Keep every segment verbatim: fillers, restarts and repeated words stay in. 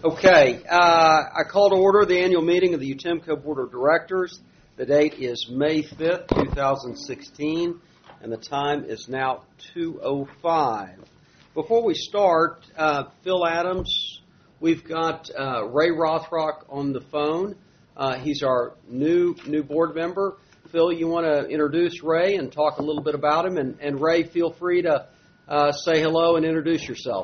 Okay, uh, I call to order the annual meeting of the U T M C O Board of Directors. The date is May fifth, two thousand sixteen, and the time is now two oh five. Before we start, uh, Phil Adams, we've got uh, Ray Rothrock on the phone. Uh, he's our new new board member. Phil, you want to introduce Ray and talk a little bit about him? And, and Ray, feel free to uh, say hello and introduce yourself.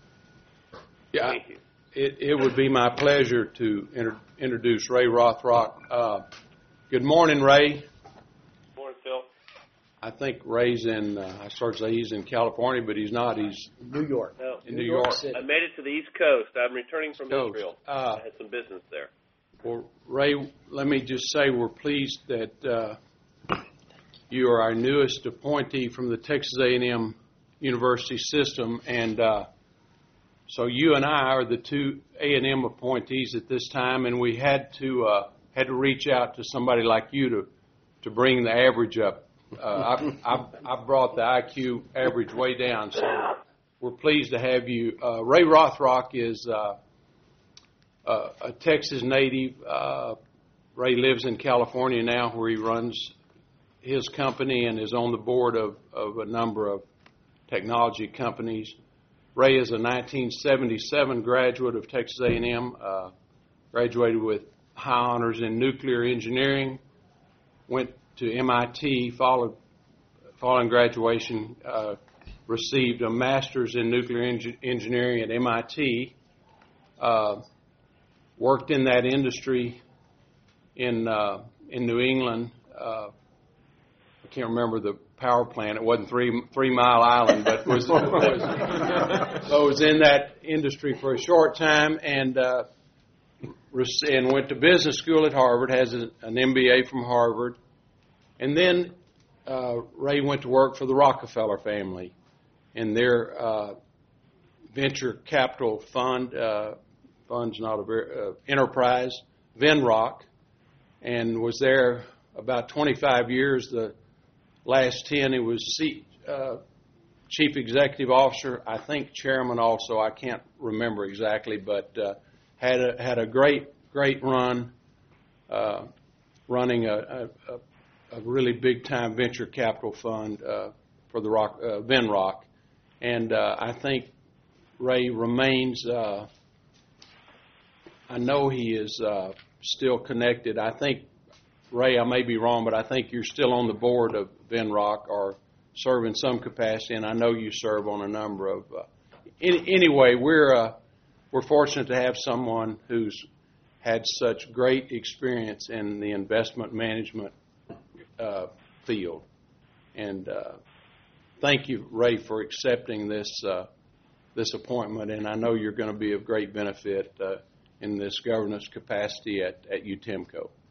Yeah, it, it would be my pleasure to inter- introduce Ray Rothrock. Uh, good morning, Ray. Good morning, Phil. I think Ray's in, uh, I start to say he's in California, but he's not. He's New York. No, in New, New York. York I made it to the East Coast. I'm returning from Coast. Israel. Uh, I had some business there. Well, Ray, let me just say we're pleased that uh, you are our newest appointee from the Texas A and M University system, and uh, so you and I are the two A and M appointees at this time, and we had to uh, had to reach out to somebody like you to to bring the average up. Uh, I, I, I brought the I Q average way down, so we're pleased to have you. Uh, Ray Rothrock is uh, uh, a Texas native. Uh, Ray lives in California now, where he runs his company and is on the board of, of a number of technology companies. Ray is a nineteen seventy-seven graduate of Texas A and M, uh, graduated with high honors in nuclear engineering, went to M I T, followed, following graduation, uh, received a master's in nuclear en- engineering at M I T, uh, worked in that industry in uh, in New England. Uh, I can't remember the power plant. It wasn't Three Three Mile Island, but was, was so was in that industry for a short time, and uh, and went to business school at Harvard. Has a, an M B A from Harvard, and then uh, Ray went to work for the Rockefeller family in their uh, venture capital fund. Uh, fund's not a very uh, enterprise, Venrock, and was there about twenty-five years. The last ten, he was C, uh, chief executive officer, I think chairman also. I can't remember exactly, but uh, had a had a great great run, uh, running a, a, a really big time venture capital fund uh, for the Rock, uh, Venrock, and uh, I think Ray remains. Uh, I know he is uh, still connected. I think. Ray, I may be wrong, but I think you're still on the board of Venrock or serve in some capacity, and I know you serve on a number of. Uh, any, anyway, we're uh, we're fortunate to have someone who's had such great experience in the investment management uh, field, and uh, thank you, Ray, for accepting this uh, this appointment. And I know you're going to be of great benefit uh, in this governance capacity at at U T M C O.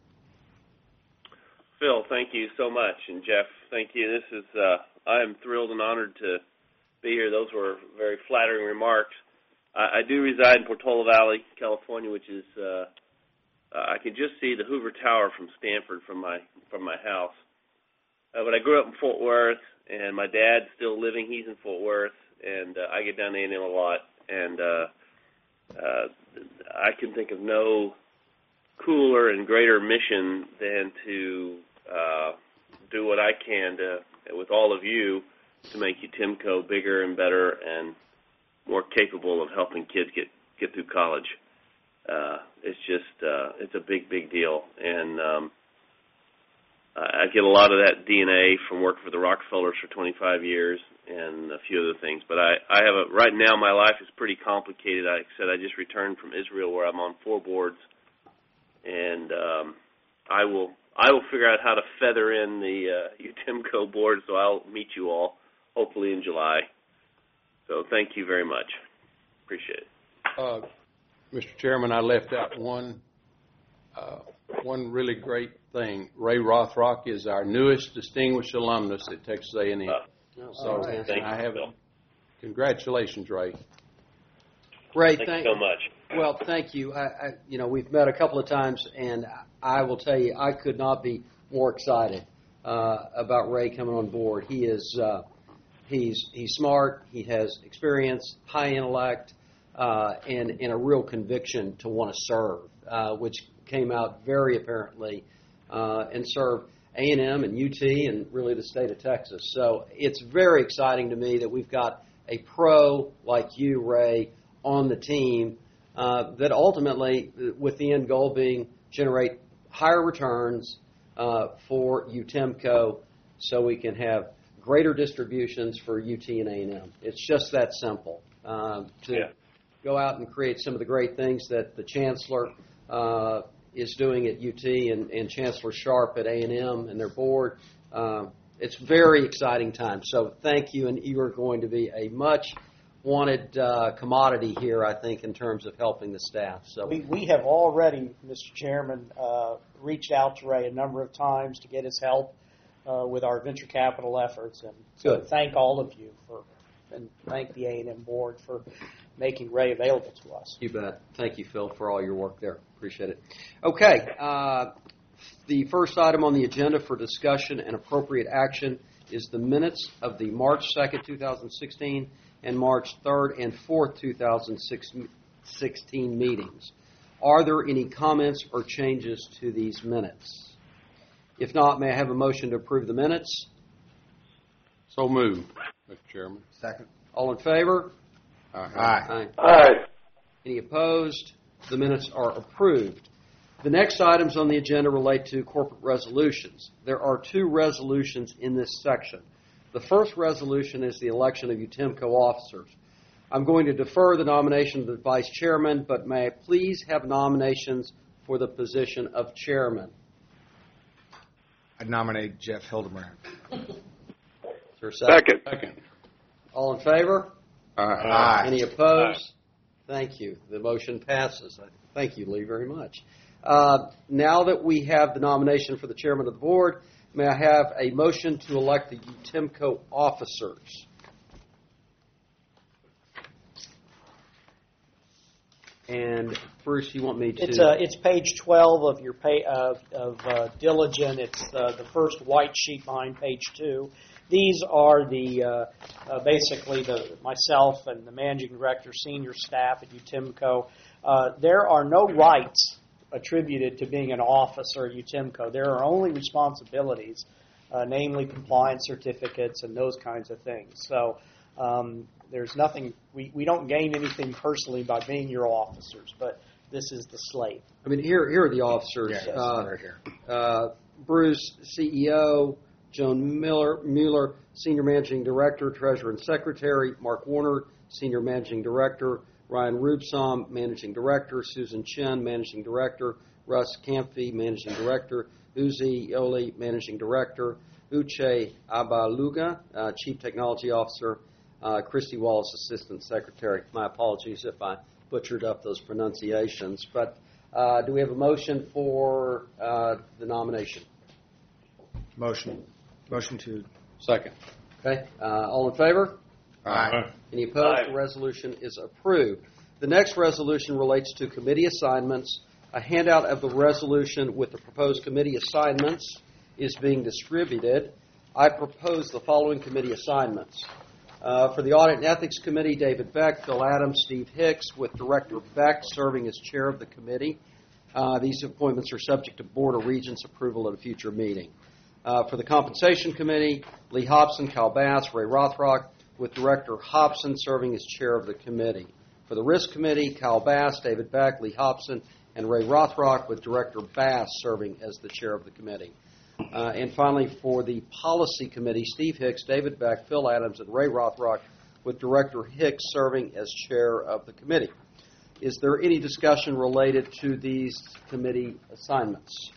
Phil, thank you so much. And Jeff, thank you. This is, uh, I am thrilled and honored to be here. Those were very flattering remarks. I, I do reside in Portola Valley, California, which is, uh, I can just see the Hoover Tower from Stanford from my from my house. Uh, but I grew up in Fort Worth, and my dad's still living. He's in Fort Worth, and uh, I get down to A and M a lot. And uh, uh, I can think of no cooler and greater mission than to uh, do what I can to, with all of you, to make U T M C O bigger and better and more capable of helping kids get, get through college. Uh, it's just, uh, it's a big, big deal. And um, I get a lot of that D N A from working for the Rockefellers for twenty-five years and a few other things. But I, I have a, right now my life is pretty complicated. Like I said, I just returned from Israel where I'm on four boards. And um, I will I will figure out how to feather in the uh, U T M C O board, so I'll meet you all, hopefully in July. So thank you very much. Appreciate it. Uh, Mister Chairman, I left out one uh, one really great thing. Ray Rothrock is our newest distinguished alumnus at Texas A and M. Uh, so right. Thank I you, have Bill. Congratulations, Ray. Ray, Thank thank you so much. Well, thank you. I, I, you know, we've met a couple of times, and I will tell you, I could not be more excited uh, about Ray coming on board. He is, uh, he's he's smart. He has experience, high intellect. uh, and, and a real conviction to want to serve, uh, which came out very apparently, uh, and serve A and M and U T and really the state of Texas. So it's very exciting to me that we've got a pro like you, Ray, on the team uh, that ultimately, with the end goal being generate higher returns uh, for UTEMCO so we can have greater distributions for U T and A and M. It's just that simple. Uh, to Yeah. go out and create some of the great things that the Chancellor uh, is doing at U T and, and Chancellor Sharp at A and M and their board. Uh, it's very exciting time. So thank you, and you are going to be a much wanted uh, commodity here, I think, in terms of helping the staff. So We, we have already, Mister Chairman, uh, reached out to Ray a number of times to get his help uh, with our venture capital efforts. And so Good. thank all of you for, and thank the A and M board for making Ray available to us. You bet. Thank you, Phil, for all your work there. Appreciate it. Okay. Uh, the first item on the agenda for discussion and appropriate action is the minutes of the March second, two thousand sixteen and March third and fourth, two thousand sixteen meetings. Are there any comments or changes to these minutes? If not, may I have a motion to approve the minutes? So moved, Mister Chairman. Second. All in favor? Aye. Aye. Aye. Any opposed? The minutes are approved. The next items on the agenda relate to corporate resolutions. There are two resolutions in this section. The first resolution is the election of UTEMCO officers. I'm going to defer the nomination of the vice chairman, but may I please have nominations for the position of chairman? I nominate Jeff Hildebrand. Is there a second? Second. All in favor? Aye. Aye. Any opposed? Thank you. The motion passes. Thank you, Lee, very much. Uh, now that we have the nomination for the chairman of the board, may I have a motion to elect the UTEMCO officers? And Bruce, you want me to? It's uh, it's page twelve of your pay, uh, of uh, Diligent. It's uh, the first white sheet behind page two. These are the uh, uh, basically the myself and the managing director, senior staff at UTEMCO. Uh, there are no rights attributed to being an officer at UTEMCO. There are only responsibilities, uh, namely compliance certificates and those kinds of things. So um, there's nothing, we, we don't gain anything personally by being your officers, but this is the slate. I mean, here here are the officers. Yeah, uh, right here. uh, Bruce, C E O. Joan Miller, Mueller, Senior Managing Director, Treasurer and Secretary. Mark Warner, Senior Managing Director. Ryan Rubsom, Managing Director. Susan Chen, Managing Director. Russ Camphy, Managing Director. Uzi Yoli, Managing Director. Uche Abaluga, uh, Chief Technology Officer. Uh, Christy Wallace, Assistant Secretary. My apologies if I butchered up those pronunciations. But uh, do we have a motion for uh, the nomination? Motion. Motion to. Second. Okay. Uh, all in favor? Aye. Any opposed? Aye. The resolution is approved. The next resolution relates to committee assignments. A handout of the resolution with the proposed committee assignments is being distributed. I propose the following committee assignments. Uh, for the Audit and Ethics Committee, David Beck, Phil Adams, Steve Hicks, with Director Beck serving as chair of the committee. Uh, these appointments are subject to Board of Regents approval at a future meeting. Uh, for the Compensation Committee, Lee Hobson, Kyle Bass, Ray Rothrock, with Director Hobson serving as chair of the committee. For the Risk Committee, Kyle Bass, David Beck, Lee Hobson, and Ray Rothrock, with Director Bass serving as the chair of the committee. Uh, and finally, for the Policy Committee, Steve Hicks, David Beck, Phil Adams, and Ray Rothrock, with Director Hicks serving as chair of the committee. Is there any discussion related to these committee assignments?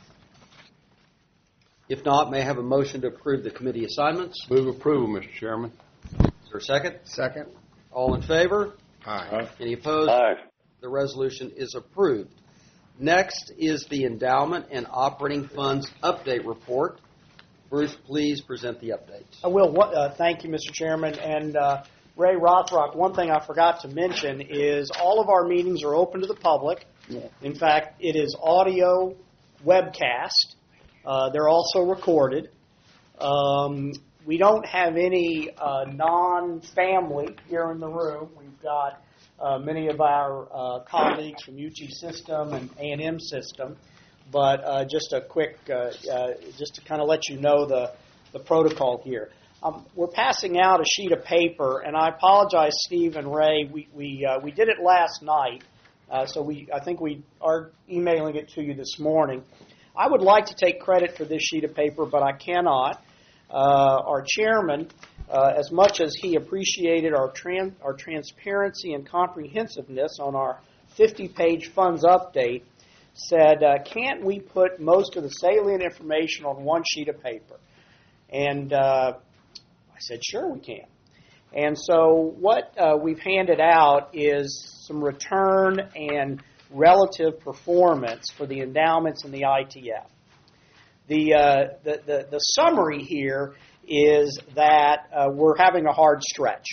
If not, may I have a motion to approve the committee assignments? Move approval, Mister Chairman. Is there a second? Second. All in favor? Aye. Any opposed? Aye. The resolution is approved. Next is the Endowment and Operating Funds Update Report. Bruce, please present the updates. I will. Uh, thank you, Mister Chairman. And uh, Ray Rothrock, one thing I forgot to mention is all of our meetings are open to the public. In fact, it is audio webcast. Uh, they're also recorded. Um, we don't have any uh, non-family here in the room. We've got uh, many of our uh, colleagues from U T System and A and M System. But uh, just a quick, uh, uh, just to kind of let you know the, the protocol here. Um, we're passing out a sheet of paper, and I apologize, Steve and Ray. We we uh, we did it last night, uh, so we I think we are emailing it to you this morning. I would like to take credit for this sheet of paper, but I cannot. Uh, our chairman, uh, as much as he appreciated our trans, our transparency and comprehensiveness on our fifty-page funds update, said, uh, can't we put most of the salient information on one sheet of paper? And uh, I said, sure we can. And so what uh, we've handed out is some return and relative performance for the endowments and the I T F. The, uh, the, the, the summary here is that uh, we're having a hard stretch.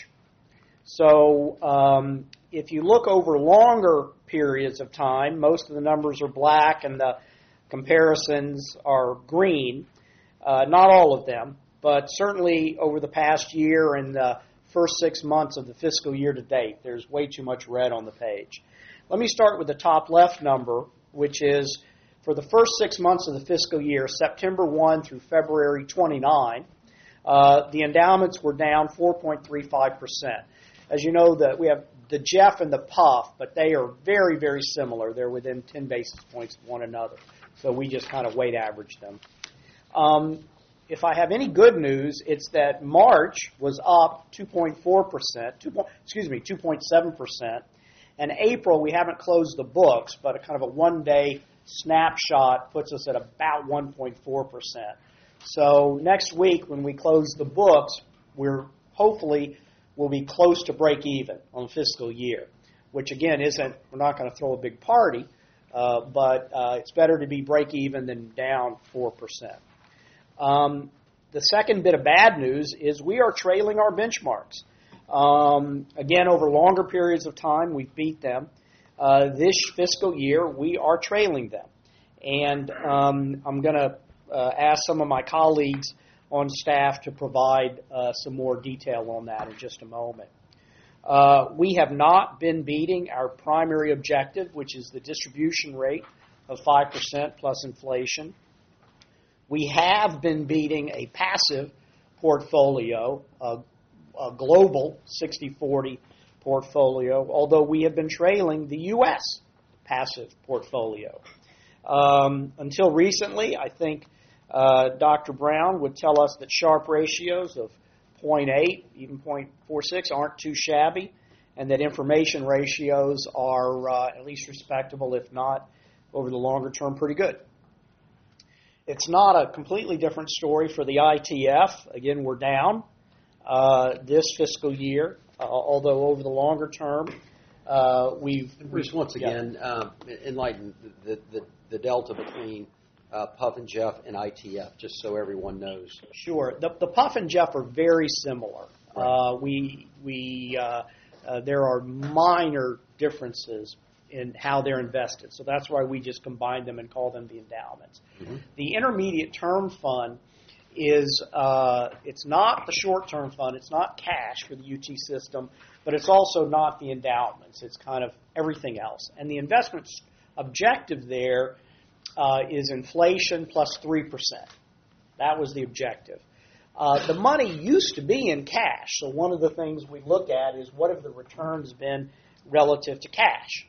So um, if you look over longer periods of time, most of the numbers are black and the comparisons are green. Uh, not all of them, but certainly over the past year and the first six months of the fiscal year to date, there's way too much red on the page. Let me start with the top left number, which is for the first six months of the fiscal year, September first through February twenty-ninth, uh, the endowments were down four point three five percent. As you know, that we have the J E F and the P U F, but they are very, very similar. They're within ten basis points of one another. So we just kind of weight average them. Um, if I have any good news, it's that March was up two point four percent, two, excuse me, two point seven percent. And April, we haven't closed the books, but a kind of a one-day snapshot puts us at about one point four percent. So next week, when we close the books, we're hopefully will be close to break even on the fiscal year, which again isn't, we're not going to throw a big party, uh, but uh, it's better to be break even than down four percent. Um, the second bit of bad news is we are trailing our benchmarks. Um, again, over longer periods of time, we've beat them. Uh, this fiscal year, we are trailing them. And um, I'm going to uh, ask some of my colleagues on staff to provide uh, some more detail on that in just a moment. Uh, we have not been beating our primary objective, which is the distribution rate of five percent plus inflation. We have been beating a passive portfolio, a, a global sixty forty portfolio, although we have been trailing the U S passive portfolio. Um, until recently, I think uh, Doctor Brown would tell us that Sharpe ratios of zero point eight, even zero point four six aren't too shabby, and that information ratios are uh, at least respectable, if not, over the longer term, pretty good. It's not a completely different story for the I T F. Again, we're down uh, this fiscal year, uh, although over the longer term, uh, we've... Bruce, once again, yeah. um, enlighten the, the, the delta between uh, P U F and J E F and I T F, just so everyone knows. Sure. The, the P U F and J E F are very similar. Right. Uh, we we uh, uh, there are minor differences in how they're invested. So that's why we just combine them and call them the endowments. Mm-hmm. The intermediate term fund is, uh, it's not the short-term fund. It's not cash for the U T system, but it's also not the endowments. It's kind of everything else. And the investment objective there uh, is inflation plus three percent. That was the objective. Uh, the money used to be in cash. So one of the things we look at is what have the returns been relative to cash.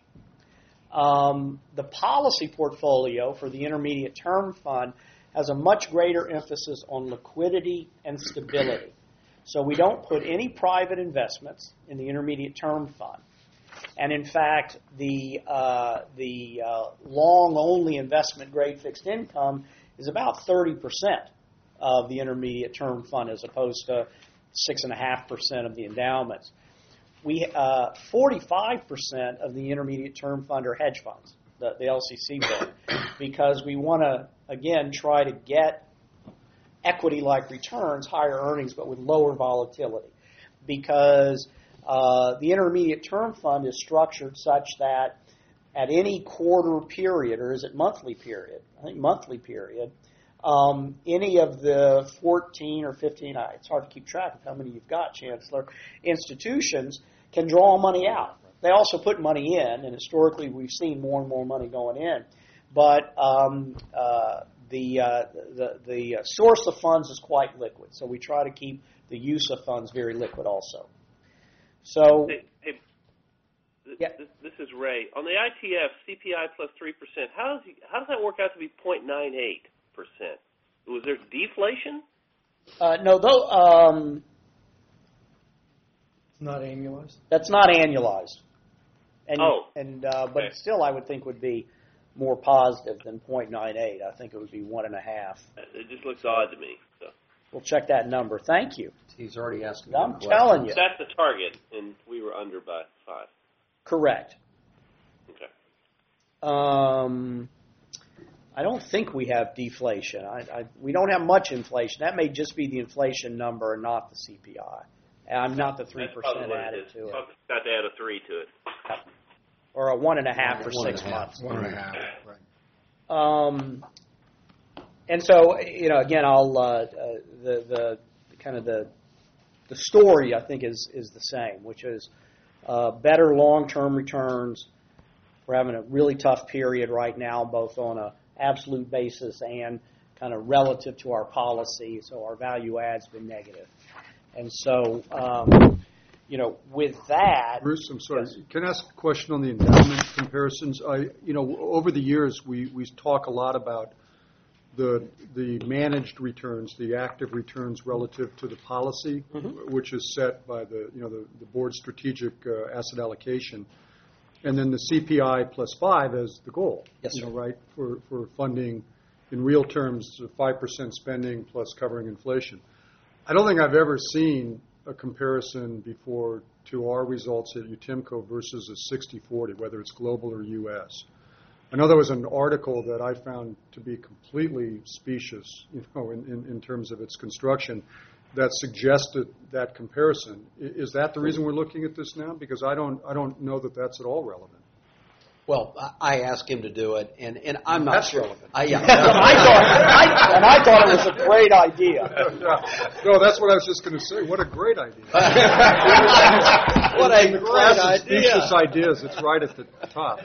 Um, the policy portfolio for the intermediate term fund has a much greater emphasis on liquidity and stability. So we don't put any private investments in the intermediate term fund. And in fact, the the uh, the uh, long-only investment-grade fixed income is about thirty percent of the intermediate term fund as opposed to six point five percent of the endowments. We uh, forty-five percent of the intermediate term fund are hedge funds, the, the L C C book, because we want to, again, try to get equity-like returns, higher earnings, but with lower volatility. Because uh, the intermediate term fund is structured such that at any quarter period, or is it monthly period? I think monthly period, um, any of the fourteen or fifteen, it's hard to keep track of how many you've got, Chancellor, institutions can draw money out. they also put money in, and historically we've seen more and more money going in. But um, uh, the, uh, the the source of funds is quite liquid, so we try to keep the use of funds very liquid also. So, Hey, hey th- yeah. this, this is Ray. On the I T F, C P I plus three percent, how does, he, how does that work out to be zero point nine eight percent? Was there deflation? Uh, no, though um, Not annualized. that's not annualized. And, Oh. and uh, but Okay. still, I would think would be more positive than zero point nine eight. I think it would be one and a half. It just looks odd to me. So. We'll check that number. Thank you. He's already asking. I'm a question. telling you, That's the target, and we were under by five. correct. Okay. Um, I don't think we have deflation. I, I, we don't have much inflation. That may just be the inflation number and not the C P I. I'm not the three That's probably percent what it added is. to it, Probably got to add a three to it. or a one and a half for One and six a half. months. One and a half. Right. Um, and so, you know, again, I'll uh, uh, the the kind of the the story I think is is the same, which is uh, better long-term returns. We're having a really tough period right now, both on a absolute basis and kind of relative to our policy. So our value add's been negative, and so um, you know, with that, Bruce, I'm sorry. Yes. Can I ask a question on the endowment comparisons? I, you know, over the years, we, we talk a lot about the the managed returns, the active returns relative to the policy, Mhm. which is set by the, you know, the, the board's strategic uh, asset allocation, and then the C P I plus five as the goal. Yes, you sir. know, right, for, for funding in real terms, five percent spending plus covering inflation. I don't think I've ever seen a comparison before to our results at UTIMCO versus a sixty forty, whether it's global or U S. I know there was an article that I found to be completely specious, you know, in, in, in terms of its construction, that suggested that comparison. I- Is that the reason we're looking at this now? Because I don't, I don't know that that's at all relevant. Well, I I asked him to do it, and, and I'm not That's sure. relevant. I, yeah. I thought, I, and I thought it was a great idea. No, that's what I was just going to say. What a great idea. What a In the great class of idea. specious ideas, it's right at the top.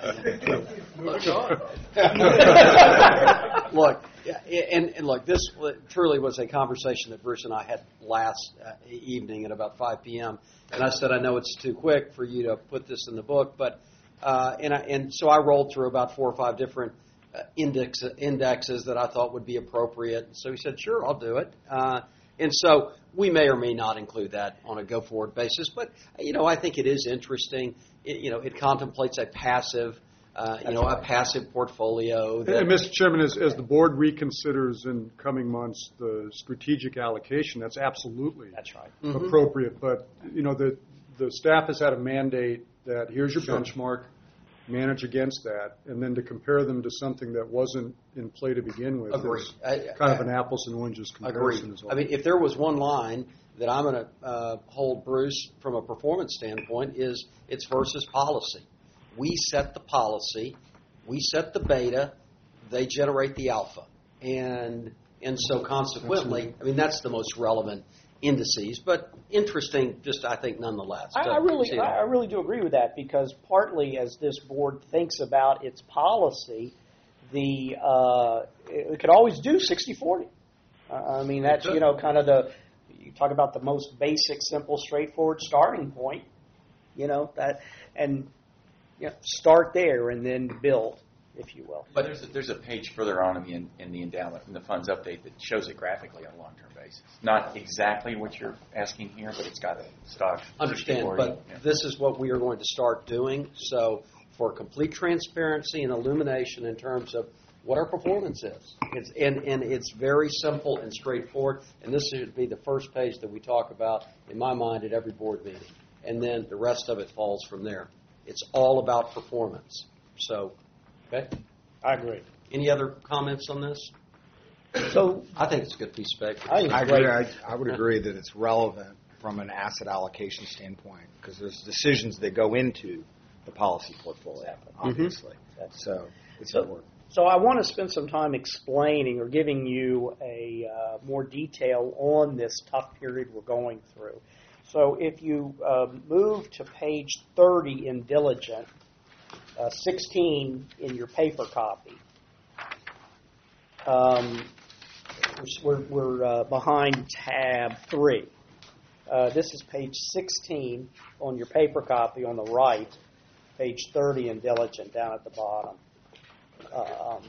Look, yeah, and, and look, this truly was a conversation that Bruce and I had last uh, evening at about five p.m. And I said, I know it's too quick for you to put this in the book, but uh, and I, and so I rolled through about four or five different uh, index indexes that I thought would be appropriate. So he said, sure, I'll do it. Uh, and so we may or may not include that on a go-forward basis, but you know, I think it is interesting. It, you know, it contemplates a passive. Uh, you know, a passive portfolio. That, And, Mister Chairman, as, as the board reconsiders in coming months the strategic allocation, that's absolutely That's right. Mhm. appropriate. But, you know, the, the staff has had a mandate that here's your benchmark, manage against that, and then to compare them to something that wasn't in play to begin with Agreed. is I- kind of I- an apples and oranges Agreed. comparison as well. I mean, if there was one line that I'm going to uh, hold Bruce from a performance standpoint is it's versus policy. We set the policy, we set the beta, they generate the alpha, and and so consequently, I mean that's the most relevant indices, but interesting, just I think nonetheless. I, to I really, see it I, I all. really do agree with that because partly as this board thinks about its policy, the uh, it could always do sixty forty. Uh, I mean that's you know kind of the you talk about the most basic, simple, straightforward starting point. You know that and you know, start there and then build, if you will. But there's a, there's a page further on in the in, in the endowment in the funds update that shows it graphically on a long-term basis. Not exactly what you're asking here, but it's got a stock. Understand, sixty forty, but yeah. this is what we are going to start doing. So for complete transparency and illumination in terms of what our performance is. It's, and, and it's very simple and straightforward, and this should be the first page that we talk about, in my mind, at every board meeting. And then the rest of it falls from there. It's all about performance. So, okay? I agree. Any other comments on this? So I think it's a good piece of paper. I think I it's agree. great. I, I would agree that it's relevant from an asset allocation standpoint because there's decisions that go into the policy portfolio, Exactly. obviously. That's- So it's So- important. So I want to spend some time explaining or giving you a uh, more detail on this tough period we're going through. So if you uh, move to page thirty in Diligent, uh, sixteen in your paper copy, um, we're, we're uh, behind tab three. Uh, this is page sixteen on your paper copy on the right, page thirty in Diligent down at the bottom. Um,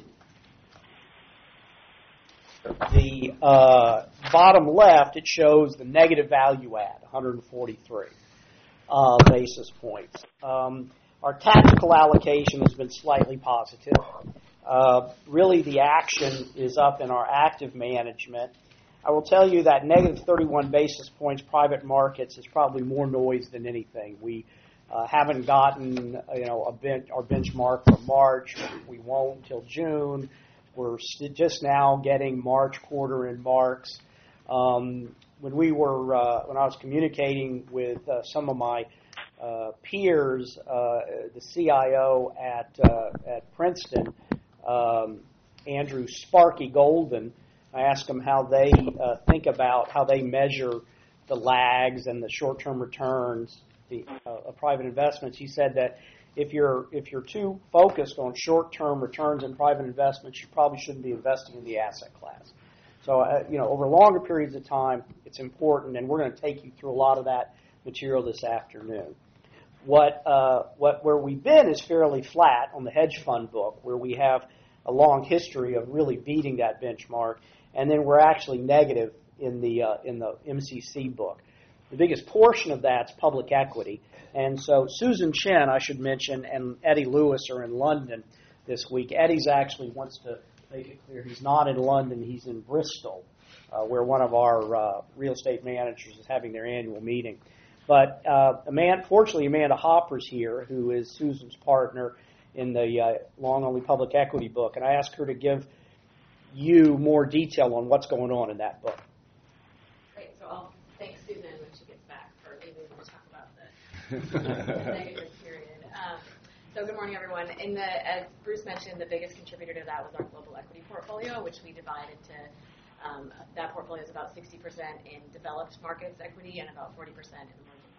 the uh, bottom left, it shows the negative value add, one hundred forty-three uh, basis points. Um, our tactical allocation has been slightly positive. Uh, really, the action is up in our active management. I will tell you that negative thirty-one basis points private markets is probably more noise than anything. We uh, haven't gotten you know a ben- our benchmark for March. We won't until June. We're st- just now getting March quarter in marks. Um, when we were uh, when I was communicating with uh, some of my uh, peers, uh, the C I O at uh, at Princeton, um, Andrew Sparky Golden. I asked them how they uh, think about how they measure the lags and the short-term returns the, uh, of private investments. He said that if you're if you're too focused on short-term returns in private investments, you probably shouldn't be investing in the asset class. So, uh, you know, over longer periods of time, it's important, and we're going to take you through a lot of that material this afternoon. What uh, what where we've been is fairly flat on the hedge fund book, where we have a long history of really beating that benchmark. And then we're actually negative in the uh, in the M C C book. The biggest portion of that's public equity. And so Susan Chen, I should mention, and Eddie Lewis are in London this week. Eddie's actually wants to make it clear he's not in London, he's in Bristol, uh, where one of our uh, real estate managers is having their annual meeting. But uh, Amanda, fortunately, Amanda Hopper's here, who is Susan's partner in the uh, long-only public equity book. And I asked her to give you more detail on what's going on in that book. Great. So I'll thank Susan when she gets back for leaving to talk about the, the negative period. Um, so good morning, everyone. In the, as Bruce mentioned, the biggest contributor to that was our global equity portfolio, which we divided to, um, that portfolio is about sixty percent in developed markets equity and about forty percent in emerging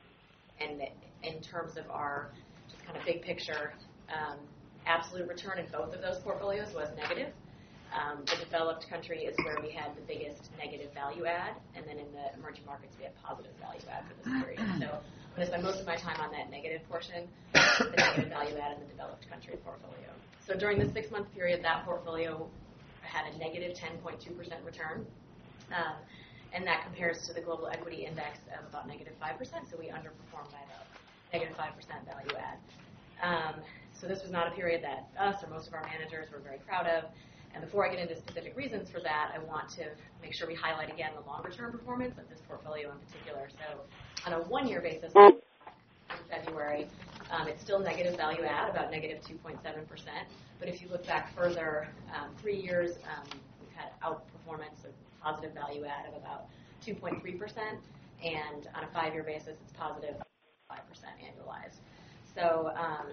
markets equity. And in terms of our just kind of big picture, um, absolute return in both of those portfolios was negative. Um, the developed country is where we had the biggest negative value add, and then in the emerging markets we had positive value add for this period. So I'm going to spend most of my time on that negative portion, the negative value add in the developed country portfolio. So during the six-month period, that portfolio had a negative ten point two percent return, um, and that compares to the global equity index of about negative five percent, so we underperformed by about negative five percent value add. Um, so this was not a period that us or most of our managers were very proud of. And before I get into specific reasons for that, I want to make sure we highlight again the longer-term performance of this portfolio in particular. So on a one-year basis, in February, um, it's still negative value add, about negative two point seven percent. But if you look back further, um, three years, um, we've had outperformance of positive value add of about two point three percent. And on a five-year basis, it's positive five percent annualized. So um,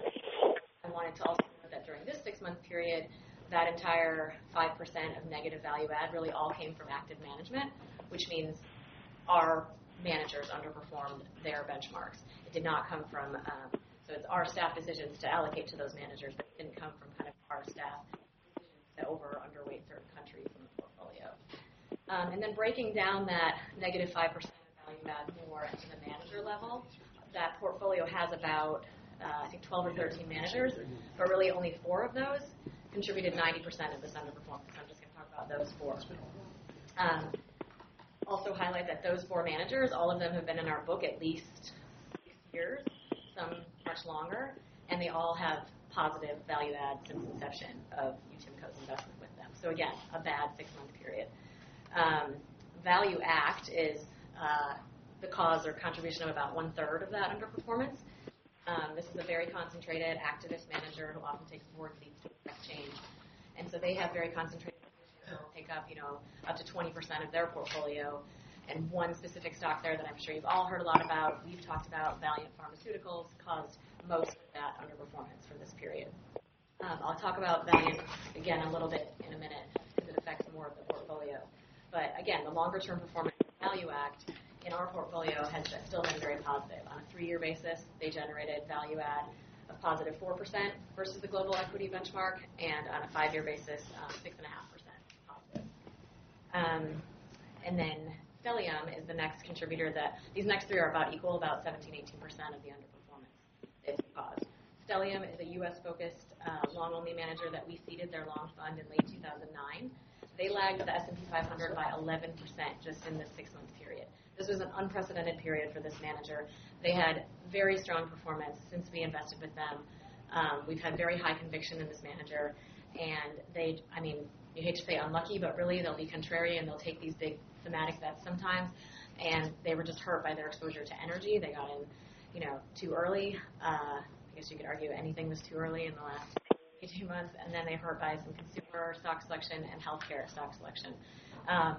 I wanted to also note that during this six-month period, that entire five percent of negative value add really all came from active management, which means our managers underperformed their benchmarks. It did not come from, um, so it's our staff decisions to allocate to those managers, but it didn't come from kind of our staff decisions to over or underweight certain countries in the portfolio. Um, and then breaking down that negative five percent of value add more into the manager level, that portfolio has about, uh, I think, twelve or thirteen managers, but really only four of those contributed ninety percent of this underperformance. I'm just going to talk about those four. Um, also highlight that those four managers, all of them have been in our book at least six years, some much longer, and they all have positive value add since inception of UTIMCO's investment with them. So again, a bad six-month period. Um, Value Act is uh, the cause or contribution of about one-third of that underperformance. Um, this is a very concentrated activist manager who often takes board seats to affect change. And so they have very concentrated positions that will take up, you know, up to twenty percent of their portfolio. And one specific stock there that I'm sure you've all heard a lot about, we've talked about, Valiant Pharmaceuticals, caused most of that underperformance for this period. Um, I'll talk about Valiant again a little bit in a minute because it affects more of the portfolio. But again, the longer-term performance of the Value Act in our portfolio has still been very positive. On a three-year basis, they generated value add of positive four percent versus the global equity benchmark, and on a five-year basis, um, six point five percent positive. Um, and then Stellium is the next contributor that, these next three are about equal, about seventeen, eighteen percent of the underperformance it's caused. Stellium is a U S-focused uh, long-only manager that we seeded their long fund in late two thousand nine. They lagged the S and P five hundred by eleven percent just in this six-month period. This was an unprecedented period for this manager. They had very strong performance since we invested with them. Um, we've had very high conviction in this manager, and they, I mean, you hate to say unlucky, but really they'll be contrarian. They'll take these big thematic bets sometimes, and they were just hurt by their exposure to energy. They got in, you know, too early. Uh, I guess you could argue anything was too early in the last eighteen months, and then they hurt by some consumer stock selection and healthcare stock selection. Um,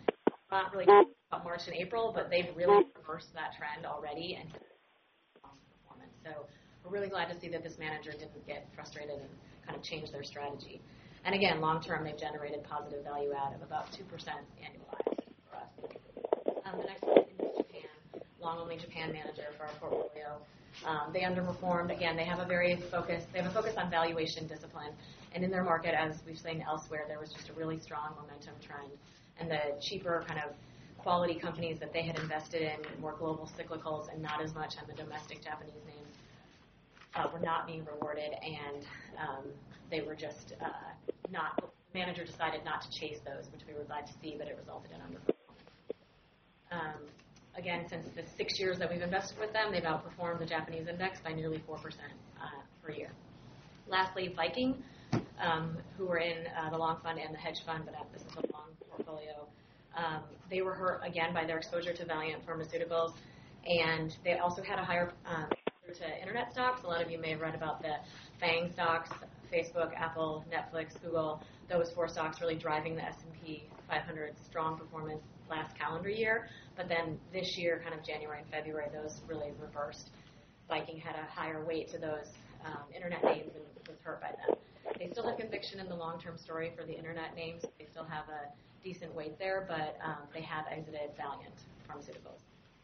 not really talking about March and April, but they've really reversed that trend already and performance. So we're really glad to see that this manager didn't get frustrated and kind of change their strategy. And again, long term, they've generated positive value add of about two percent annualized for us. Um, the next one is Japan, long-only Japan manager for our portfolio. Um, they underperformed. Again, they have a very focus. They have a focus on valuation discipline, and in their market, as we've seen elsewhere, there was just a really strong momentum trend. And the cheaper kind of quality companies that they had invested in, more global cyclicals, and not as much on the domestic Japanese names, uh, were not being rewarded, and um, they were just uh, not. The manager decided not to chase those, which we were glad to see, but it resulted in underperformance. Um, Again, since the six years that we've invested with them, they've outperformed the Japanese index by nearly four percent uh, per year. Lastly, Viking, um, who were in uh, the long fund and the hedge fund, but this is a long portfolio. Um, they were hurt, again, by their exposure to Valiant Pharmaceuticals, and they also had a higher um, exposure to internet stocks. A lot of you may have read about the FANG stocks, Facebook, Apple, Netflix, Google, those four stocks really driving the S and P five hundred strong performance last calendar year. But then this year, kind of January and February, those really reversed. Viking had a higher weight to those um, internet names and was hurt by them. They still have conviction in the long-term story for the internet names. They still have a decent weight there, but um, they have exited Valiant Pharmaceuticals.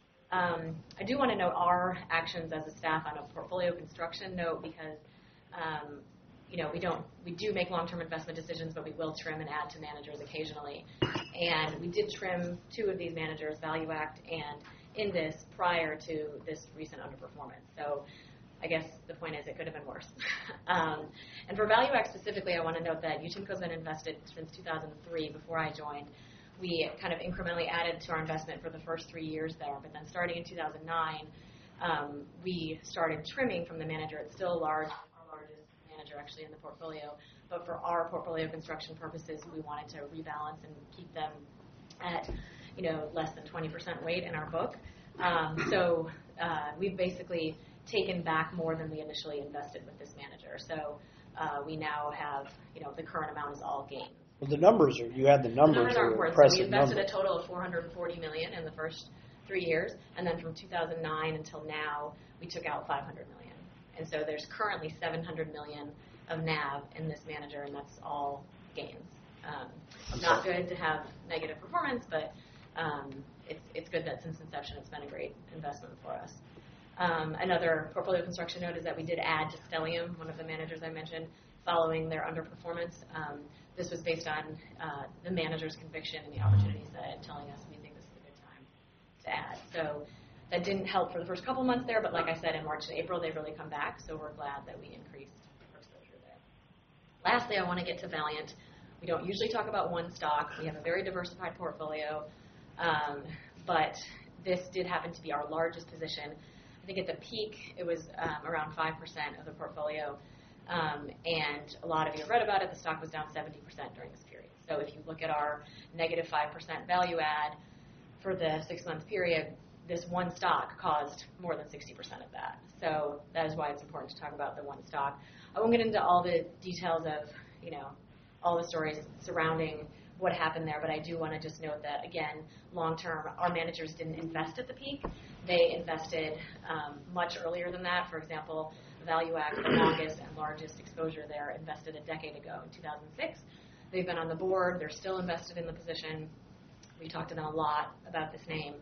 Um, I do want to note our actions as a staff on a portfolio construction note because um, you know, we don't, we do make long-term investment decisions, but we will trim and add to managers occasionally. And we did trim two of these managers, ValueAct and Indus, prior to this recent underperformance. So I guess the point is it could have been worse. um, and for ValueAct specifically, I want to note that U T I M Co's been invested since two thousand three, before I joined. We kind of incrementally added to our investment for the first three years there, but then starting in two thousand nine, um, we started trimming from the manager. It's still large. Actually in the portfolio, but for our portfolio construction purposes, we wanted to rebalance and keep them at, you know, less than twenty percent weight in our book. Um, so uh, we've basically taken back more than we initially invested with this manager. So uh, we now have, you know, the current amount is all gains. Well, the numbers are, you had the numbers, the numbers are important. impressive So we invested numbers. a total of four hundred forty million dollars in the first three years, and then from two thousand nine until now, we took out five hundred million dollars. And so there's currently seven hundred million dollars of N A V in this manager, and that's all gains. Um, not good to have negative performance, but um, it's, it's good that since inception it's been a great investment for us. Um, another portfolio construction note is that we did add to Stellium, one of the managers I mentioned, following their underperformance. Um, this was based on uh, the manager's conviction and the opportunities that telling us we think this is a good time to add. So that didn't help for the first couple months there, but like I said, in March and April, they've really come back, so we're glad that we increased our exposure there. Lastly, I want to get to Valiant. We don't usually talk about one stock. We have a very diversified portfolio, um, but this did happen to be our largest position. I think at the peak, it was um, around five percent of the portfolio, um, and a lot of you have read about it. The stock was down seventy percent during this period. So if you look at our negative five percent value add for the six-month period, this one stock caused more than sixty percent of that. So that is why it's important to talk about the one stock. I won't get into all the details of, you know, all the stories surrounding what happened there, but I do want to just note that, again, long-term, our managers didn't invest at the peak. They invested um, much earlier than that. For example, ValueAct, the longest and largest exposure there, invested a decade ago in two thousand six. They've been on the board. They're still invested in the position. We talked to them a lot about this name.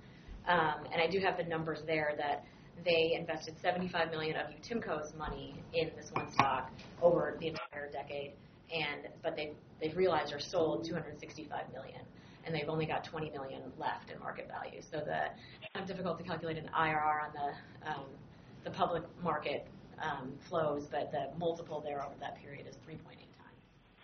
Um, and I do have the numbers there that they invested seventy-five million dollars of UTIMCO's money in this one stock over the entire decade, and but they they've realized or sold two hundred sixty-five million dollars, and they've only got twenty million dollars left in market value. So the it's kind of difficult to calculate an I R R on the um, the public market um, flows, but the multiple there over that period is three point eight times.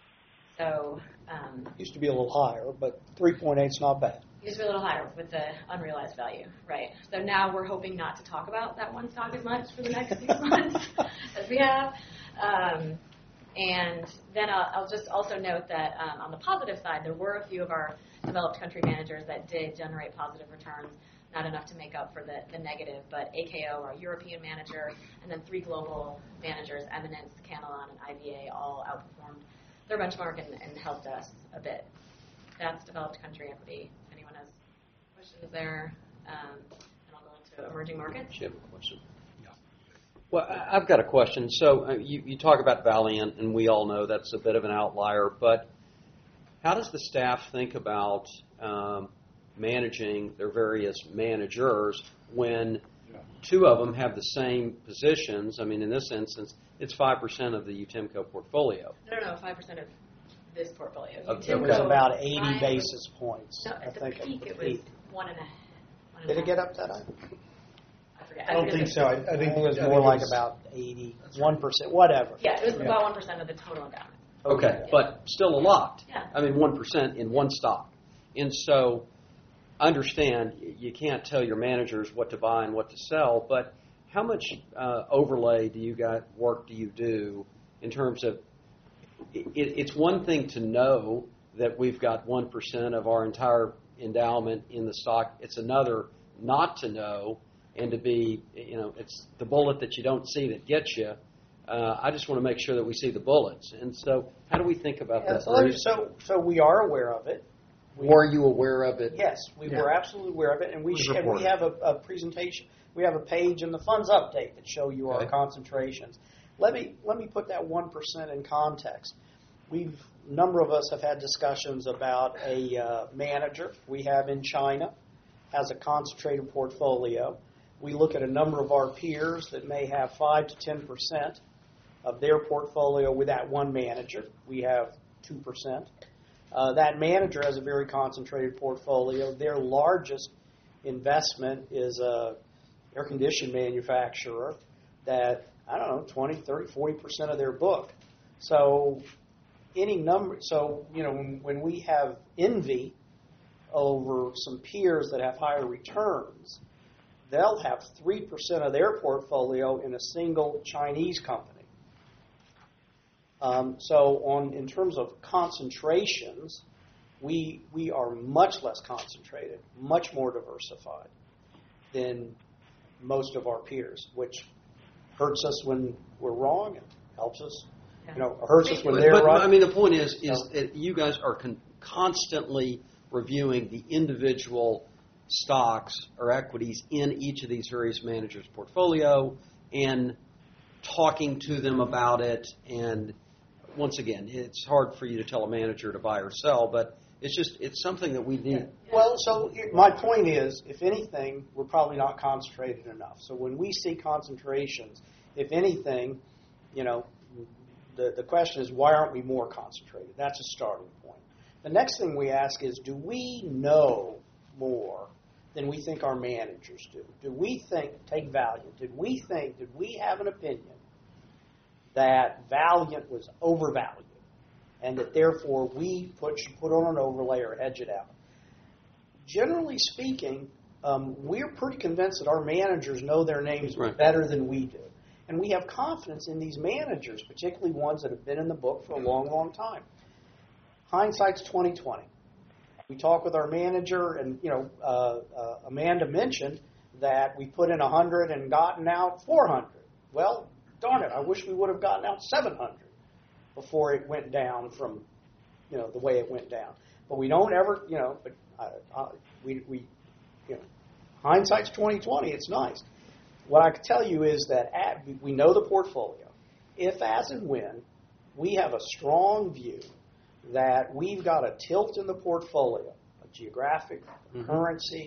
So um, Used to be a little higher, but three point eight is not bad. it used to be a little higher with the unrealized value, right? So now we're hoping not to talk about that one stock as much for the next six months as we have. Um, and then I'll, I'll just also note that um, on the positive side, there were a few of our developed country managers that did generate positive returns, not enough to make up for the, the negative, but A K O, our European manager, and then three global managers, Eminence, Canelon, and I V A, all outperformed their benchmark and, and helped us a bit. That's developed country equity. If anyone has questions there, um, and I'll go into emerging markets. You have a question? Yeah. Well, I- I've got a question. So uh, you, you talk about Valiant, and we all know that's a bit of an outlier, but how does the staff think about um, managing their various managers when two of them have the same positions? I mean, in this instance, it's five percent of the UTIMCO portfolio. No, no, no, five percent of this portfolio. Of- It UTIMCO was about eighty five- basis points. No, I at the think peak it at was peak. one and a one and Did a it get half. up that high? I forget. I don't forget think the- so. I, I I think think it was I more think like was- about eighty, one percent, whatever. Yeah, it was Yeah. about one percent of the total endowment. Okay, but still a lot. Yeah. I mean, one percent in one stock. And so, understand, y- you can't tell your managers what to buy and what to sell, but how much uh, overlay do you got, work do you do in terms of, it, it's one thing to know that we've got one percent of our entire endowment in the stock. It's another not to know and to be, you know, it's the bullet that you don't see that gets you. Uh, I just want to make sure that we see the bullets. And so how do we think about Yeah, that, so, Bruce? so, so we are aware of it. We, Were you aware of it? Yes, we Yeah. were absolutely aware of it, and we It was sh- and we reported. have a, a presentation. We have a page in the funds update that show you our Okay. concentrations. Let me let me put that one percent in context. We've a number of us have had discussions about a uh, manager we have in China has a concentrated portfolio. We look at a number of our peers that may have five to ten percent of their portfolio with that one manager. We have two percent. Uh, that manager has a very concentrated portfolio. Their largest investment is a air condition manufacturer that, I don't know, twenty, thirty, forty percent of their book. So any number, so, you know, when, when we have envy over some peers that have higher returns, they'll have three percent of their portfolio in a single Chinese company. Um, so on in terms of concentrations, we we are much less concentrated, much more diversified than most of our peers, which hurts us when we're wrong and helps us, you know, hurts us when But, they're but, right. I mean, the point is, is So- that you guys are con- constantly reviewing the individual stocks or equities in each of these various managers' portfolio and talking to them about it. And once again, it's hard for you to tell a manager to buy or sell, but it's just it's something that we need. Well, so it- my point is, if anything, we're probably not concentrated enough. So when we see concentrations, if anything, you know, the, the question is, why aren't we more concentrated? That's a starting point. The next thing we ask is, do we know more than we think our managers do? Do we think, take Valiant, did we think, did we have an opinion that Valiant was overvalued and that therefore we put, should put on an overlay or hedge it out? Generally speaking, um, we're pretty convinced that our managers know their names Right. better than we do. And we have confidence in these managers, particularly ones that have been in the book for a long, long time. Hindsight's twenty twenty. We talk with our manager, and you know, uh, uh, Amanda mentioned that we put in one hundred and gotten out four hundred. Well, darn it, I wish we would have gotten out seven hundred before it went down from, you know, the way it went down. But we don't ever, you know, but uh, uh, we, we, you know, hindsight's twenty twenty. It's nice. What I can tell you is that at, we know the portfolio. If, as, and when we have a strong view that we've got a tilt in the portfolio, a geographic, Mhm. currency,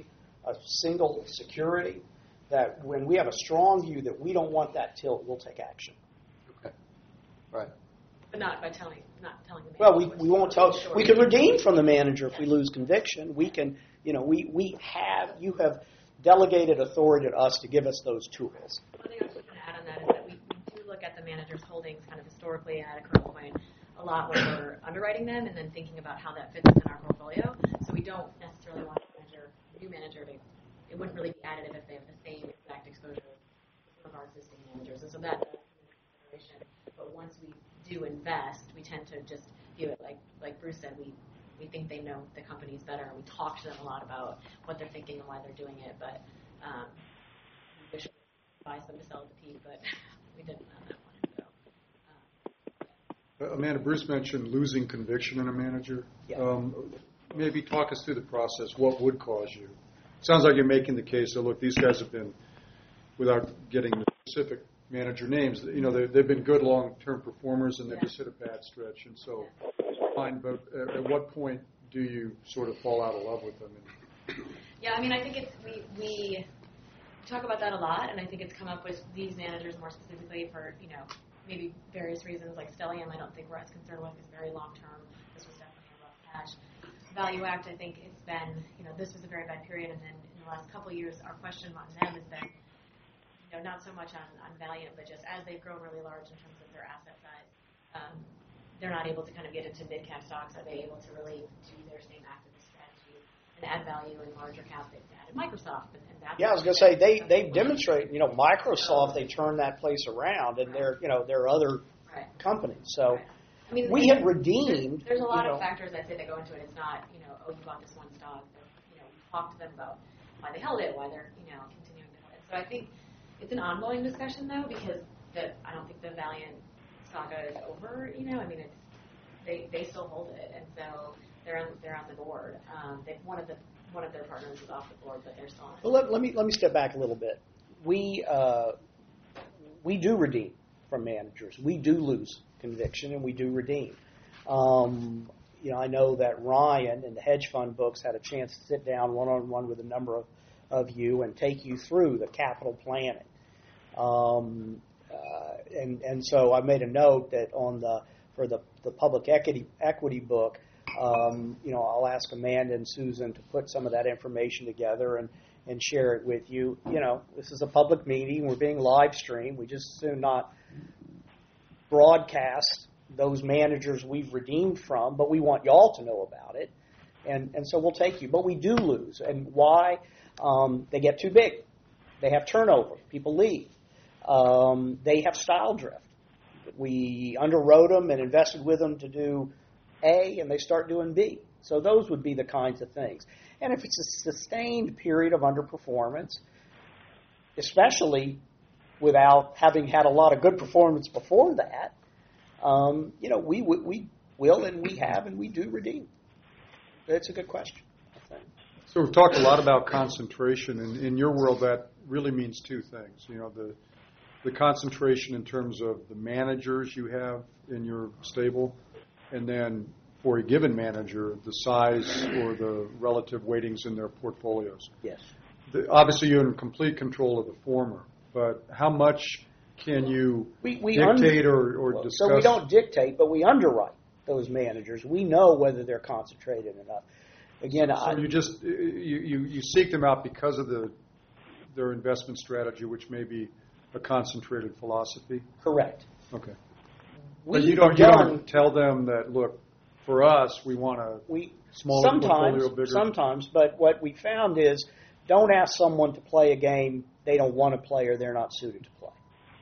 a single security, that when we have a strong view that we don't want that tilt, we'll take action. Okay. Right. But not by telling, not telling the Well, we, manager. we won't tell. We can redeem from the manager if we lose conviction. We can, you know, we, we have, you have delegated authority to us to give us those tools. One thing I was just going to add on that is that we, we do look at the manager's holdings kind of historically and at a current point a lot when we're underwriting them and then thinking about how that fits within our portfolio. So we don't necessarily want a manager, new manager, to, it wouldn't really be additive if they have the same exact exposure as some of our existing managers. And so that, that's a consideration. But once we do invest, we tend to just view it like, like Bruce said, we, we think they know the companies better, and we talk to them a lot about what they're thinking and why they're doing it. But um, we wish we could advise them to sell at the peak, but we didn't on that one. So, um, Uh, Amanda, Bruce mentioned losing conviction in a manager. Yeah. Um, maybe talk us through the process. What would cause you? Sounds like you're making the case that, look, these guys have been, without getting the specific manager names, you know, they, they've been good long-term performers, and they've Yeah. just hit a bad stretch. And so, fine, but at, at what point do you sort of fall out of love with them? And, Yeah, I mean, I think it's we we talk about that a lot, and I think it's come up with these managers more specifically for, you know, maybe various reasons. Like Stellium, I don't think we're as concerned with, is very long term. This was definitely a rough patch. Value Act, I think it's been, you know, this was a very bad period, and then in the last couple of years, our question on them has been, you know, not so much on, on Valiant, but just as they've grown really large in terms of their asset size, um, they're not able to kind of get into mid-cap stocks. Are they able to really do their same activist strategy and add value in larger caps? They've added Microsoft, and, and that. Yeah, I was going to say they they demonstrate. You know, Microsoft, they turned that place around, and there you know there are other Right. companies. So Right. I mean, we have redeemed. There's a lot you know, of factors I'd say that go into it. It's not, you know, oh, you bought this one stock. They're, you know, we talk to them about why they held it, why they're, you know, continuing to hold it. So I think it's an ongoing discussion though, because the I don't think the Valiant saga is over. You know, I mean, it's they they still hold it, and so they're on they're on the board. Um, they one of the one of their partners is off the board, but they're still on it. Well, let, let me let me step back a little bit. We uh, we do redeem from managers. We do lose conviction, and we do redeem. Um, you know, I know that Ryan in the hedge fund books had a chance to sit down one on one with a number of, of you and take you through the capital planning. Um, uh, and and so I made a note that on the for the the public equity equity book. Um, you know, I'll ask Amanda and Susan to put some of that information together and, and share it with you. You know, this is a public meeting. We're being live streamed. We just assume not broadcast those managers we've redeemed from, but we want y'all to know about it. And, and so we'll take you. But we do lose. And why? Um, they get too big. They have turnover. People leave. Um, they have style drift. We underwrote them and invested with them to do A, and they start doing B. So those would be the kinds of things. And if it's a sustained period of underperformance, especially without having had a lot of good performance before that, um, you know, we, we we will and we have and we do redeem. That's a good question, I think. So we've talked a lot about concentration, and in your world, that really means two things. You know, the the concentration in terms of the managers you have in your stable, and then for a given manager, the size or the relative weightings in their portfolios. Yes. The, obviously, you're in complete control of the former, but how much can you we, we dictate under, or, or well, discuss? So we don't dictate, but we underwrite those managers. We know whether they're concentrated enough. Again, so I, you just you, you, you seek them out because of the their investment strategy, which may be a concentrated philosophy. correct. Okay. We But you don't you done- don't tell them that, look, for us, we want a We smaller sometimes, portfolio, bigger. sometimes, but what we found is, don't ask someone to play a game they don't want to play or they're not suited to play.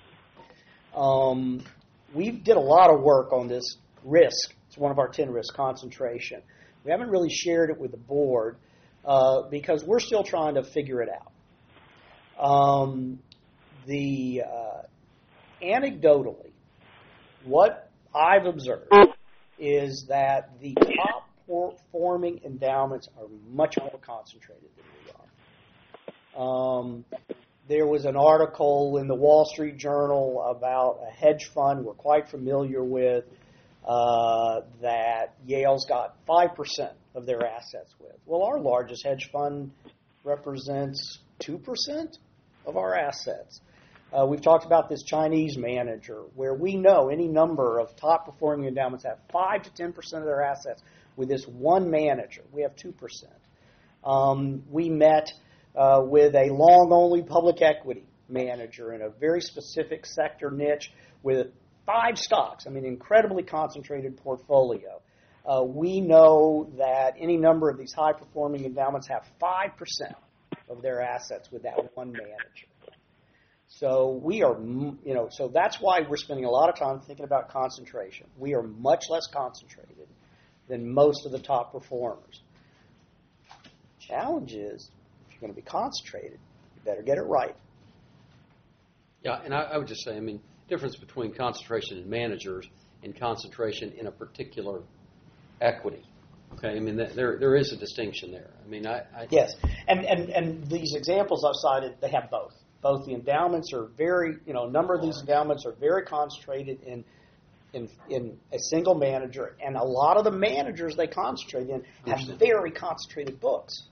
Um, we did a lot of work on this risk. It's one of our ten risk concentration. We haven't really shared it with the board uh, because we're still trying to figure it out. Um, the uh, anecdotally, what I've observed is that the top performing endowments are much more concentrated than we are. Um, there was an article in the Wall Street Journal about a hedge fund we're quite familiar with uh, that Yale's got five percent of their assets with. Well, our largest hedge fund represents two percent of our assets. Uh, we've talked about this Chinese manager, where we know any number of top-performing endowments have five to ten percent of their assets with this one manager. We have two percent. Um, we met uh, with a long-only public equity manager in a very specific sector niche with five stocks. I mean, incredibly concentrated portfolio. Uh, we know that any number of these high-performing endowments have five percent of their assets with that one manager. So we are, you know, so that's why we're spending a lot of time thinking about concentration. We are much less concentrated than most of the top performers. Challenge is, if you're going to be concentrated, you better get it right. Yeah, and I, I would just say, I mean, difference between concentration in managers and concentration in a particular equity. Okay, I mean, there there is a distinction there. I mean, I, I yes, and, and and these examples I've cited, they have both. Both the endowments are very, you know, a number of these endowments are very concentrated in in in a single manager, and a lot of the managers they concentrate in have very concentrated books.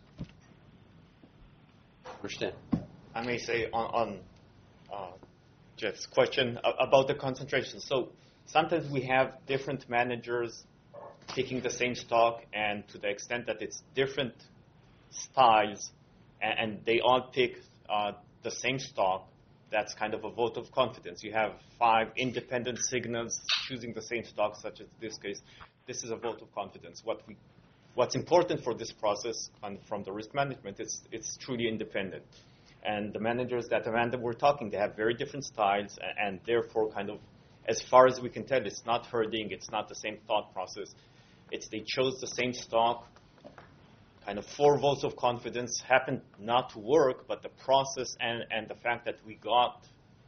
Understand. I may say on, on uh, Jeff's question about the concentration. So sometimes we have different managers picking the same stock, and to the extent that it's different styles, and, and they all pick uh, the same stock, that's kind of a vote of confidence. You have five independent signals choosing the same stock, such as this case. This is a vote of confidence. What we, what's important for this process and from the risk management is it's truly independent. And the managers that Amanda were talking, they have very different styles, and, and therefore kind of, as far as we can tell, it's not herding, it's not the same thought process. It's they chose the same stock, kind of four votes of confidence happened not to work, but the process and, and the fact that we got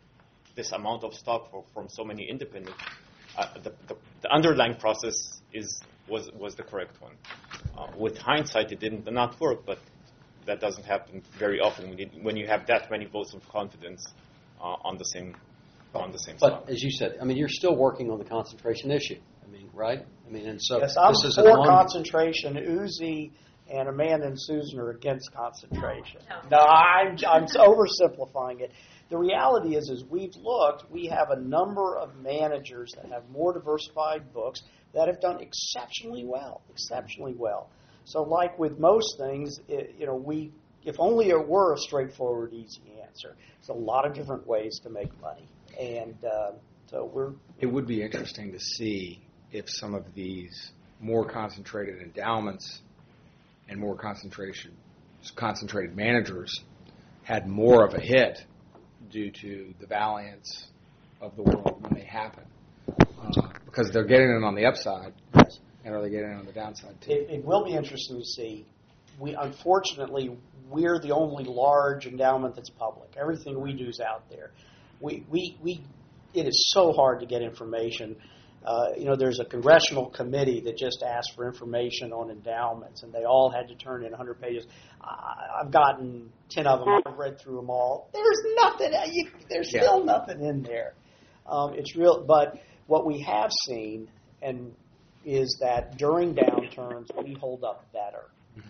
this amount of stock for, from so many independents, uh, the, the, the underlying process is was was the correct one. Uh, with hindsight, it did not work, but that doesn't happen very often when you, when you have that many votes of confidence uh, on the same on the same but stock. As you said, I mean, you're still working on the concentration issue. I mean, right? I mean, and so yes, I'm this is for an on- concentration. Uzi and Amanda and Susan are against concentration. No, I'm, I'm oversimplifying it. The reality is, is we've looked, we have a number of managers that have more diversified books that have done exceptionally well, exceptionally well. So like with most things, it, you know, we, if only it were a straightforward, easy answer. There's a lot of different ways to make money. And uh, so we're... It would be interesting to see if some of these more concentrated endowments and more concentration, concentrated managers had more of a hit due to the valiance of the world when they happen. Uh, because they're getting it on the upside, and are they getting it on the downside too? It, it will be interesting to see. We unfortunately, we're the only large endowment that's public. Everything we do is out there. We, we, we, it is so hard to get information. Uh, you know, there's a congressional committee that just asked for information on endowments, and they all had to turn in one hundred pages. I, I've gotten ten of them. I've read through them all. There's nothing. You, there's Yeah. still nothing in there. Um, it's real. But what we have seen, and is that during downturns we hold up better.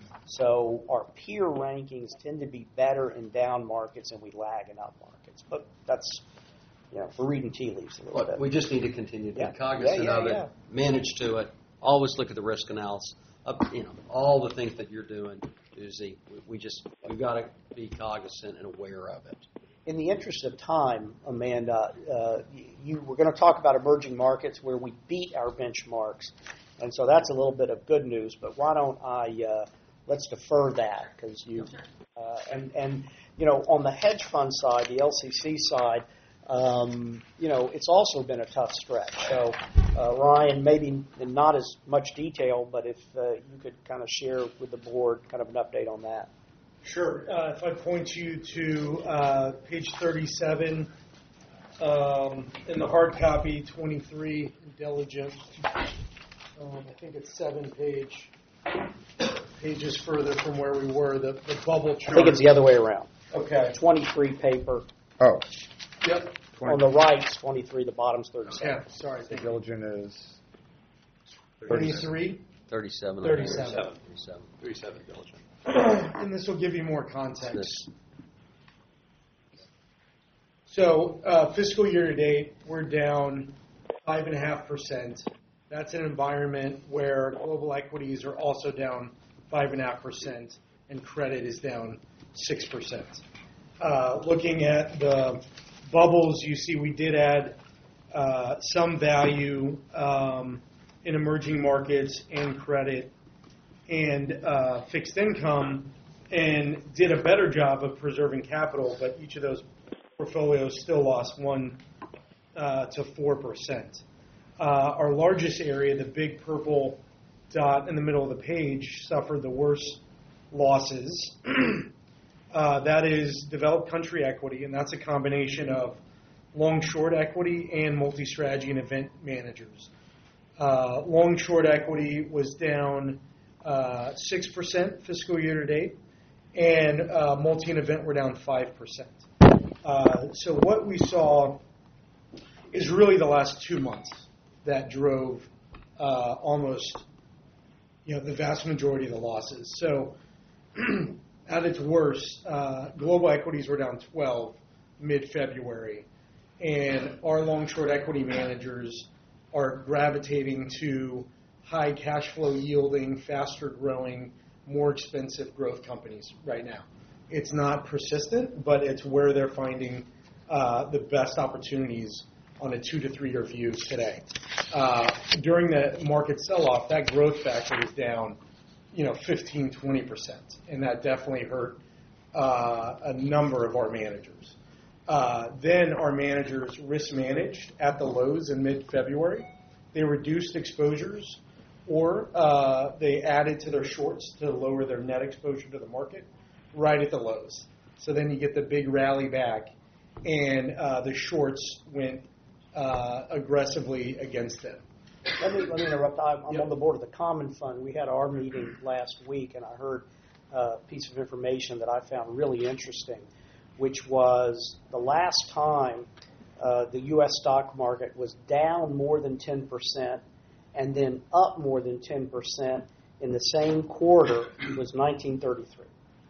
So our peer rankings tend to be better in down markets, and we lag in up markets. But that's, you know, we're reading tea leaves a little Look, bit. we just need to continue to Yeah. be cognizant Yeah, yeah, of it, yeah. manage to it, always look at the risk analysis. Up, you know, all the things that you're doing, Uzi, we, we just we've got to be cognizant and aware of it. In the interest of time, Amanda, uh, you we're going to talk about emerging markets where we beat our benchmarks, and so that's a little bit of good news. But why don't I uh, let's defer that because you uh, and and you know on the hedge fund side, the L C C side, um, you know it's also been a tough stretch. So uh, Ryan, maybe in not as much detail, but if uh, you could kind of share with the board kind of an update on that. Sure. Uh, if I point you to uh, page thirty-seven um, in the hard copy, twenty-three in diligent. Um, I think it's seven page pages further from where we were. The, the bubble chart. I think it's the other way around. Okay. twenty-three paper. Oh. Yep. On the right's twenty-three, the bottom's thirty-seven. Yeah. Sorry. The diligent is twenty-three. Thirty-seven. Thirty-seven. Thirty-seven. thirty-seven diligent. and this will give you more context. So uh, fiscal year to date, we're down five point five percent. That's an environment where global equities are also down five point five percent, and credit is down six percent. Uh, looking at the bubbles, you see we did add uh, some value um, in emerging markets and credit and uh, fixed income, and did a better job of preserving capital, but each of those portfolios still lost one uh, to four percent. Uh, our largest area, the big purple dot in the middle of the page, suffered the worst losses. uh, that is developed country equity, and that's a combination of long-short equity and multi-strategy and event managers. Uh, long-short equity was down uh, six percent fiscal year to date, and uh, multi and event were down five percent. Uh, so what we saw is really the last two months that drove uh, almost, you know, the vast majority of the losses. So at its worst, uh, global equities were down twelve mid-February, and our long-short equity managers are gravitating to high cash flow yielding, faster growing, more expensive growth companies right now. It's not persistent, but it's where they're finding uh, the best opportunities on a two to three year view today. Uh, during the market sell-off, that growth factor was down, you know, fifteen, twenty percent, and that definitely hurt uh, a number of our managers. Uh, then our managers risk managed at the lows in mid-February. They reduced exposures, or uh, they added to their shorts to lower their net exposure to the market right at the lows. So then you get the big rally back, and uh, the shorts went uh, aggressively against them. Let me, let me interrupt. I'm, I'm Yep. on the board of the Common Fund. We had our meeting last week, and I heard a piece of information that I found really interesting, which was the last time uh, the U S stock market was down more than ten percent and then up more than ten percent in the same quarter was nineteen thirty-three.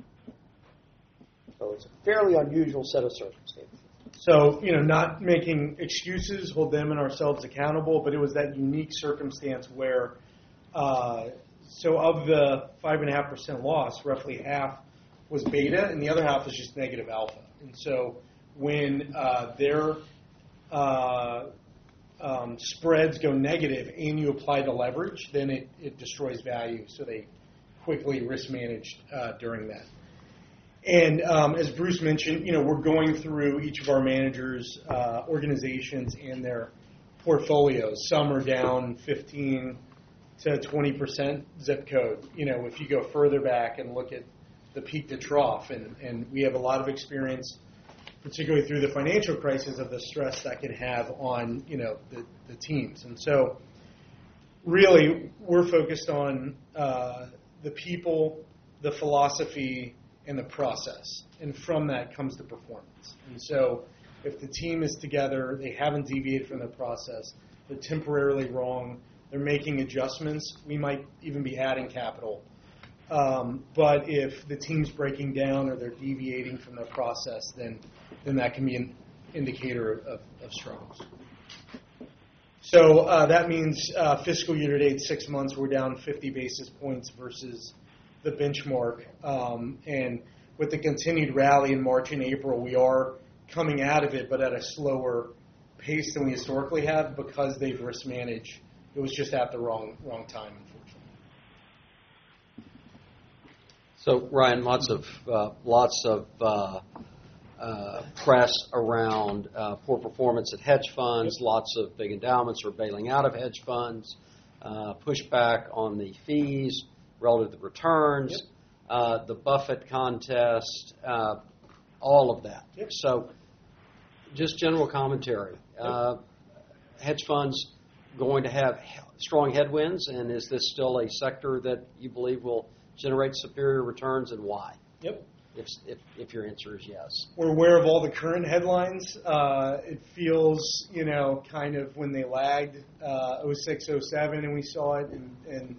So it's a fairly unusual set of circumstances. So, you know, not making excuses, hold them and ourselves accountable, but it was that unique circumstance where, uh, so of the five point five percent loss, roughly half was beta, and the other half was just negative alpha. And so when uh, their uh, um, spreads go negative and you apply the leverage, then it, it destroys value. So they quickly risk managed uh, during that. And um, as Bruce mentioned, you know, we're going through each of our managers' uh, organizations and their portfolios. Some are down fifteen to twenty percent zip code. You know, if you go further back and look at the peak to trough, and, and we have a lot of experience, particularly through the financial crisis, of the stress that can have on, you know, the, the teams. And so really we're focused on uh, the people, the philosophy, and the process. And from that comes the performance. And so if the team is together, they haven't deviated from the process, they're temporarily wrong, they're making adjustments, we might even be adding capital. Um, but if the team's breaking down or they're deviating from the process, then then that can be an indicator of, of struggles. So uh, that means uh, fiscal year to date, six months, we're down fifty basis points versus the benchmark. Um, and with the continued rally in March and April, we are coming out of it, but at a slower pace than we historically have because they've risk managed. It was just at the wrong wrong time, unfortunately. So, Ryan, lots of uh, lots of uh, uh, press around uh, poor performance at hedge funds. Lots of big endowments are bailing out of hedge funds. Uh, pushback on the fees relative to returns. Yep. Uh, the Buffett contest. Uh, all of that. Yep. So, just general commentary. Uh, hedge funds going to have strong headwinds, and is this still a sector that you believe will generate superior returns, and why? Yep. If, if, if your answer is yes. We're aware of all the current headlines. Uh, it feels, you know, kind of when they lagged uh, oh six, oh seven, and we saw it, and, and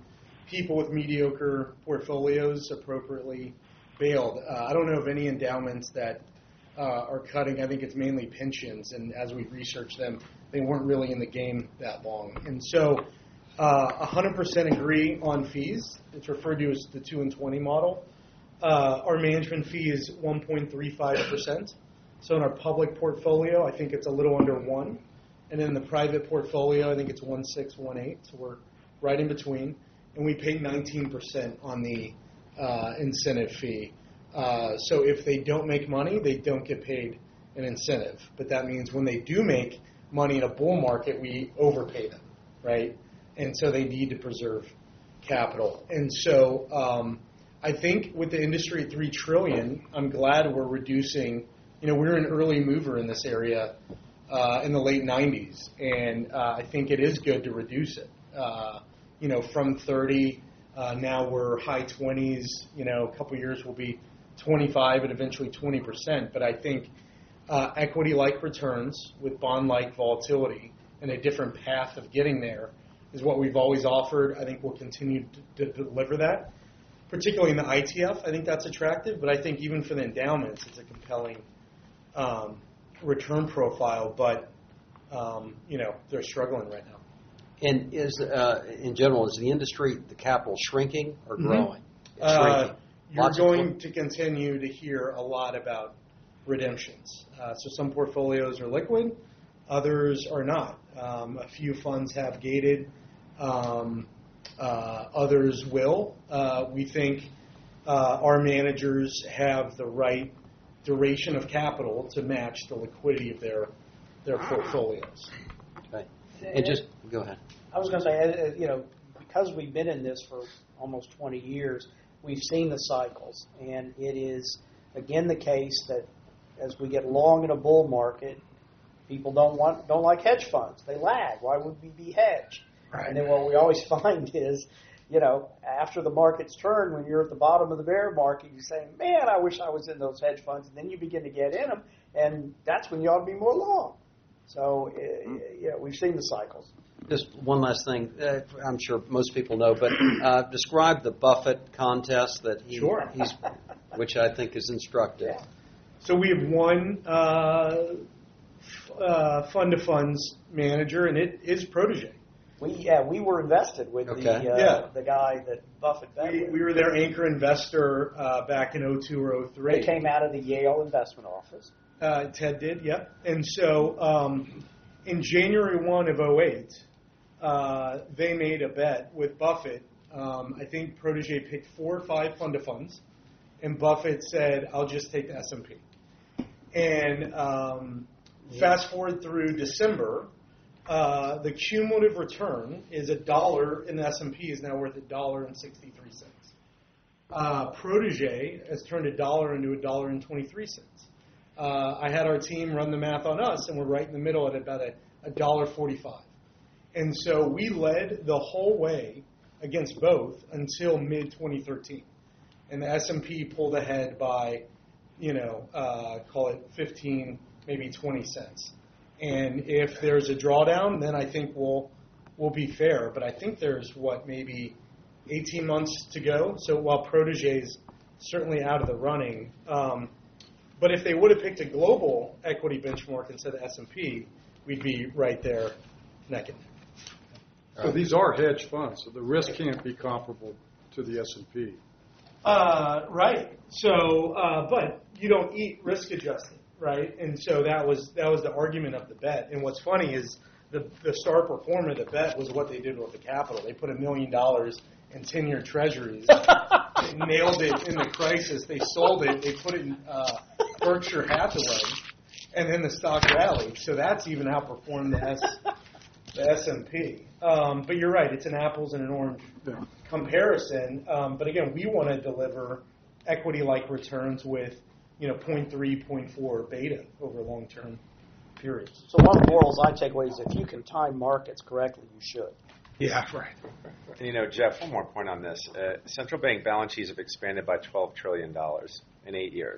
people with mediocre portfolios appropriately bailed. Uh, I don't know of any endowments that uh, are cutting. I think it's mainly pensions, and as we've researched them, they weren't really in the game that long. And so uh, one hundred percent agree on fees. It's referred to as the two and twenty model. Uh, our management fee is one point three five percent. So in our public portfolio, I think it's a little under one. And in the private portfolio, I think it's one point six, one point eight. So we're right in between. And we pay nineteen percent on the uh, incentive fee. Uh, so if they don't make money, they don't get paid an incentive. But that means when they do make money in a bull market, we overpay them, right? And so they need to preserve capital. And so um, I think with the industry at three trillion dollars, I'm glad we're reducing. You know, we're an early mover in this area uh, in the late nineties, and uh, I think it is good to reduce it. Uh, you know, from thirty, uh, now we're high twenties. You know, a couple years will be twenty-five and eventually twenty percent. But I think uh, equity-like returns with bond-like volatility and a different path of getting there is what we've always offered. I think we'll continue to, to deliver that, particularly in the I T F. I think that's attractive, but I think even for the endowments, it's a compelling um, return profile. But, um, you know, they're struggling right now. And is, uh, in general, is the industry, the capital shrinking or growing? Mm-hmm. It's shrinking. Uh, you're Lots of going to continue to hear a lot about redemptions. Uh, so some portfolios are liquid, others are not. Um, a few funds have gated, um, uh, others will. Uh, we think uh, our managers have the right duration of capital to match the liquidity of their their portfolios. Okay. And just go ahead. I was going to say, you know, because we've been in this for almost twenty years, we've seen the cycles, and it is again the case that as we get long in a bull market, people don't want don't like hedge funds. They lag. Why would we be hedged? Right. And then what we always find is, you know, after the markets turn, when you're at the bottom of the bear market, you say, man, I wish I was in those hedge funds. And then you begin to get in them, and that's when you ought to be more long. So, uh, yeah, we've seen the cycles. Just one last thing. Uh, I'm sure most people know, but uh, describe the Buffett contest that he, sure. he's, which I think is instructive. Yeah. So we have one uh, f- uh, fund-to-funds manager, and it is Protégé. We yeah we were invested with Okay. the uh, Yeah. the guy that Buffett bet We, with. we were their anchor investor uh, back in oh two or oh three. They came out of the Yale investment office. Uh, Ted did, yep. And so um, in January first of oh eight, uh, they made a bet with Buffett. Um, I think Protégé picked four or five fund-to-funds, and Buffett said, I'll just take the S and P. And um, fast forward through December, uh, the cumulative return is a dollar in the S and P is now worth a dollar and sixty-three cents. Uh, Protégé has turned a dollar into a dollar and twenty-three cents. Uh, I had our team run the math on us, and we're right in the middle at about a, a dollar forty-five. And so we led the whole way against both until mid twenty thirteen, and the S and P pulled ahead by, you know, uh, call it fifteen, maybe twenty cents. And if there's a drawdown, then I think we'll we'll be fair. But I think there's what maybe eighteen months to go. So while Protégé is certainly out of the running. Um, But if they would have picked a global equity benchmark instead of S and P, we'd be right there neck and neck. So these are hedge funds, so the risk can't be comparable to the S and P. Uh, right. So, uh, but you don't eat risk adjusted, right? And so that was that was the argument of the bet. And what's funny is the the star performer of the bet was what they did with the capital. They put a million dollars in ten-year treasuries, nailed it in the crisis. They sold it. They put it in uh, Berkshire Hathaway, and then the stock rallied. So that's even outperformed the S the S and P. Um, but you're right. It's an apples and an orange Yeah. comparison. Um, but again, we want to deliver equity-like returns with, you know, zero point three, zero point four beta over long-term periods. So one of the morals I take away is if you can time markets correctly, you should. Yeah, right. And, you know, Jeff, one more point on this. Uh, central bank balance sheets have expanded by twelve trillion dollars in eight years.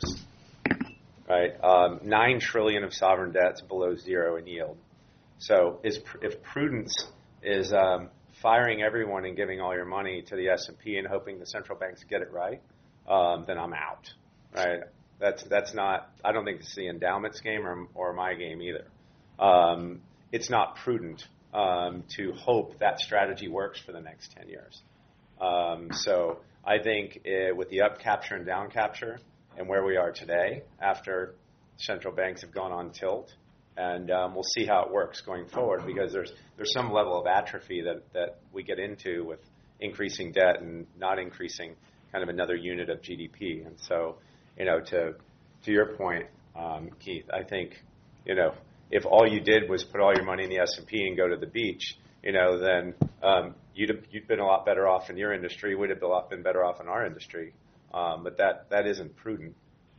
Right? Um, nine trillion dollars of sovereign debt's below zero in yield. So is, if prudence is um, firing everyone and giving all your money to the S and P and hoping the central banks get it right, um, then I'm out. Right? That's that's not. I don't think this is the endowments game or or my game either. Um, it's not prudent um, to hope that strategy works for the next ten years. Um, so I think it, with the up capture and down capture and where we are today, after central banks have gone on tilt, and um, we'll see how it works going forward, because there's there's some level of atrophy that, that we get into with increasing debt and not increasing kind of another unit of G D P. And so, you know, to to your point, um, Keith, I think, you know, if all you did was put all your money in the S and P and go to the beach, you know, then um, you'd have, you'd been a lot better off in your industry. We'd have been, a lot, been better off in our industry. Um, but that, that isn't prudent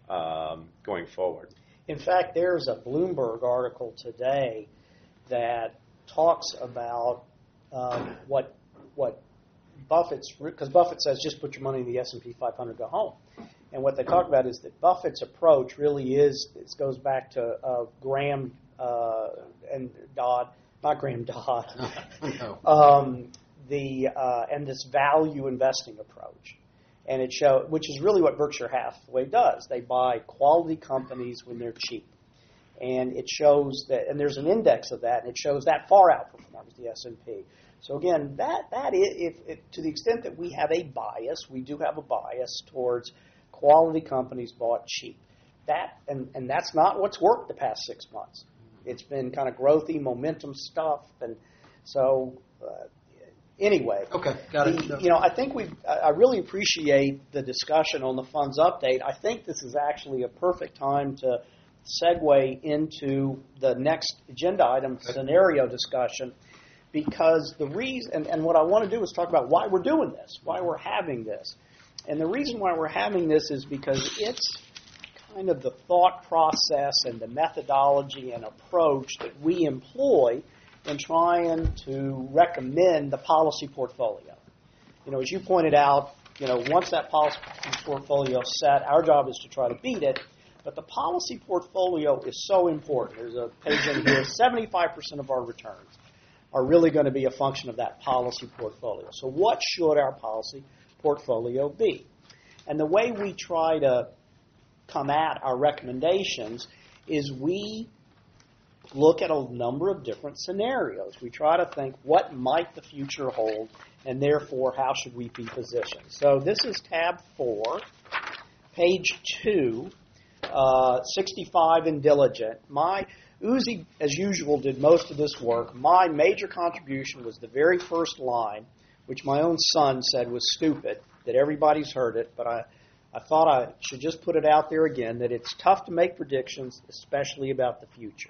um, going forward. In fact, there's a Bloomberg article today that talks about um, what what Buffett's, because Buffett says just put your money in the S and P five hundred, go home. And what they talk about is that Buffett's approach really is, this goes back to uh, Graham uh, and Dodd, not Graham Dodd, No. um, the uh, and this value investing approach. And it show, which is really what Berkshire Hathaway does. They buy quality companies when they're cheap. And it shows that, and there's an index of that, and it shows that far outperforms the S and P. So again, that that is, if, if to the extent that we have a bias, we do have a bias towards quality companies bought cheap. That and, and that's not what's worked the past six months. It's been kind of growthy, momentum stuff, and so. Uh, Anyway, Okay, got it. the, you know, I think we. I really appreciate the discussion on the funds update. I think this is actually a perfect time to segue into the next agenda item, scenario discussion, because the reason and, and what I want to do is talk about why we're doing this, why we're having this, and the reason why we're having this is because it's kind of the thought process and the methodology and approach that we employ in trying to recommend the policy portfolio. You know, as you pointed out, you know, once that policy portfolio is set, our job is to try to beat it, but the policy portfolio is so important. There's a page in here, seventy-five percent of our returns are really going to be a function of that policy portfolio. So what should our policy portfolio be? And the way we try to come at our recommendations is we look at a number of different scenarios. We try to think, what might the future hold, and therefore, how should we be positioned? So this is tab four, page two, uh, sixty-five in Diligent. My Uzi, as usual, did most of this work. My major contribution was the very first line, which my own son said was stupid, that everybody's heard it, but I, I thought I should just put it out there again, that it's tough to make predictions, especially about the future.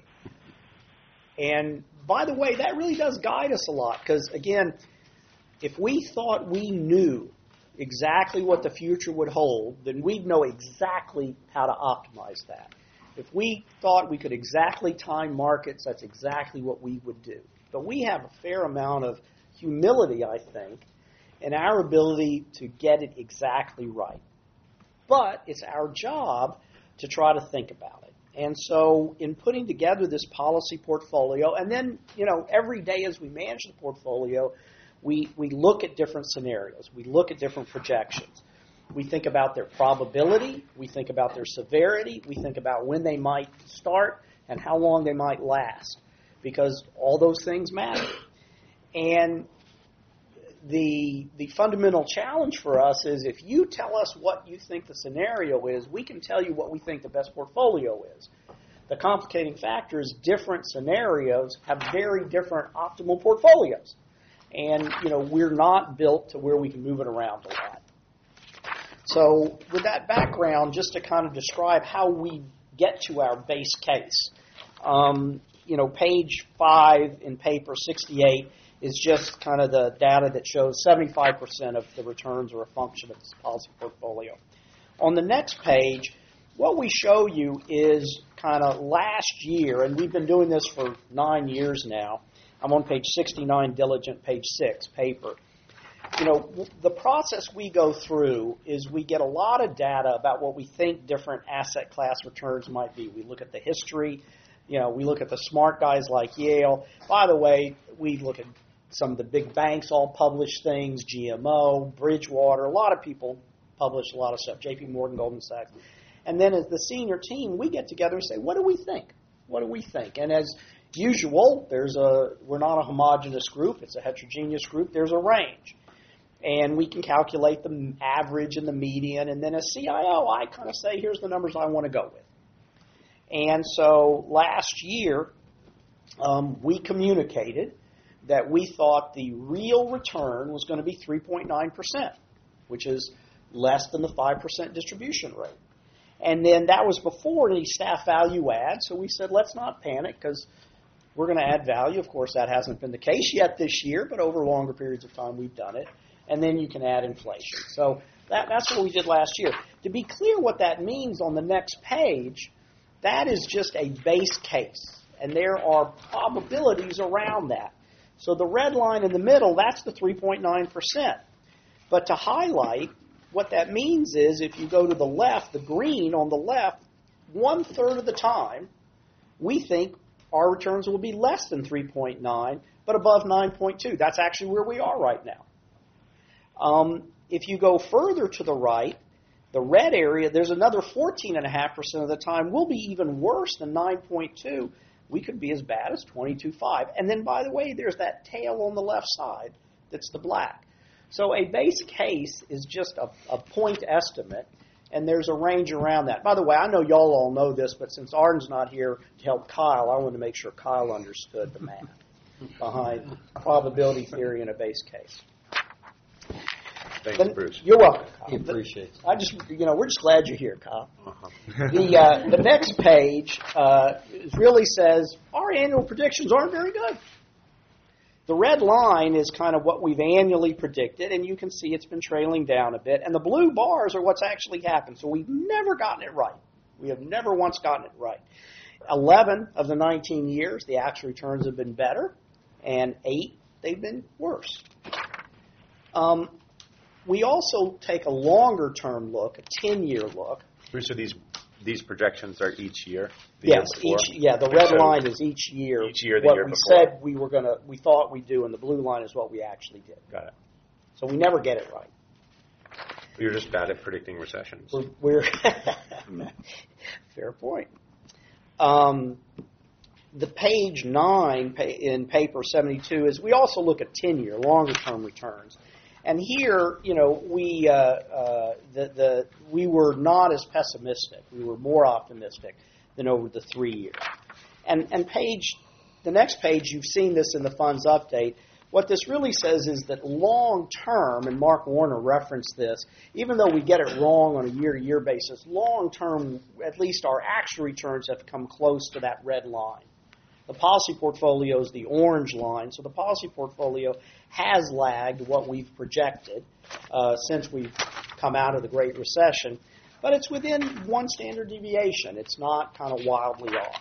And by the way, that really does guide us a lot, because again, if we thought we knew exactly what the future would hold, then we'd know exactly how to optimize that. If we thought we could exactly time markets, that's exactly what we would do. But we have a fair amount of humility, I think, in our ability to get it exactly right. But it's our job to try to think about it. And so in putting together this policy portfolio, and then, you know, every day as we manage the portfolio, we, we look at different scenarios. We look at different projections. We think about their probability. We think about their severity. We think about when they might start and how long they might last, because all those things matter. And the the fundamental challenge for us is, if you tell us what you think the scenario is, we can tell you what we think the best portfolio is. The complicating factor is different scenarios have very different optimal portfolios. And, you know, we're not built to where we can move it around a lot. So with that background, just to kind of describe how we get to our base case, um, you know, page five in paper sixty-eight is just kind of the data that shows seventy-five percent of the returns are a function of this policy portfolio. On the next page, what we show you is kind of last year, and we've been doing this for nine years now. I'm on page sixty-nine, Diligent, page six, paper. You know, the process we go through is we get a lot of data about what we think different asset class returns might be. We look at the history. You know, we look at the smart guys like Yale. By the way, we look at some of the big banks all publish things, G M O, Bridgewater, a lot of people publish a lot of stuff, J P Morgan, Goldman Sachs. And then as the senior team, we get together and say, what do we think? What do we think? And as usual, there's a we're not a homogeneous group. It's a heterogeneous group. There's a range. And we can calculate the average and the median. And then as C I O, I kind of say, here's the numbers I want to go with. And so last year, um, we communicated that we thought the real return was going to be three point nine percent, which is less than the five percent distribution rate. And then that was before any staff value add, so we said, let's not panic because we're going to add value. Of course, that hasn't been the case yet this year, but over longer periods of time we've done it. And then you can add inflation. So that, that's what we did last year. To be clear what that means on the next page, that is just a base case, and there are probabilities around that. So the red line in the middle, that's the three point nine percent. But to highlight, what that means is if you go to the left, the green on the left, one-third of the time, we think our returns will be less than three point nine, but above nine point two. That's actually where we are right now. Um, if you go further to the right, the red area, there's another fourteen point five percent of the time will be even worse than nine point two. We could be as bad as twenty-two point five. And then, by the way, there's that tail on the left side that's the black. So a base case is just a, a point estimate, and there's a range around that. By the way, I know y'all all know this, but since Arden's not here to help Kyle, I wanted to make sure Kyle understood the math behind probability theory in a base case. Thanks, Then, Bruce. You're welcome, Kyle. He appreciates it. I just, you know, we're just glad you're here, Kyle. Uh-huh. The uh, the next page uh, really says our annual predictions aren't very good. The red line is kind of what we've annually predicted, and you can see it's been trailing down a bit. And the blue bars are what's actually happened. So we've never gotten it right. We have never once gotten it right. eleven of the nineteen years, the actual returns have been better, and eight, they've been worse. Um, we also take a longer-term look, a ten-year look. Bruce, are these these projections are each year? The year Yes, before? each yeah. The red So line is each year. Each year, the what year we before. said we were gonna, we thought we'd do, and the blue line is what we actually did. Got it. So we never get it right. You're just bad at predicting recessions. We're, we're fair point. Um, the page nine pa- in paper seventy-two is we also look at ten-year, longer-term returns. And here, you know, we uh, uh, the, the we were not as pessimistic. We were more optimistic than over the three years. And and page, the next page, you've seen this in the funds update. What this really says is that long term, and Mark Warner referenced this, even though we get it wrong on a year-to-year basis, long term, at least our actual returns have come close to that red line. The policy portfolio is the orange line, so the policy portfolio has lagged what we've projected uh, since we've come out of the Great Recession, but it's within one standard deviation. It's not kind of wildly off.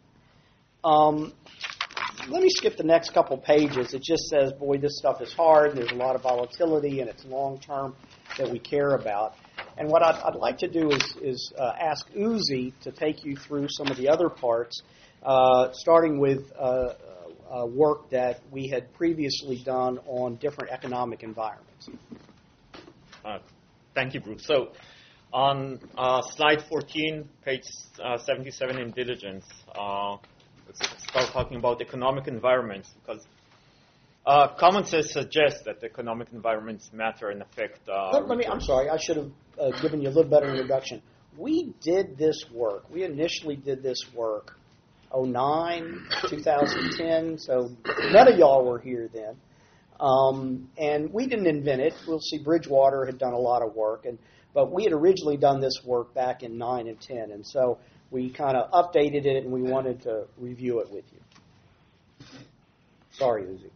Um, let me skip the next couple pages. It just says, boy, this stuff is hard, and there's a lot of volatility, and it's long-term that we care about. And what I'd, I'd like to do is, is uh, ask Uzi to take you through some of the other parts. Uh, starting with uh, uh, work that we had previously done on different economic environments. Uh, thank you, Bruce. So on uh, slide fourteen, page uh, seventy-seven in diligence, uh, let's start talking about economic environments because uh, common sense suggests that economic environments matter and affect. Uh, let, let me. I'm sorry. I should have uh, given you a little better introduction. We did this work. We initially did this work oh nine, two thousand ten, so none of y'all were here then. Um, and we didn't invent it. We'll see Bridgewater had done a lot of work, and but we had originally done this work back in nine and ten, and so we kind of updated it, and we wanted to review it with you. Sorry, Uzi.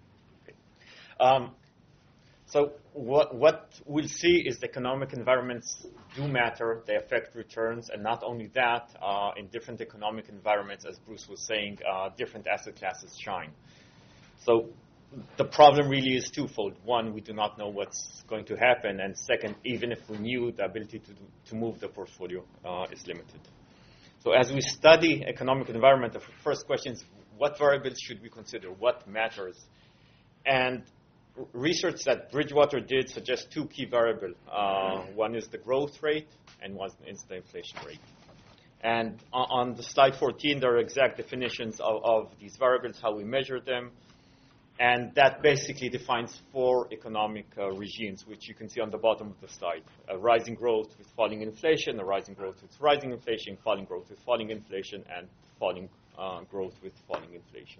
Um, so what what we'll see is the economic environments do matter. They affect returns, and not only that, uh, in different economic environments, as Bruce was saying, uh, different asset classes shine. So the problem really is twofold. One, we do not know what's going to happen, and second, even if we knew, the ability to do, to move the portfolio uh, is limited. So as we study economic environment, the first question is, what variables should we consider? What matters? and research that Bridgewater did suggests two key variables. Uh, one is the growth rate, and one is the inflation rate. And on, on the slide fourteen, there are exact definitions of, of these variables, how we measure them. And that basically defines four economic uh, regimes, which you can see on the bottom of the slide. A rising growth with falling inflation, a rising growth with rising inflation, falling growth with falling inflation, and falling uh, growth with falling inflation.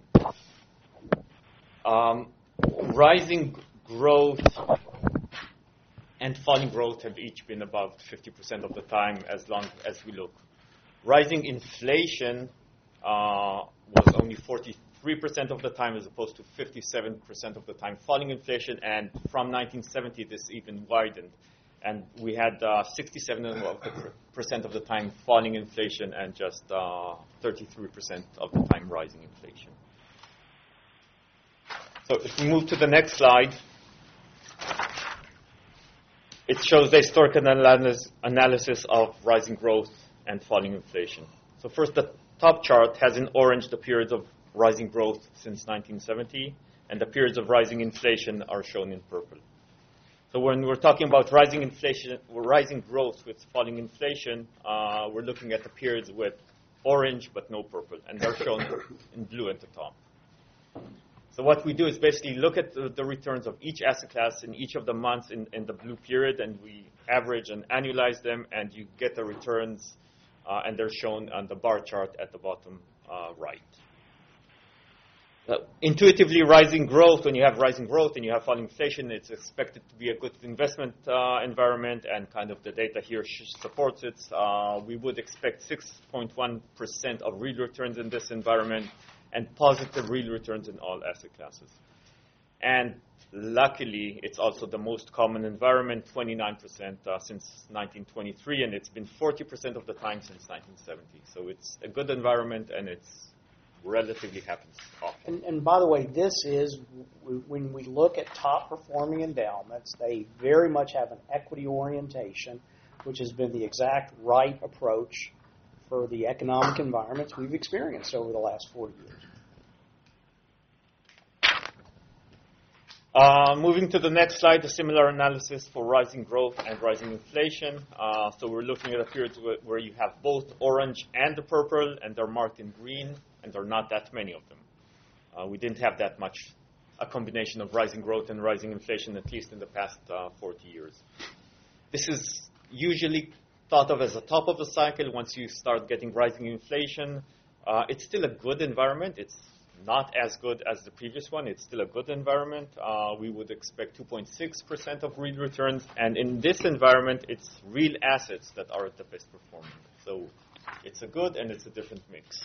Um, rising growth and falling growth have each been above fifty percent of the time as long as we look. Rising inflation uh, was only forty-three percent of the time as opposed to fifty-seven percent of the time falling inflation, and from nineteen seventy this even widened. And we had uh, sixty-seven percent of the time falling inflation and just uh, thirty-three percent of the time rising inflation. So if we move to the next slide, it shows the historical analysis, analysis of rising growth and falling inflation. So first, the top chart has in orange the periods of rising growth since nineteen seventy, and the periods of rising inflation are shown in purple. So when we're talking about rising inflation, rising growth with falling inflation, uh, we're looking at the periods with orange but no purple, and they're shown in blue at the top. So what we do is basically look at the, the returns of each asset class in each of the months in, in the blue period, and we average and annualize them, and you get the returns, uh, and they're shown on the bar chart at the bottom uh, right. Uh, intuitively, rising growth, when you have rising growth and you have falling inflation, it's expected to be a good investment uh, environment, and kind of the data here supports it. Uh, we would expect six point one percent of real returns in this environment and positive real returns in all asset classes. And luckily, it's also the most common environment, twenty-nine percent uh, since nineteen twenty-three, and it's been forty percent of the time since nineteen seventy. So it's a good environment, and it's relatively happens often. And, and by the way, this is, when we look at top performing endowments, they very much have an equity orientation, which has been the exact right approach for the economic environments we've experienced over the last forty years. Uh, moving to the next slide, a similar analysis for rising growth and rising inflation. Uh, so we're looking at a period where, where you have both orange and the purple, and they're marked in green, and there are not that many of them. Uh, we didn't have that much, a combination of rising growth and rising inflation, at least in the past uh, forty years. This is usually thought of as a top of the cycle. Once you start getting rising inflation, uh, it's still a good environment. It's not as good as the previous one. It's still a good environment. Uh, we would expect two point six percent of real returns. And in this environment, it's real assets that are at the best performing. So it's a good and it's a different mix.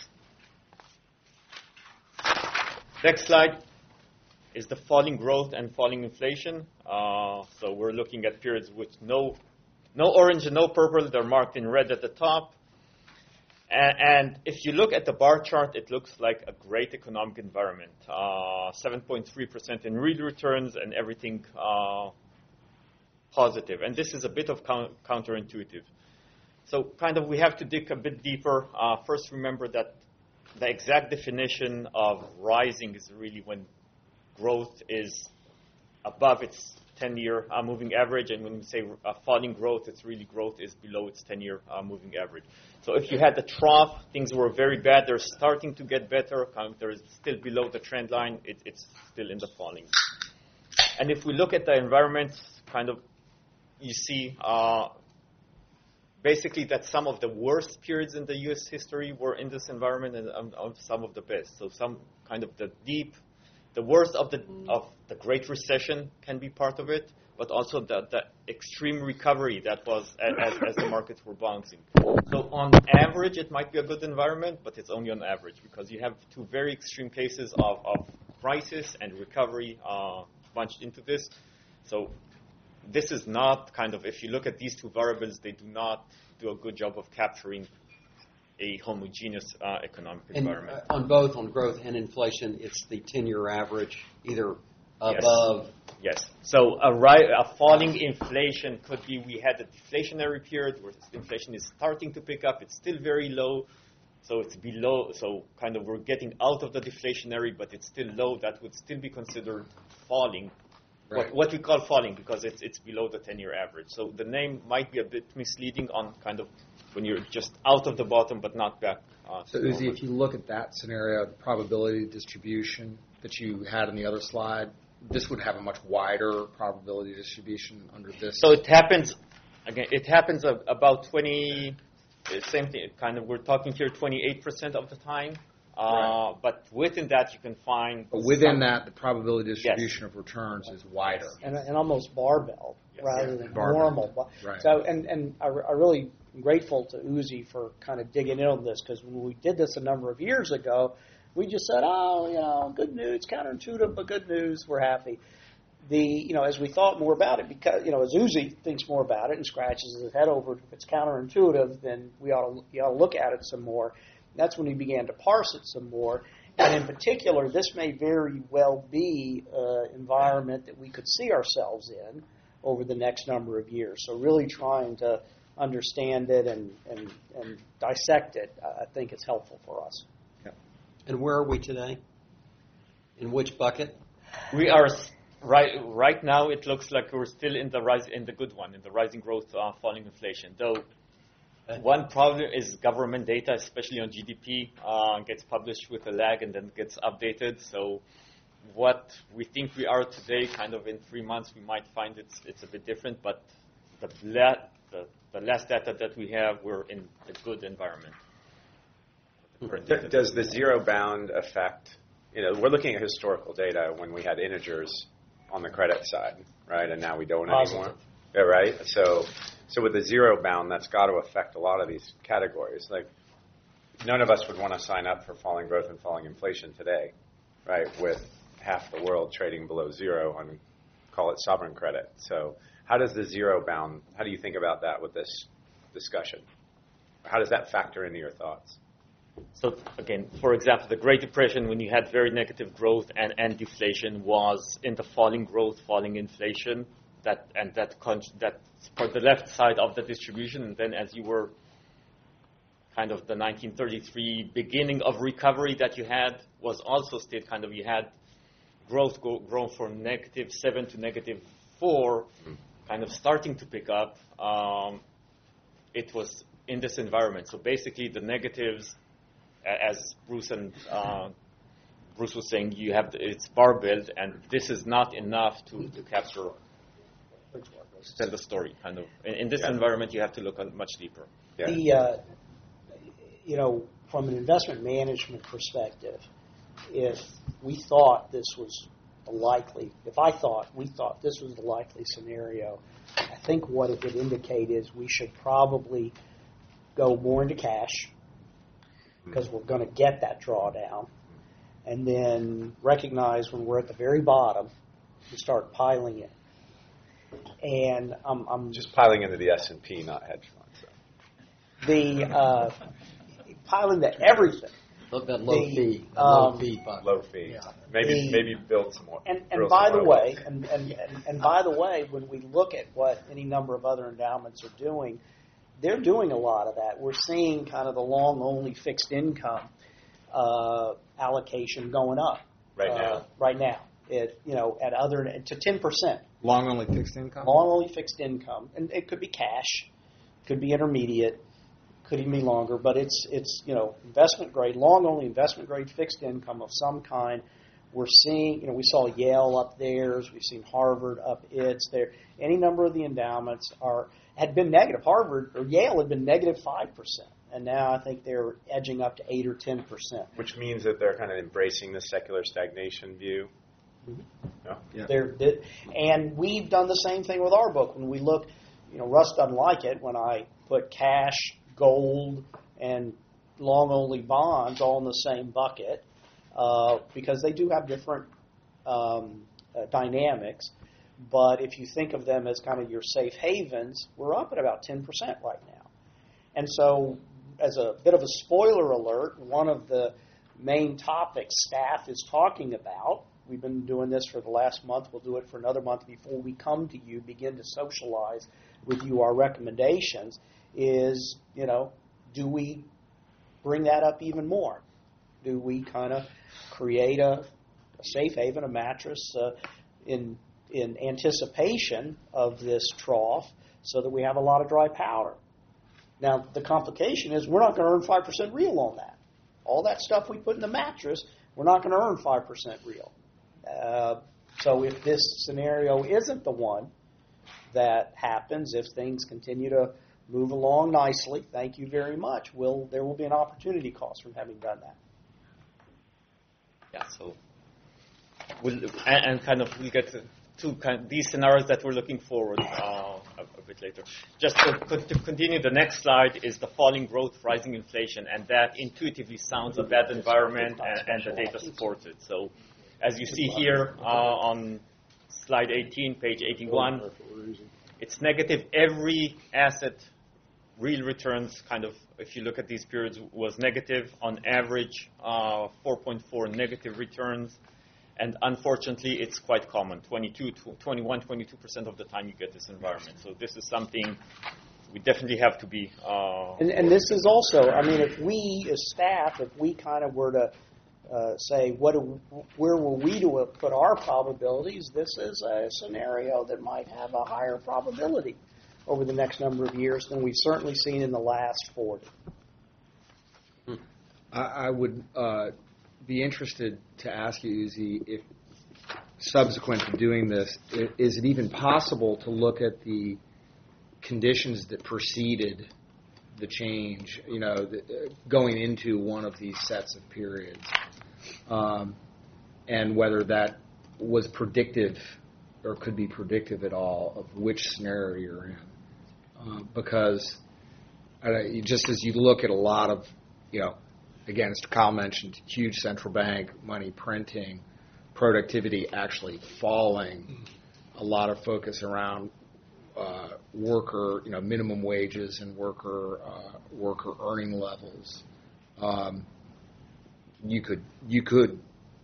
Next slide is the falling growth and falling inflation. Uh, so we're looking at periods with no, no orange and no purple. They're marked in red at the top. And if you look at the bar chart, it looks like a great economic environment. Uh, seven point three percent in real returns and everything uh, positive. And this is a bit of coun- counterintuitive. So kind of we have to dig a bit deeper. Uh, first, remember that the exact definition of rising is really when growth is above its ten-year uh, moving average, and when we say uh, falling growth, it's really growth is below its ten-year uh, moving average. So if you had the trough, things were very bad. They're starting to get better. Kind of, they're still below the trend line. It, it's still in the falling. And if we look at the environment, kind of, you see uh, basically that some of the worst periods in the U S history were in this environment, and um, some of the best. So some kind of the deep, the worst of the of the Great Recession can be part of it, but also the, the extreme recovery that was as, as the markets were bouncing. So on average, it might be a good environment, but it's only on average because you have two very extreme cases of, of crisis and recovery uh, bunched into this. So this is not kind of, if you look at these two variables, they do not do a good job of capturing a homogeneous uh, economic and, environment. Uh, on both, on growth and inflation, it's the ten-year average, either above. Yes. yes. So a, ri- a falling inflation could be we had a deflationary period where inflation is starting to pick up. It's still very low. So it's below, so kind of we're getting out of the deflationary, but it's still low. That would still be considered falling, Right. what, what we call falling, because it's it's below the ten-year average. So the name might be a bit misleading on kind of when you're just out of the bottom but not back. Uh, So, Uzi, if you look at that scenario, the probability distribution that you had on the other slide, this would have a much wider probability distribution under this. So it happens, again, it happens a- about twenty, uh, same thing, kind of, we're talking here twenty-eight percent of the time. Uh, Right. But within that, you can find. But within some- that, the probability distribution of returns is wider. and, and almost barbell Yes. rather Yeah, than barbell. normal. But- Right. So, and and I, I really am grateful to Uzi for kind of digging in on this, because when we did this a number of years ago, we just said, oh, you know, good news, counterintuitive, but good news, we're happy. The you know, as we thought more about it, because you know, as Uzi thinks more about it and scratches his head over it, if it's counterintuitive, then we ought to you ought to look at it some more. That's when he began to parse it some more. And in particular, this may very well be an environment that we could see ourselves in over the next number of years. So really trying to understand it and, and, and dissect it, I think is helpful for us. And where are we today? In which bucket? We are s- right right now. It looks like we're still in the rise in the good one, in the rising growth, uh, falling inflation. Though one problem is government data, especially on G D P, uh, gets published with a lag and then gets updated. So what we think we are today, kind of in three months, we might find it's it's a bit different. But the la- the, the last data that we have, we're in a good environment. D- Does the zero bound affect, you know, we're looking at historical data when we had integers on the credit side, right? And now we don't Positive. anymore. Yeah, right? So so with the zero bound, that's got to affect a lot of these categories. Like, none of us would want to sign up for falling growth and falling inflation today, right? With half the world trading below zero on, call it sovereign credit. So how does the zero bound, how do you think about that with this discussion? How does that factor into your thoughts? So again, for example, the Great Depression, when you had very negative growth and, and deflation, was in the falling growth, falling inflation, that and that con- that for the left side of the distribution. And then as you were kind of the nineteen thirty-three beginning of recovery that you had was also still kind of, you had growth go, grown from negative seven to negative four, kind of starting to pick up. Um, it was in this environment. So basically the negatives, as Bruce and uh, Bruce was saying, you have the, it's barbelled, and this is not enough to, to capture, to tell the story. Kind of in, in this Yeah. environment, you have to look a much deeper. Yeah. The, uh, you know, from an investment management perspective, if we thought this was the likely, if I thought, we thought this was the likely scenario, I think what it would indicate is we should probably go more into cash, because we're going to get that drawdown, and then recognize when we're at the very bottom, we start piling it. And I'm, I'm Just piling into the S and P, not hedge funds. So. the uh, piling to everything. Look, that low The, fee, the um, low fee bucket. Low fee. Maybe The- maybe build some more. And, drill and by some the more. way, and, and, and, and by the way, when we look at what any number of other endowments are doing, they're doing a lot of that. We're seeing kind of the long-only fixed income uh, allocation going up Right uh, now. Right now, it you know at other to ten percent. Long only fixed income? Long-only fixed income, and it could be cash, could be intermediate, could even be longer, but it's it's you know investment grade, long-only investment grade fixed income of some kind. We're seeing, you know, we saw Yale up theirs, we've seen Harvard up its. There, any number of the endowments are had been negative. Harvard or Yale had been negative five percent, and now I think they're edging up to eight or ten percent. Which means that they're kind of embracing the secular stagnation view. No? Yeah. They're, they and we've done the same thing with our book. When we look, you know, Russ doesn't like it when I put cash, gold, and long-only bonds all in the same bucket uh, because they do have different um, uh, dynamics. But if you think of them as kind of your safe havens, we're up at about ten percent right now. And so, as a bit of a spoiler alert, one of the main topics staff is talking about, we've been doing this for the last month, we'll do it for another month before we come to you, begin to socialize with you our recommendations, is, you know, do we bring that up even more? Do we kind of create a, a safe haven, a mattress uh, in in anticipation of this trough so that we have a lot of dry powder? Now, the complication is we're not going to earn five percent real on that. All that stuff we put in the mattress, we're not going to earn five percent real. Uh, so if this scenario isn't the one that happens, if things continue to move along nicely, thank you very much, we'll, there will be an opportunity cost from having done that. Yeah, so we'll, and, and kind of we'll get to, to kind of these scenarios that we're looking forward uh, a, a bit later. Just to, to continue, the next slide is the falling growth, rising inflation, and that intuitively sounds a bad environment, and, and the data supports it. So as you see here uh, on slide eighteen, page eighty-one, it's negative. Every asset, real returns, kind of, if you look at these periods, was negative. On average, uh, four point four negative returns. And unfortunately, it's quite common. twenty-two, twenty-one, twenty-two percent of the time you get this environment. So this is something we definitely have to be. Uh, and, and this is also, I mean, if we as staff, if we kind of were to uh, say, what, do, where were we to put our probabilities, this is a scenario that might have a higher probability over the next number of years than we've certainly seen in the last forty. I, I would uh, be interested to ask you, Uzi, if subsequent to doing this, is it even possible to look at the conditions that preceded the change, you know, the, going into one of these sets of periods, um, and whether that was predictive or could be predictive at all of which scenario you're in? Uh, because uh, just as you look at a lot of, you know, again, as Kyle mentioned, huge central bank money printing, productivity actually falling, a lot of focus around uh, worker, you know, minimum wages and worker uh, worker earning levels. Um, you could, you could.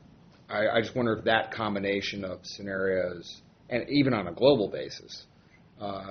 I, I just wonder if that combination of scenarios, and even on a global basis, uh,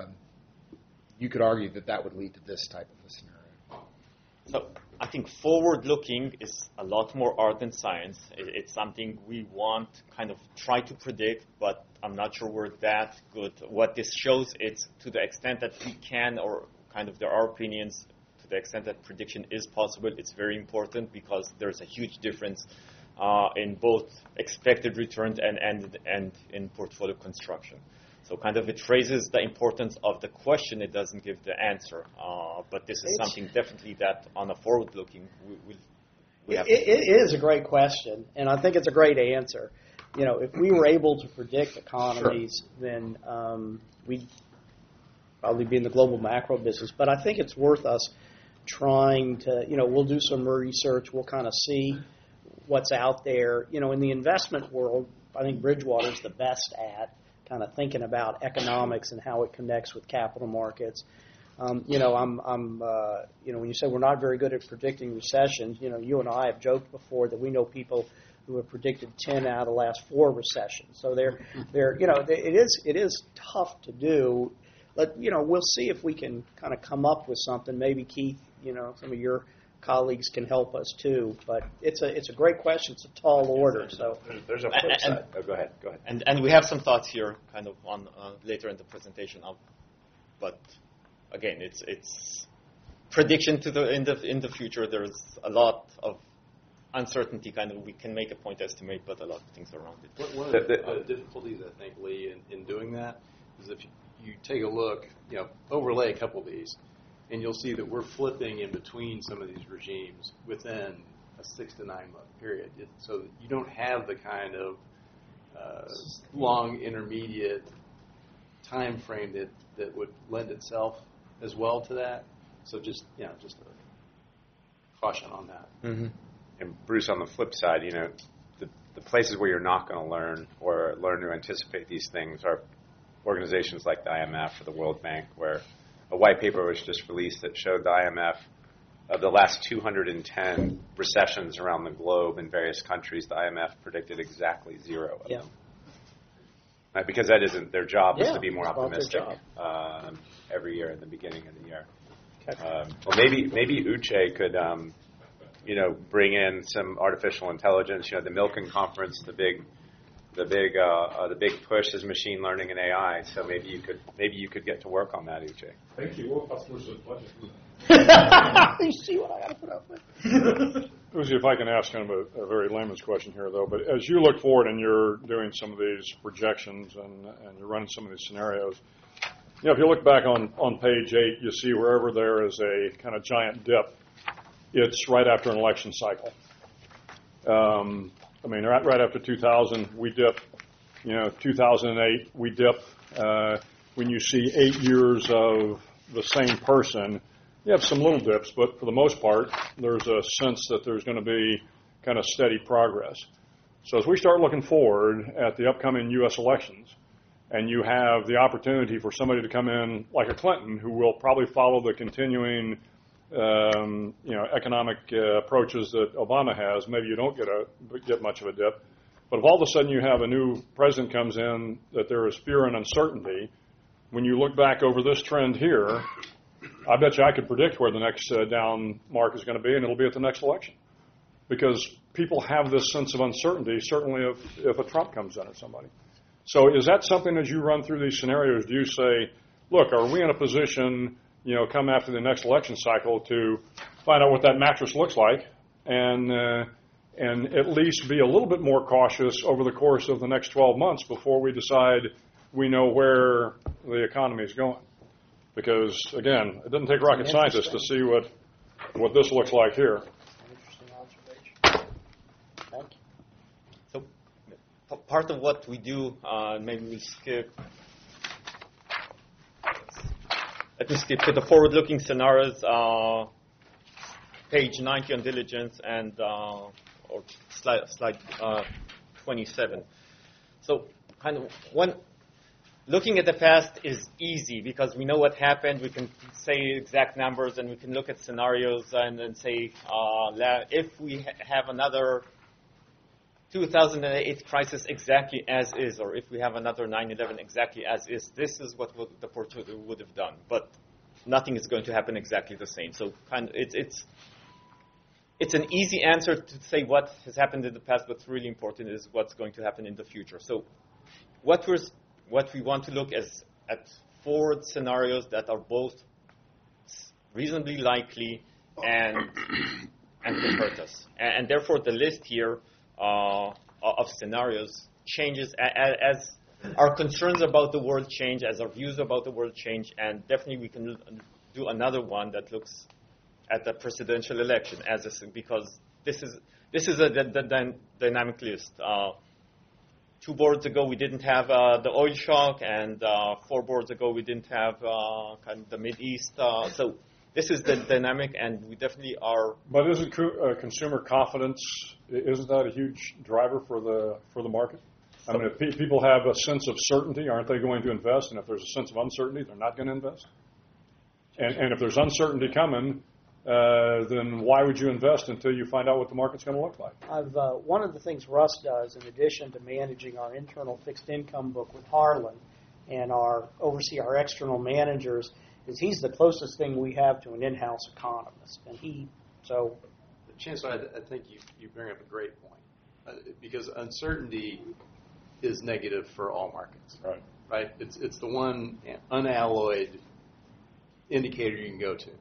you could argue that that would lead to this type of a scenario. So I think forward-looking is a lot more art than science. It's something we want kind of try to predict, but I'm not sure we're that good. What this shows, it's to the extent that we can, or kind of there are opinions, to the extent that prediction is possible, it's very important because there's a huge difference uh, in both expected returns and, and, and in portfolio construction. So kind of it raises the importance of the question. It doesn't give the answer. Uh, but this is something definitely that on a forward-looking, we, we, we have it, it is a great question, and I think it's a great answer. You know, if we were able to predict economies, sure. then um, we'd probably be in the global macro business. But I think it's worth us trying to, you know, we'll do some research. We'll kind of see what's out there. You know, in the investment world, I think Bridgewater's the best at kind of thinking about economics and how it connects with capital markets. Um, you know, I'm, I'm, uh, you know, when you say we're not very good at predicting recessions, you know, you and I have joked before that we know people who have predicted ten out of the last four recessions. So they're, they're, you know, they, it is, it is tough to do. But you know, we'll see if we can kind of come up with something. Maybe Keith, you know, some of your colleagues can help us too. But it's a it's a great question. It's a tall order. So there's a flip side. Oh, go ahead. Go ahead. And and we have some thoughts here, kind of on uh, later in the presentation. Of, but again, it's it's prediction to the in the in the future. There's a lot of uncertainty. Kind of we can make a point estimate, but a lot of things around it. One of the, the uh, difficulties I think, Lee, in, in doing that is if you, you take a look, you know, overlay a couple of these, and you'll see that we're flipping in between some of these regimes within a six to nine month period. It, so you don't have the kind of uh, long intermediate time frame that, that would lend itself as well to that. So just, you know, just a caution on that. Mm-hmm. And Bruce, on the flip side, you know, the, the places where you're not going to learn or learn to anticipate these things are organizations like the I M F or the World Bank, where a white paper was just released that showed the I M F of the last two hundred ten recessions around the globe in various countries, the I M F predicted exactly zero of yeah. them. Right, because that isn't their job, yeah, is to be more optimistic um, every year in the beginning of the year. Okay. Um, well, maybe maybe Uche could um, you know, bring in some artificial intelligence. You know, the Milken conference, the big, the big, uh, uh, the big push is machine learning and A I. So maybe you could, maybe you could get to work on that, Uche. Thank you. What customers would budget? You see what I got to put up with? Uzi, if I can ask kind of a, a very layman's question here, though, but as you look forward and you're doing some of these projections and, and you're running some of these scenarios, you know, if you look back on, on page eight, you see wherever there is a kind of giant dip, it's right after an election cycle. Um, I mean, right, right after two thousand, we dip. You know, two thousand eight, we dip. Uh, when you see eight years of the same person, you have some little dips, but for the most part, there's a sense that there's going to be kind of steady progress. So as we start looking forward at the upcoming U S elections, and you have the opportunity for somebody to come in like a Clinton, who will probably follow the continuing, um, you know, economic uh, approaches that Obama has. Maybe you don't get a get much of a dip, but if all of a sudden you have a new president comes in, that there is fear and uncertainty. When you look back over this trend here, I bet you I could predict where the next uh, down mark is going to be, and it'll be at the next election, because people have this sense of uncertainty. Certainly, if if a Trump comes in or somebody. So is that something as you run through these scenarios, do you say, look, are we in a position, you know, come after the next election cycle to find out what that mattress looks like and uh, and at least be a little bit more cautious over the course of the next twelve months before we decide we know where the economy is going? Because, again, it doesn't take rocket scientists to see what what this looks like here. Interesting observation. Thank you. So p- part of what we do, uh, maybe we'll skip. Let me skip to the forward-looking scenarios, uh, page ninety on diligence and uh, or slide, slide uh, twenty-seven. So, kind of one. Looking at the past is easy because we know what happened. We can say exact numbers and we can look at scenarios and then say uh, if we ha- have another two thousand eight crisis exactly as is, or if we have another nine eleven exactly as is, this is what would, the portfolio would have done. But nothing is going to happen exactly the same. So kind of, it's it's it's an easy answer to say what has happened in the past. What's really important is what's going to happen in the future. So what we're What we want to look is at forward scenarios that are both reasonably likely and and can hurt us. And, and therefore, the list here uh, of scenarios changes as, as our concerns about the world change, as our views about the world change, and definitely we can do another one that looks at the presidential election as a, because this is this is a, a, a dynamic list. Uh, Two boards ago, we didn't have uh, the oil shock, and uh, four boards ago, we didn't have uh, kind of the Mideast. Uh, so this is the dynamic, and we definitely are. But isn't co- uh, consumer confidence, isn't that a huge driver for the for the market? I mean, if pe- people have a sense of certainty, aren't they going to invest? And if there's a sense of uncertainty, they're not going to invest. And, and if there's uncertainty coming, Uh, then why would you invest until you find out what the market's going to look like? I've, uh, one of the things Russ does, in addition to managing our internal fixed income book with Harlan and our oversee our external managers, is he's the closest thing we have to an in-house economist. And he, so. Chancellor, I, I think you, you bring up a great point. Uh, because uncertainty is negative for all markets. Right. Right? It's, it's the one unalloyed indicator you can go to.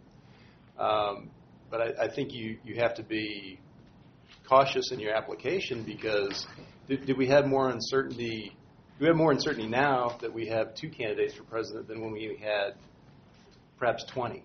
Um, but I, I think you, you have to be cautious in your application because did, did we have more uncertainty? Do we have more uncertainty now that we have two candidates for president than when we had perhaps twenty?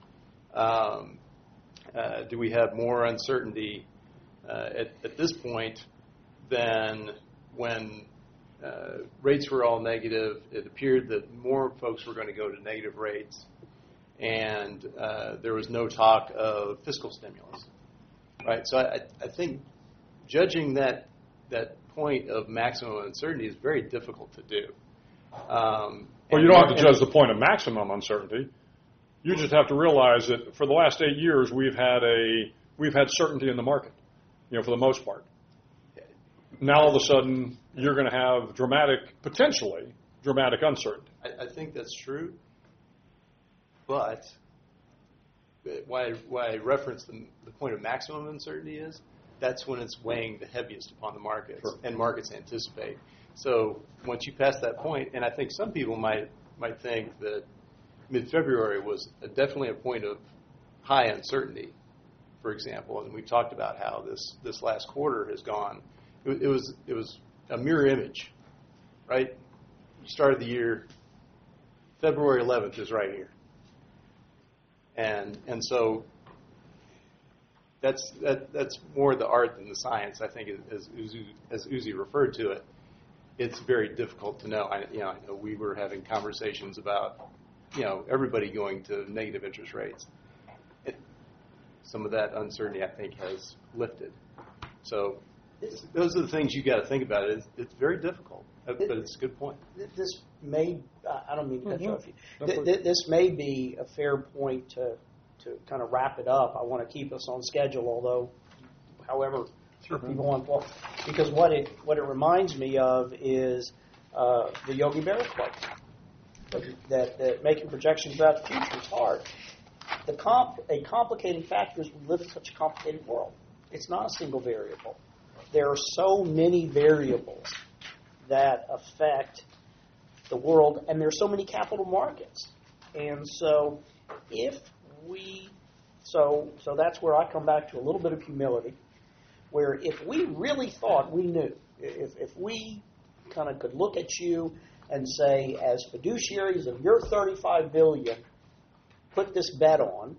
Um, uh, do we have more uncertainty uh, at, at this point than when uh, rates were all negative? It appeared that more folks were going to go to negative rates. And uh, there was no talk of fiscal stimulus, right? So I, I think judging that that point of maximum uncertainty is very difficult to do. Um, well, you don't have to judge the point of maximum uncertainty. You just have to realize that for the last eight years we've had a we've had certainty in the market, you know, for the most part. Now all of a sudden you're going to have dramatic, potentially dramatic uncertainty. I, I think that's true. But why, why I reference the, the point of maximum uncertainty is that's when it's weighing the heaviest upon the markets, sure. and markets anticipate. So once you pass that point, and I think some people might might think that mid-February was a, definitely a point of high uncertainty, for example, and we talked about how this, this last quarter has gone. It, it was it was a mirror image, right? You started the year, February eleventh is right here, and and so that's that that's more the art than the science. I think, as Uzi, as Uzi referred to it, it's very difficult to know. I, you know, I know we were having conversations about, you know, everybody going to negative interest rates. It, some of that uncertainty, I think, has lifted. So those are the things you got to think about. It's, it's very difficult, but it's a good point. This may, I don't mean to cut you off. This may be a fair point to to kind of wrap it up. I want to keep us on schedule, although, however, sure. people want, well, because what it what it reminds me of is uh, the Yogi Berra quote that, that making projections about the future is hard. The comp, a complicating factor is we live in such a complicated world. It's not a single variable. There are so many variables that affect the world, and there are so many capital markets. And so if we, so so that's where I come back to a little bit of humility, where if we really thought we knew, if, if we kind of could look at you and say, as fiduciaries of your thirty-five billion dollars, put this bet on,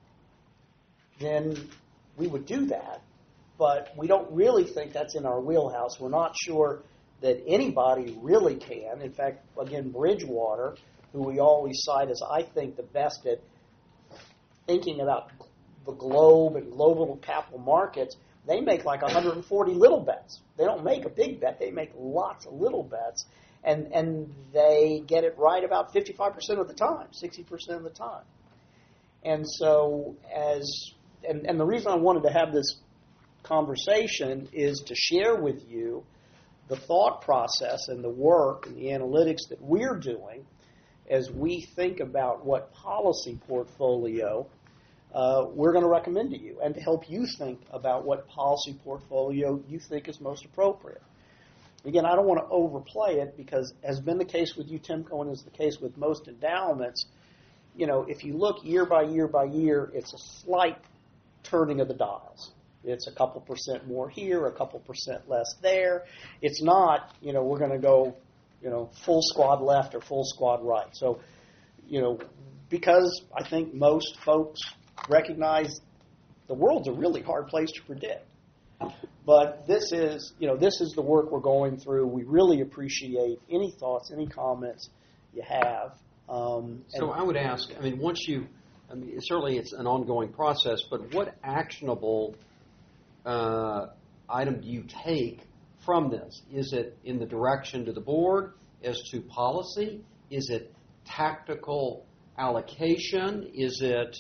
then we would do that. But we don't really think that's in our wheelhouse. We're not sure that anybody really can. In fact, again, Bridgewater, who we always cite as, I think, the best at thinking about the globe and global capital markets, they make like one hundred forty little bets. They don't make a big bet. They make lots of little bets. And, and they get it right about fifty-five percent of the time, sixty percent of the time. And so as and, and the reason I wanted to have this conversation is to share with you the thought process and the work and the analytics that we're doing as we think about what policy portfolio uh, we're going to recommend to you, and to help you think about what policy portfolio you think is most appropriate. Again, I don't want to overplay it, because as been the case with U T I M C O and is the case with most endowments, you know, if you look year by year by year, it's a slight turning of the dials. It's a couple percent more here, a couple percent less there. It's not, you know, we're going to go, you know, full squad left or full squad right. So, you know, because I think most folks recognize the world's a really hard place to predict. But this is, you know, this is the work we're going through. We really appreciate any thoughts, any comments you have. Um, so I would ask, I mean, once you, I mean, certainly it's an ongoing process, but what actionable uh, item do you take from this? Is it in the direction to the board as to policy? Is it tactical allocation? Is it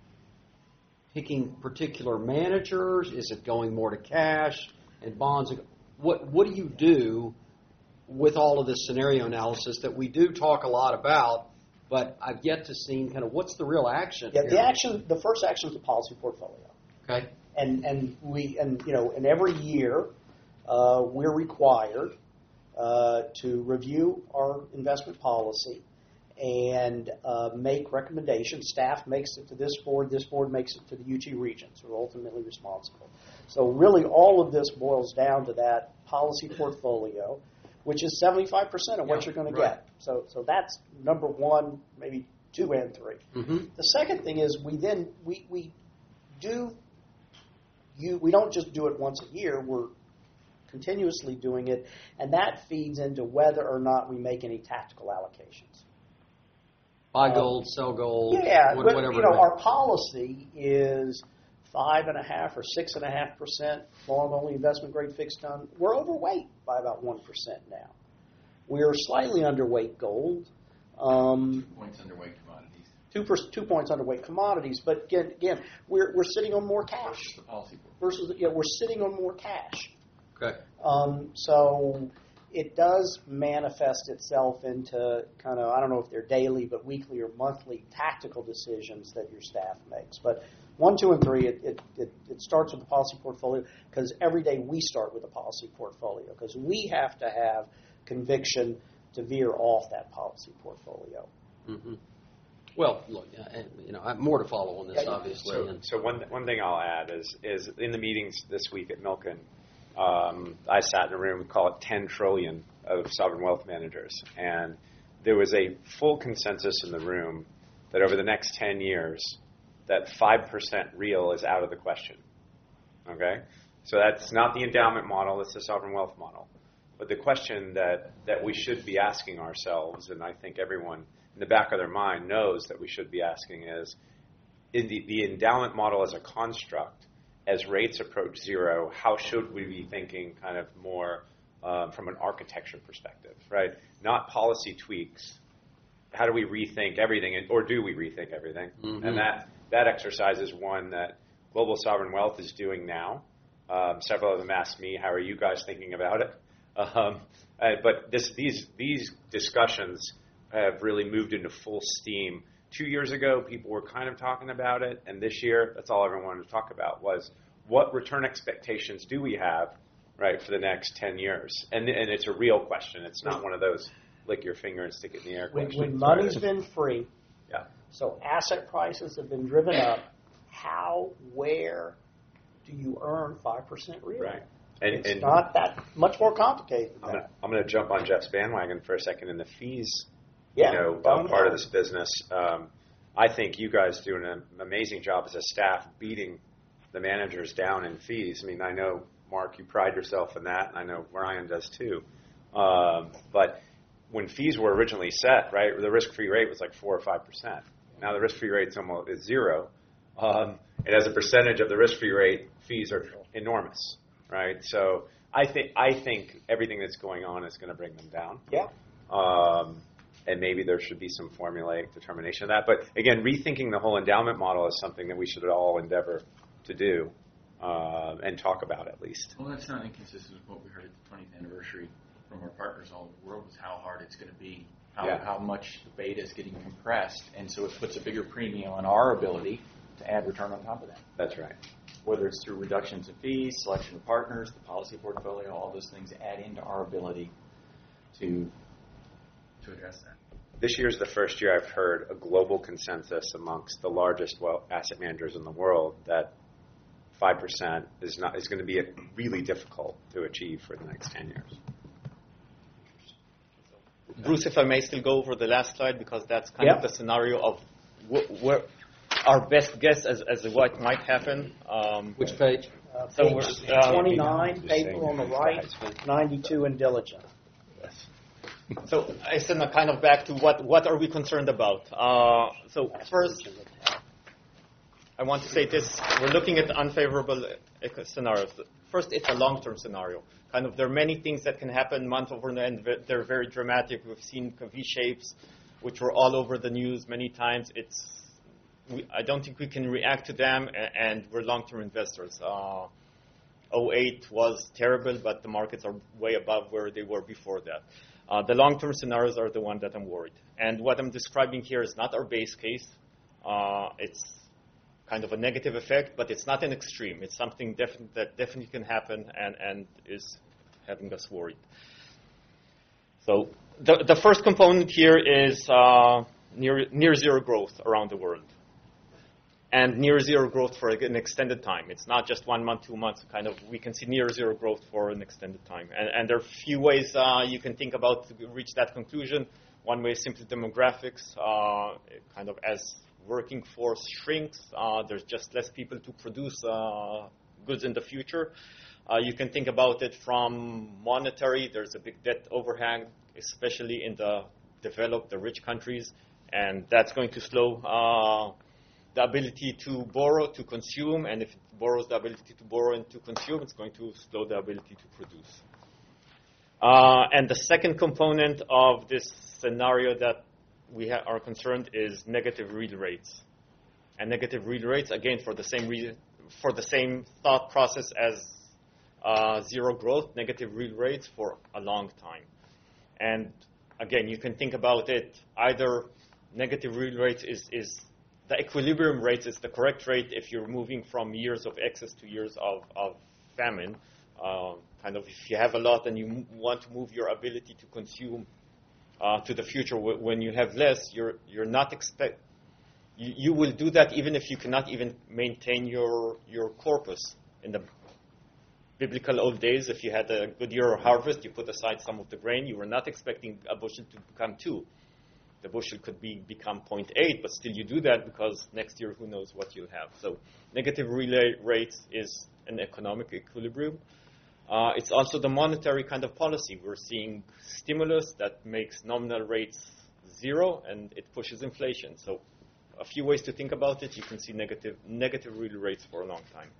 picking particular managers? Is it going more to cash and bonds? What what do you do with all of this scenario analysis that we do talk a lot about, but I've yet to see kind of what's the real action? Yeah, here? the action, the first action is the policy portfolio. Okay. And and we and you know, and every year uh, we're required uh, to review our investment policy and uh, make recommendations. Staff makes it to this board. This board makes it to the U T regions, who are ultimately responsible. So really all of this boils down to that policy portfolio, which is seventy-five percent of what yeah, you're going to right. get. So so that's number one, maybe two and three. Mm-hmm. The second thing is we then, we, we do, you, we don't just do it once a year. We're continuously doing it, and that feeds into whether or not we make any tactical allocations. Buy gold, um, sell gold, yeah, what, but, whatever. You know, our policy is five and a half or six and a half percent long-only investment-grade fixed income. We're overweight by about one percent now. We're slightly underweight gold. Um, two points underweight commodities. Two, per, two points underweight commodities, but again, again, we're we're sitting on more cash versus the policy board. versus, you know, we're sitting on more cash. Okay. Um, so, it does manifest itself into kind of, I don't know if they're daily, but weekly or monthly tactical decisions that your staff makes. But one, two, and three, it, it, it, it starts with the policy portfolio because every day we start with a policy portfolio because we have to have conviction to veer off that policy portfolio. Mm-hmm. Well, look, uh, you know, I have more to follow on this, Yeah, obviously. So, and so one one thing I'll add is is in the meetings this week at Milken, um, I sat in a room, call it ten trillion of sovereign wealth managers, and there was a full consensus in the room that over the next ten years, that five percent real is out of the question. Okay, so that's not the endowment model; it's the sovereign wealth model. But the question that that we should be asking ourselves, and I think everyone in the back of their mind knows that we should be asking is, in the, the endowment model as a construct, as rates approach zero, how should we be thinking kind of more um, from an architecture perspective, right? Not policy tweaks. How do we rethink everything, or do we rethink everything? Mm-hmm. And that, that exercise is one that Global Sovereign Wealth is doing now. Um, several of them asked me, how are you guys thinking about it? Um, uh, but this, these, these discussions have really moved into full steam. Two years ago, people were kind of talking about it, and this year, that's all everyone wanted to talk about was what return expectations do we have, right, for the next ten years? And, and it's a real question. It's not one of those lick your finger and stick it in the air When, questions. when money's right? been free, Yeah. so asset prices have been driven up, how, where do you earn five percent real? Right. And, It's and not that much more complicated than I'm that. gonna, I'm going to jump on Jeff's bandwagon for a second in the fees, Yeah, you know, tell uh, me part about of it. this business. Um, I think you guys do an amazing job as a staff beating the managers down in fees. I mean, I know, Mark, you pride yourself in that, and I know Ryan does too. Um, but when fees were originally set, right, the risk-free rate was like four or five percent. Now the risk-free rate's almost is zero, um, and as a percentage of the risk-free rate, fees are enormous, right? So I think I think everything that's going on is going to bring them down. Yeah. Um, and maybe there should be some formulaic determination of that. But again, rethinking the whole endowment model is something that we should all endeavor to do uh, and talk about at least. Well, that's not inconsistent with what we heard at the twentieth anniversary from our partners all over the world was how hard it's going to be, how, Yeah. how much the beta is getting compressed, and so it puts a bigger premium on our ability to add return on top of that. That's right. Whether it's through reductions in fees, selection of partners, the policy portfolio, all those things add into our ability to to address that. This year is the first year I've heard a global consensus amongst the largest well, asset managers in the world that five percent is not is going to be a, really difficult to achieve for the next ten years. Bruce, if I may still go over the last slide because that's kind Yeah. of the scenario of wh- where our best guess as, as to what might happen. Um, which page? Uh, So page we're, uh, twenty-nine, paper on the right, ninety-two in diligent. So I send a kind of back to what, what are we concerned about? Uh, so first, I want to say this. We're looking at unfavorable eco- scenarios. First, it's a long-term scenario. Kind of there are many things that can happen month over month, and they're very dramatic. We've seen V-shapes, which were all over the news many times. It's we, I don't think we can react to them, and, and we're long-term investors. Uh, oh eight was terrible, but the markets are way above where they were before that. Uh, the long-term scenarios are the one that I'm worried. And what I'm describing here is not our base case. Uh, it's kind of a negative effect, but it's not an extreme. It's something defi- that definitely can happen and, and is having us worried. So the, the first component here is uh, near, near zero growth around the world. And near zero growth for an extended time. It's not just one month, two months. Kind of, we can see near zero growth for an extended time. And, and there are a few ways uh, you can think about to reach that conclusion. One way is simply demographics. Uh, kind of as working force shrinks, uh, there's just less people to produce uh, goods in the future. Uh, you can think about it from monetary. There's a big debt overhang, especially in the developed, the rich countries, and that's going to slow uh, the ability to borrow, to consume, and if it borrows the ability to borrow and to consume, it's going to slow the ability to produce. Uh, and the second component of this scenario that we ha- are concerned is negative real rates. And negative real rates, again, for the same reason, for the same thought process as uh, zero growth, negative real rates for a long time. And again, you can think about it, either negative real rates is, is the equilibrium rate is the correct rate if you're moving from years of excess to years of, of famine. Uh, kind of if you have a lot and you m- want to move your ability to consume uh, to the future w- when you have less, you're you're not expect you, you will do that even if you cannot even maintain your your corpus. In the biblical old days, if you had a good year of harvest, you put aside some of the grain. You were not expecting a bushel to become two. The bushel could be become zero point eight, but still you do that because next year who knows what you'll have. So negative relay rates is an economic equilibrium. Uh, it's also the monetary kind of policy. We're seeing stimulus that makes nominal rates zero, and it pushes inflation. So a few ways to think about it. You can see negative negative real rates for a long time.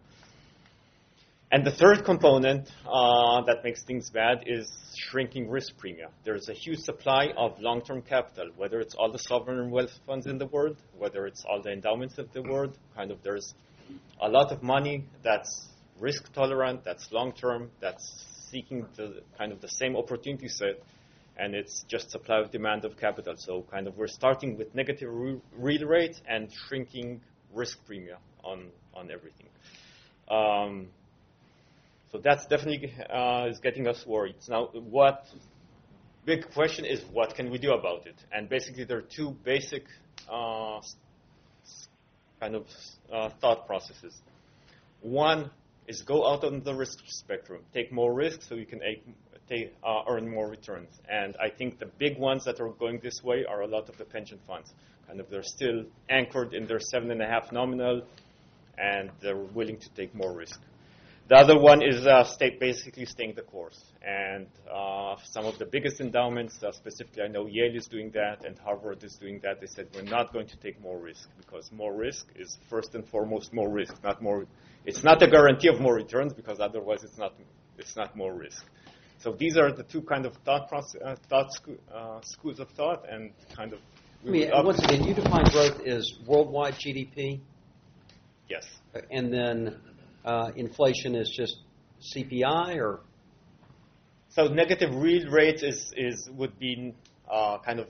And the third component uh, that makes things bad is shrinking risk premia. There's a huge supply of long-term capital, whether it's all the sovereign wealth funds in the world, whether it's all the endowments of the world. Kind of there's a lot of money that's risk tolerant, that's long-term, that's seeking the kind of the same opportunity set, and it's just supply of demand of capital. So kind of we're starting with negative re- real rate and shrinking risk premia on, on everything. Um, so that's definitely uh, is getting us worried. Now, what big question is what can we do about it? And basically there are two basic uh, kind of uh, thought processes. One is go out on the risk spectrum, take more risk so you can take, uh, earn more returns. And I think the big ones that are going this way are a lot of the pension funds. Kind of they're still anchored in their seven and a half nominal, and they're willing to take more risk. The other one is uh, stay, basically staying the course. And uh, some of the biggest endowments, uh, specifically I know Yale is doing that and Harvard is doing that. They said we're not going to take more risk because more risk is first and foremost more risk, not more. It's not a guarantee of more returns because otherwise it's not it's not more risk. So these are the two kind of thought process, uh, thought sco- uh, schools of thought, and kind of. I mean, once again, you define growth as worldwide G D P. Yes. And then uh, inflation is just C P I, or. So negative real rates is is would be uh, kind of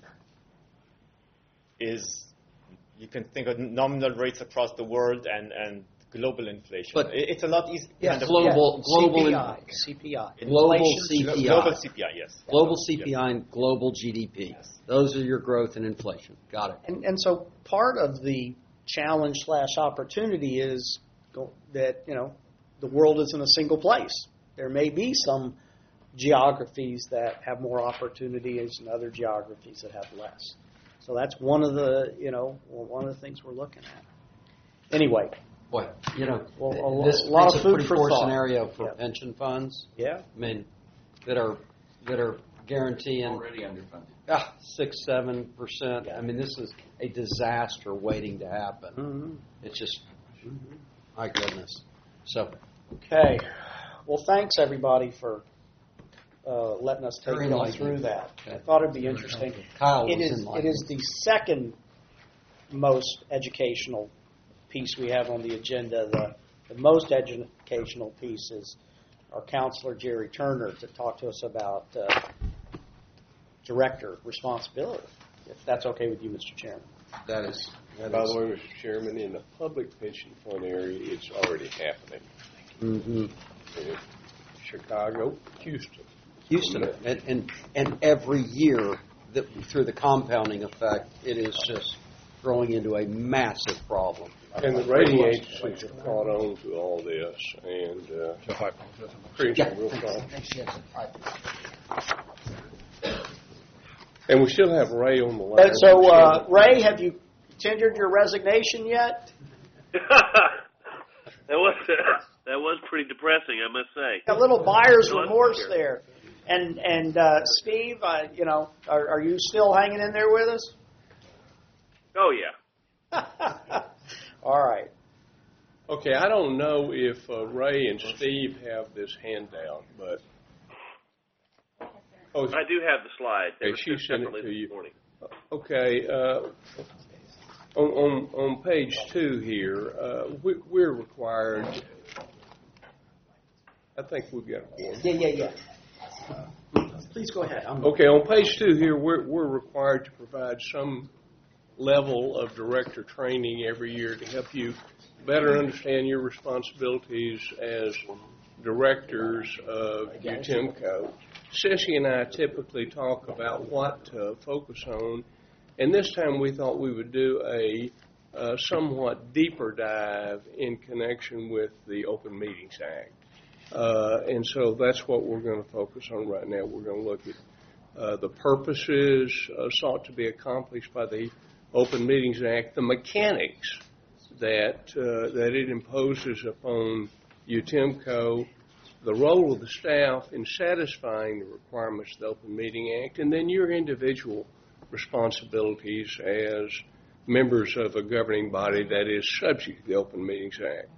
is you can think of nominal rates across the world and and. Global inflation. But it's a lot easier. Yes, kind of global, yeah. global C P I. C P I. Global C P I. Global C P I, yes. Global C P I and global G D P. Yes. Those are your growth and inflation. Got it. And, and so part of the challenge slash opportunity is go, that, you know, the world isn't a single place. There may be some geographies that have more opportunities and other geographies that have less. So that's one of the, you know, one of the things we're looking at. Anyway. Boy, you know, well, a this a lot is of a food pretty for poor thought. scenario for Yeah. pension funds. Yeah. I mean, that are that are guaranteeing already underfunded. Ah, six, seven percent. I mean, this is a disaster waiting to happen. Mm-hmm. It's just, my goodness. So, okay. Well, thanks everybody for uh, letting us take Very you enlightening. through that. Okay. I thought it'd be interesting. Kyle It was is. It enlightening. is the second most educational piece we have on the agenda. The, the most educational piece is our counselor, Jerry Turner, to talk to us about uh, director responsibility, if that's okay with you, Mister Chairman. That is. That By is. the way, Mister Chairman, in the public pension fund area, it's already happening. Mm-hmm. In Chicago, Houston. Houston, and, and and every year, that through the compounding effect, it is just growing into a massive problem. And the rating agencies have caught on to all this, and uh, pretty Yeah, real thanks. problem. And we still have Ray on the line. So, uh, Ray, have you tendered your resignation yet? that was that was pretty depressing, I must say. A little buyer's No, I'm remorse here. there. And and uh, Steve, uh, you know, are, are you still hanging in there with us? Oh yeah. All right. Okay, I don't know if uh, Ray and Steve have this handout, but oh, I do have the slide. They Okay, were she sent sent it separately to this you. morning. okay. Uh, on, on on page two here, uh, we, we're required. I think we've got a quorum. Yeah, yeah, yeah. Please go ahead. I'm Okay, on page two here, we're, we're required to provide some level of director training every year to help you better understand your responsibilities as directors of UTIMCO. Sissy and I typically talk about what to focus on, and this time we thought we would do a uh, somewhat deeper dive in connection with the Open Meetings Act. Uh, and so that's what we're going to focus on right now. We're going to look at uh, the purposes uh, sought to be accomplished by the Open Meetings Act, the mechanics that uh, that it imposes upon UTIMCO, the role of the staff in satisfying the requirements of the Open Meeting Act, and then your individual responsibilities as members of a governing body that is subject to the Open Meetings Act.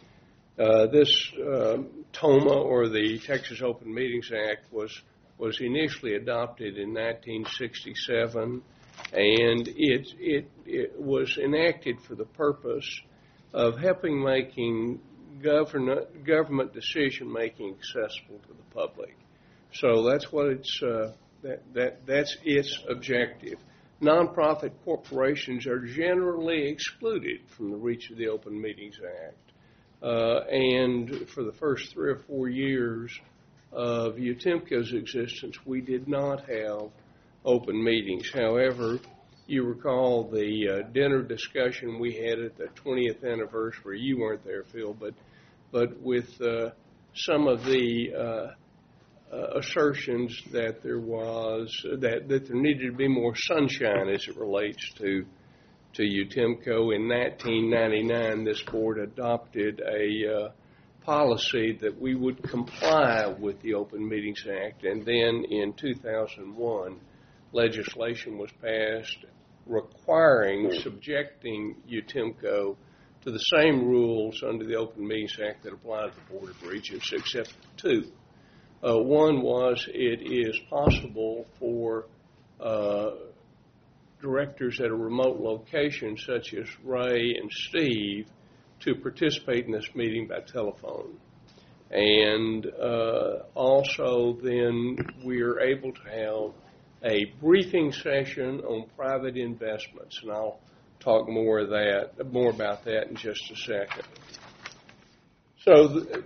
Uh, this uh, TOMA, or the Texas Open Meetings Act, was was initially adopted in nineteen sixty-seven, and it it it was enacted for the purpose of helping making government government decision making accessible to the public. So that's what it's uh, that that that's its objective. Nonprofit corporations are generally excluded from the reach of the Open Meetings Act. Uh, and for the first three or four years of UTIMCO's existence, we did not have open meetings. However, you recall the uh, dinner discussion we had at the twentieth anniversary. You weren't there, Phil, but but with uh, some of the uh, uh, assertions that there was that, that there needed to be more sunshine as it relates to to UTIMCO. In nineteen ninety-nine, this board adopted a uh, policy that we would comply with the Open Meetings Act, and then in two thousand one, legislation was passed requiring, subjecting UTIMCO to the same rules under the Open Meetings Act that apply to the Board of Regents, except two. Uh, one was it is possible for uh, directors at a remote location, such as Ray and Steve, to participate in this meeting by telephone. And uh, also then we are able to have a briefing session on private investments, and I'll talk more of that, more about that in just a second. So the,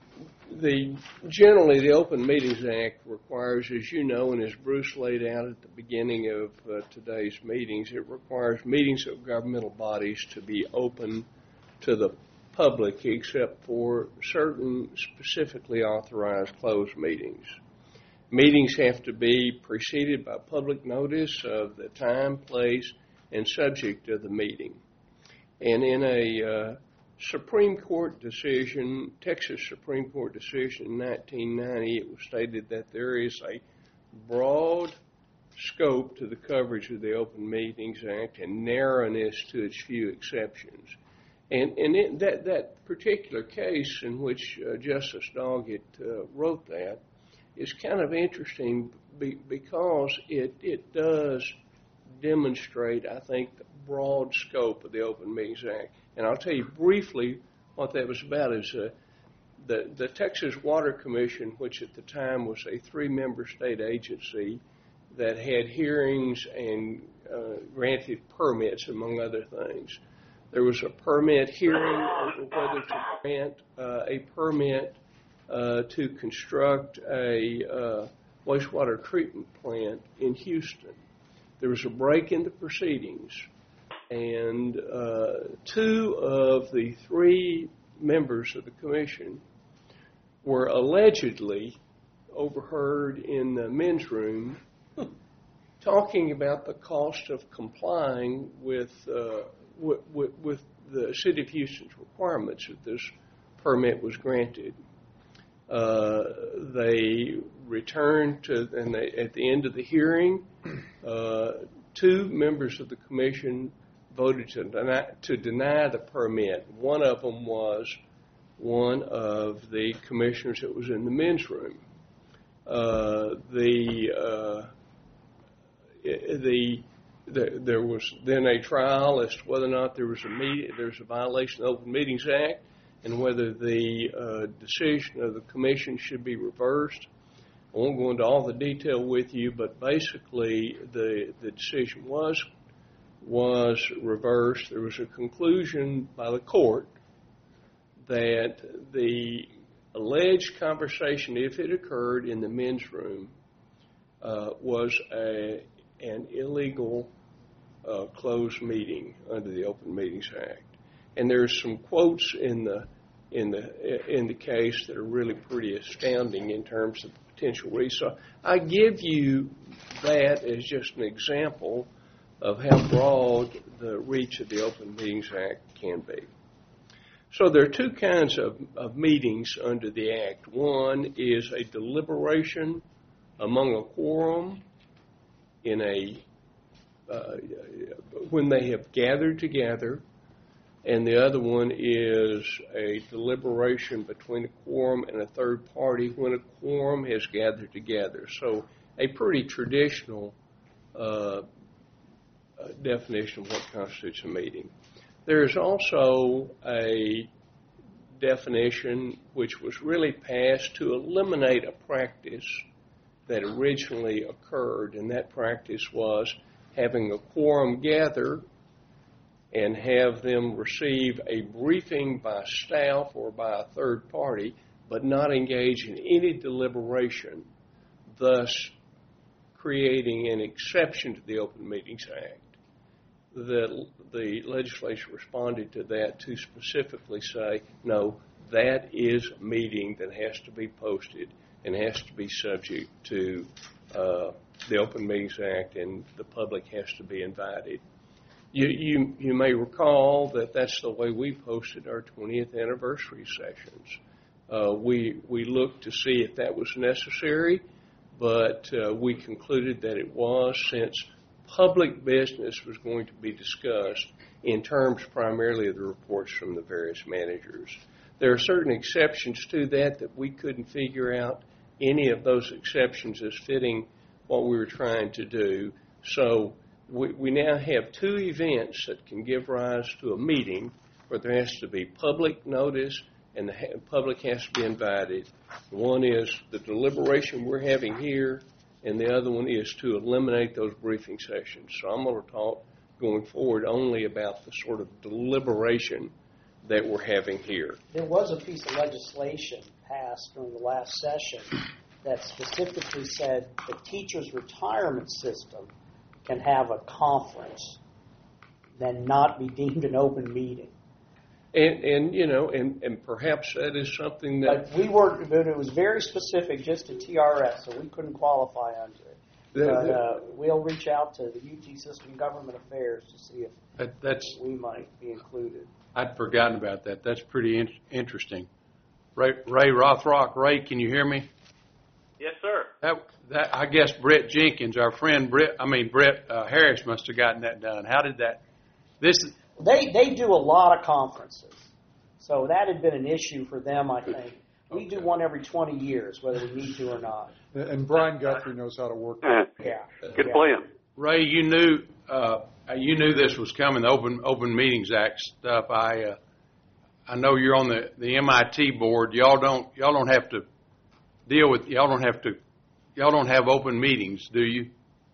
the generally the Open Meetings Act requires, as you know, and as Bruce laid out at the beginning of uh, today's meetings, it requires meetings of governmental bodies to be open to the public except for certain specifically authorized closed meetings. Meetings have to be preceded by public notice of the time, place, and subject of the meeting. And in a uh, Supreme Court decision, Texas Supreme Court decision in nineteen ninety, it was stated that there is a broad scope to the coverage of the Open Meetings Act and narrowness to its few exceptions. And, and it, that, that particular case in which uh, Justice Doggett uh, wrote that is kind of interesting be, because it, it does demonstrate, I think, the broad scope of the Open Meetings Act. And I'll tell you briefly what that was about. Is uh, the, the Texas Water Commission, which at the time was a three-member state agency that had hearings and uh, granted permits, among other things. There was a permit hearing over whether to grant uh, a permit uh, to construct a uh, wastewater treatment plant in Houston. There was a break in the proceedings, and uh, two of the three members of the commission were allegedly overheard in the men's room talking about the cost of complying with, uh, with, with, with the City of Houston's requirements that this permit was granted. Uh, they returned to, and they, at the end of the hearing, uh, two members of the commission voted to deny, to deny the permit. One of them was one of the commissioners that was in the men's room. Uh, the, uh, the the there was then a trial as to whether or not there was a meet, there was a violation of the Open Meetings Act, and whether the uh, decision of the commission should be reversed. I won't go into all the detail with you, but basically the the decision was was reversed. There was a conclusion by the court that the alleged conversation, if it occurred in the men's room, uh, was a an illegal uh, closed meeting under the Open Meetings Act. And there's some quotes in the in the in the case that are really pretty astounding in terms of potential reason. So I give you that as just an example of how broad the reach of the Open Meetings Act can be. So there are two kinds of, of meetings under the Act. One is a deliberation among a quorum in a uh, when they have gathered together, and the other one is a deliberation between a quorum and a third party when a quorum has gathered together. So a pretty traditional uh, definition of what constitutes a meeting. There is also a definition which was really passed to eliminate a practice that originally occurred, and that practice was having a quorum gather and have them receive a briefing by staff or by a third party, but not engage in any deliberation, thus creating an exception to the Open Meetings Act. The, the legislature responded to that to specifically say, no, that is a meeting that has to be posted and has to be subject to uh, the Open Meetings Act, and the public has to be invited. You, you, you may recall that that's the way we posted our twentieth anniversary sessions. Uh, we, we looked to see if that was necessary, but uh, we concluded that it was, since public business was going to be discussed in terms primarily of the reports from the various managers. There are certain exceptions to that that we couldn't figure out any of those exceptions as fitting what we were trying to do. So we, we now have two events that can give rise to a meeting where there has to be public notice and the ha- public has to be invited. One is the deliberation we're having here, and the other one is to eliminate those briefing sessions. So I'm going to talk going forward only about the sort of deliberation that we're having here. There was a piece of legislation passed during the last session that specifically said the teachers' retirement system can have a conference, then not be deemed an open meeting. And, and you know, and, and perhaps that is something that... But we were, but it was very specific just to T R S, so we couldn't qualify under it. The, but the, uh, we'll reach out to the U T System Government Affairs to see if that, that's, we might be included. I'd forgotten about that. That's pretty in- interesting. Ray, Ray Rothrock. Ray, can you hear me? Yes, sir. That, that I guess Brett Jenkins, our friend Brett, I mean Brett uh, Harris, must have gotten that done. How did that? This They they do a lot of conferences, so that had been an issue for them. I think we okay. do one every twenty years, whether we need to or not. And Brian Guthrie knows how to work. Yeah, good yeah. plan. Ray, you knew uh, you knew this was coming. The Open Open Meetings Act stuff. I uh, I know you're on the, the M I T board. Y'all don't y'all don't have to deal with y'all don't have to y'all don't have open meetings, do you?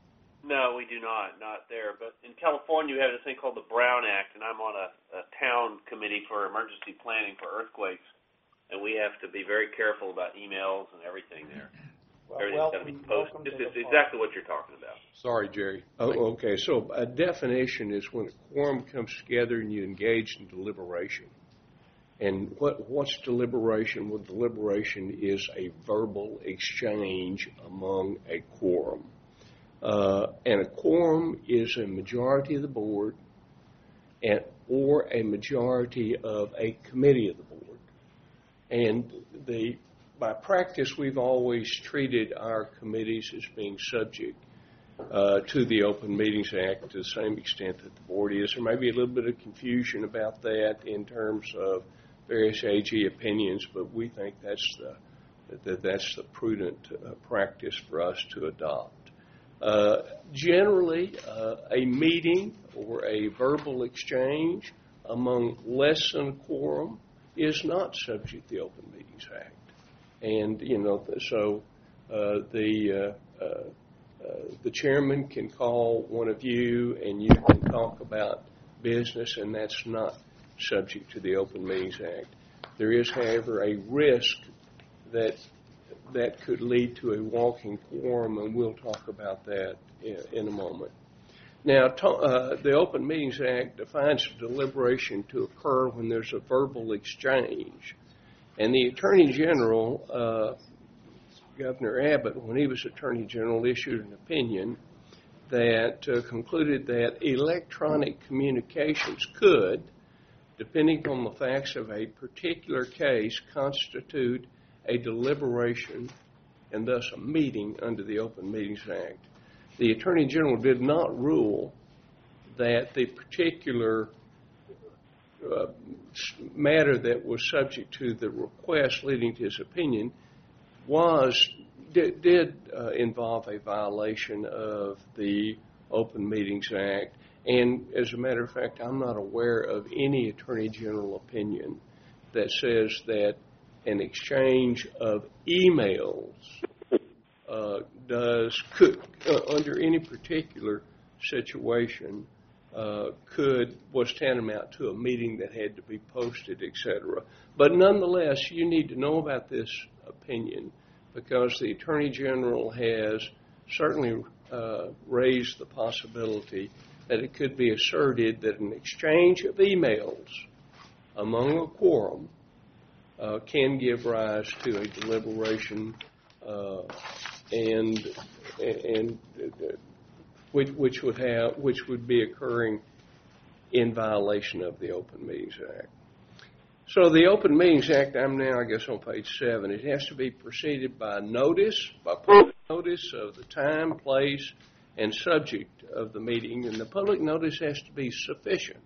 No, we do not, not there. But in California, we have this thing called the Brown Act, and I'm on a, a town committee for emergency planning for earthquakes, and we have to be very careful about emails and everything there. Well, Everything's got to be posted. This is exactly what you're talking about. Sorry, Jerry. Oh, okay, so a definition is when a quorum comes together and you engage in deliberation. And what what's deliberation? Well, deliberation is a verbal exchange among a quorum. Uh, and a quorum is a majority of the board and or a majority of a committee of the board. And the by practice, we've always treated our committees as being subject uh, to the Open Meetings Act to the same extent that the board is. There may be a little bit of confusion about that in terms of various A G opinions, but we think that's the that that's the prudent uh, practice for us to adopt. Uh, generally, uh, a meeting or a verbal exchange among less than a quorum is not subject to the Open Meetings Act. And, you know, so uh, the uh, uh, uh, the chairman can call one of you and you can talk about business, and that's not subject to the Open Meetings Act. There is, however, a risk that that could lead to a walking quorum, and we'll talk about that in, in a moment. Now, to, uh, the Open Meetings Act defines deliberation to occur when there's a verbal exchange. And the Attorney General, uh, Governor Abbott, when he was Attorney General, issued an opinion that uh, concluded that electronic communications could, depending on the facts of a particular case, constitute a deliberation and thus a meeting under the Open Meetings Act. The Attorney General did not rule that the particular uh, matter that was subject to the request leading to his opinion was did, did uh, involve a violation of the Open Meetings Act. And as a matter of fact, I'm not aware of any Attorney General opinion that says that an exchange of emails uh, does could uh, under any particular situation uh, could was tantamount to a meeting that had to be posted, et cetera. But nonetheless, you need to know about this opinion because the Attorney General has certainly uh, raised the possibility that it could be asserted that an exchange of emails among a quorum uh, can give rise to a deliberation uh, and and uh, which, which would have which would be occurring in violation of the Open Meetings Act. So the Open Meetings Act, I'm now, I guess, on page seven. It has to be preceded by notice, by public notice of the time, place, and subject of the meeting, and the public notice has to be sufficient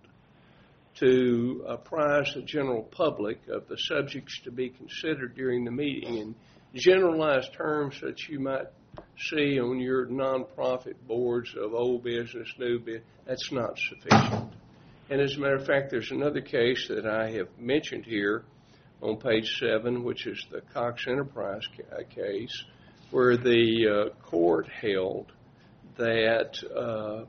to apprise the general public of the subjects to be considered during the meeting in generalized terms that you might see on your nonprofit boards of old business, new business. That's not sufficient. And as a matter of fact, there's another case that I have mentioned here on page seven, which is the Cox Enterprise case, where the uh, court held that uh,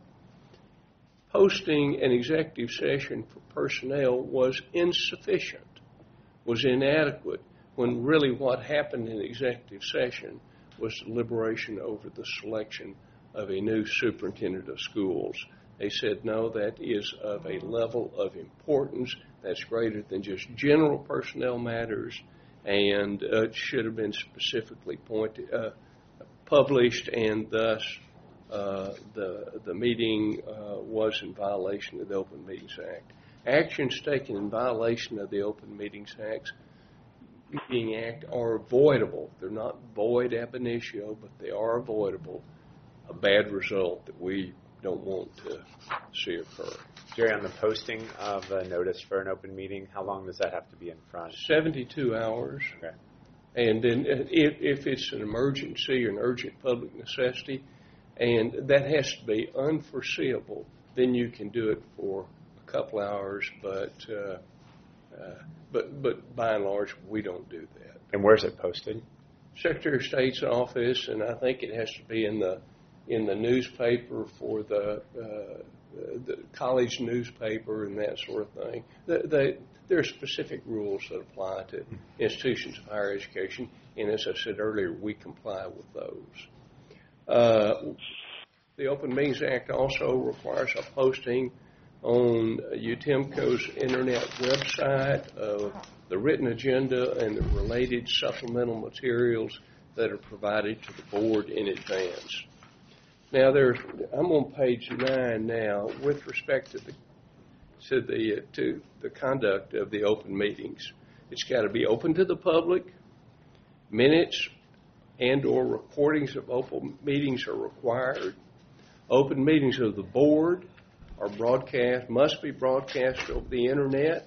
posting an executive session for personnel was insufficient, was inadequate, when really what happened in executive session was deliberation over the selection of a new superintendent of schools. They said, no, that is of a level of importance that's greater than just general personnel matters, and uh, should have been specifically pointed, uh, published, and thus uh, the the meeting uh, was in violation of the Open Meetings Act. Actions taken in violation of the Open Meetings Act, Meeting Act are avoidable. They're not void ab initio, but they are avoidable. A bad result that we don't want to see occur. Jerry, on the posting of a notice for an open meeting, how long does that have to be in front? seventy-two hours. Okay. And then if, if it's an emergency or an urgent public necessity, and that has to be unforeseeable, then you can do it for a couple hours, but uh, uh, but but by and large, we don't do that. And where's it posted? Secretary of State's office, and I think it has to be in the in the newspaper for the, uh, the college newspaper and that sort of thing. They, they, there are specific rules that apply to institutions of higher education, and as I said earlier, we comply with those. Uh, the Open Meetings Act also requires a posting on U T M C O's internet website of the written agenda and the related supplemental materials that are provided to the board in advance. Now, there's, I'm on page nine now with respect to the to the to the conduct of the open meetings. It's got to be open to the public. Minutes and or recordings of open meetings are required. Open meetings of the board are broadcast, must be broadcast over the internet.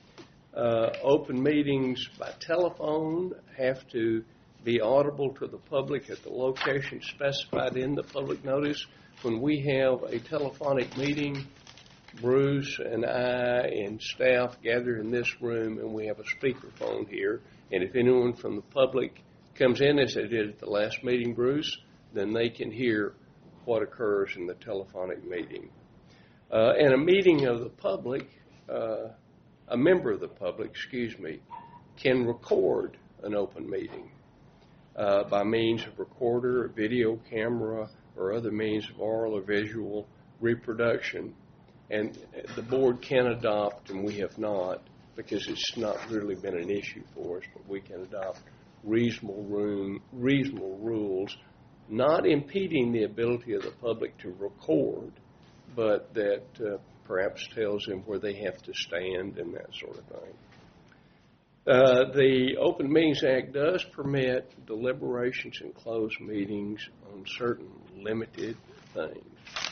Uh, open meetings by telephone have to be audible to the public at the location specified in the public notice. When we have a telephonic meeting, Bruce and I and staff gather in this room, and we have a speakerphone here. And if anyone from the public comes in, as they did at the last meeting, Bruce, then they can hear what occurs in the telephonic meeting. Uh, and a meeting of the public, uh, a member of the public, excuse me, can record an open meeting uh, by means of recorder, a video camera, or other means of oral or visual reproduction. And the board can adopt, and we have not, because it's not really been an issue for us, but we can adopt reasonable room, reasonable rules, not impeding the ability of the public to record, but that uh, perhaps tells them where they have to stand and that sort of thing. Uh, the Open Meetings Act does permit deliberations in closed meetings on certain limited things.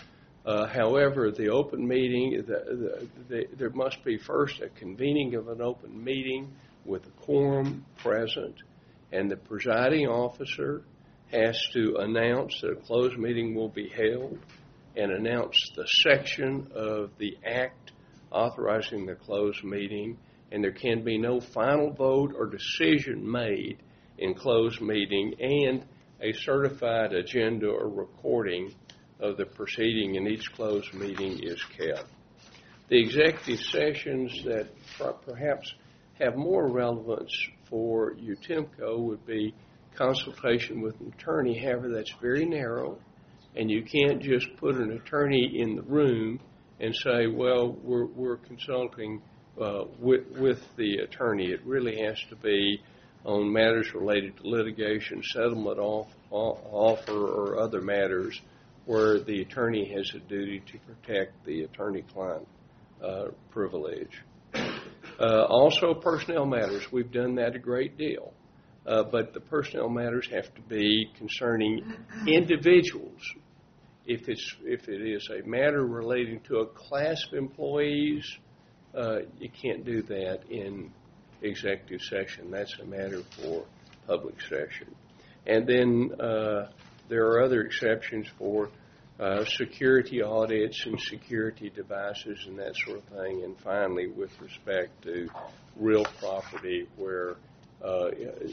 Uh, however, the open meeting, the, the, the, there must be first a convening of an open meeting with a quorum present, and the presiding officer has to announce that a closed meeting will be held and announce the section of the act authorizing the closed meeting, and there can be no final vote or decision made in closed meeting, and a certified agenda or recording of the proceeding in each closed meeting is kept. The executive sessions that perhaps have more relevance for U T M C O would be consultation with an attorney. However, that's very narrow, and you can't just put an attorney in the room and say, well, we're, we're consulting uh, with, with the attorney. It really has to be on matters related to litigation, settlement off, offer, or other matters where the attorney has a duty to protect the attorney-client uh, privilege. Uh, also, personnel matters. We've done that a great deal. Uh, but the personnel matters have to be concerning individuals. If it's if it is a matter relating to a class of employees, uh, you can't do that in executive session. That's a matter for public session. And then uh, there are other exceptions for uh, security audits and security devices and that sort of thing. And finally, with respect to real property, where Uh,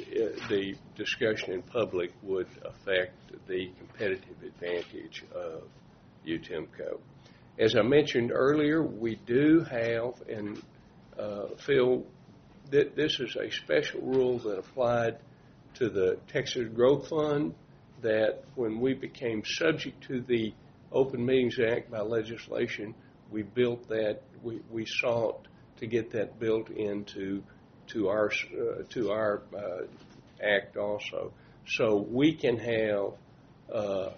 the discussion in public would affect the competitive advantage of U T M C O. As I mentioned earlier, we do have and uh, feel that this is a special rule that applied to the Texas Growth Fund, that when we became subject to the Open Meetings Act by legislation, we built that, we, we sought to get that built into to our uh, to our uh, act also, so we can have uh, uh,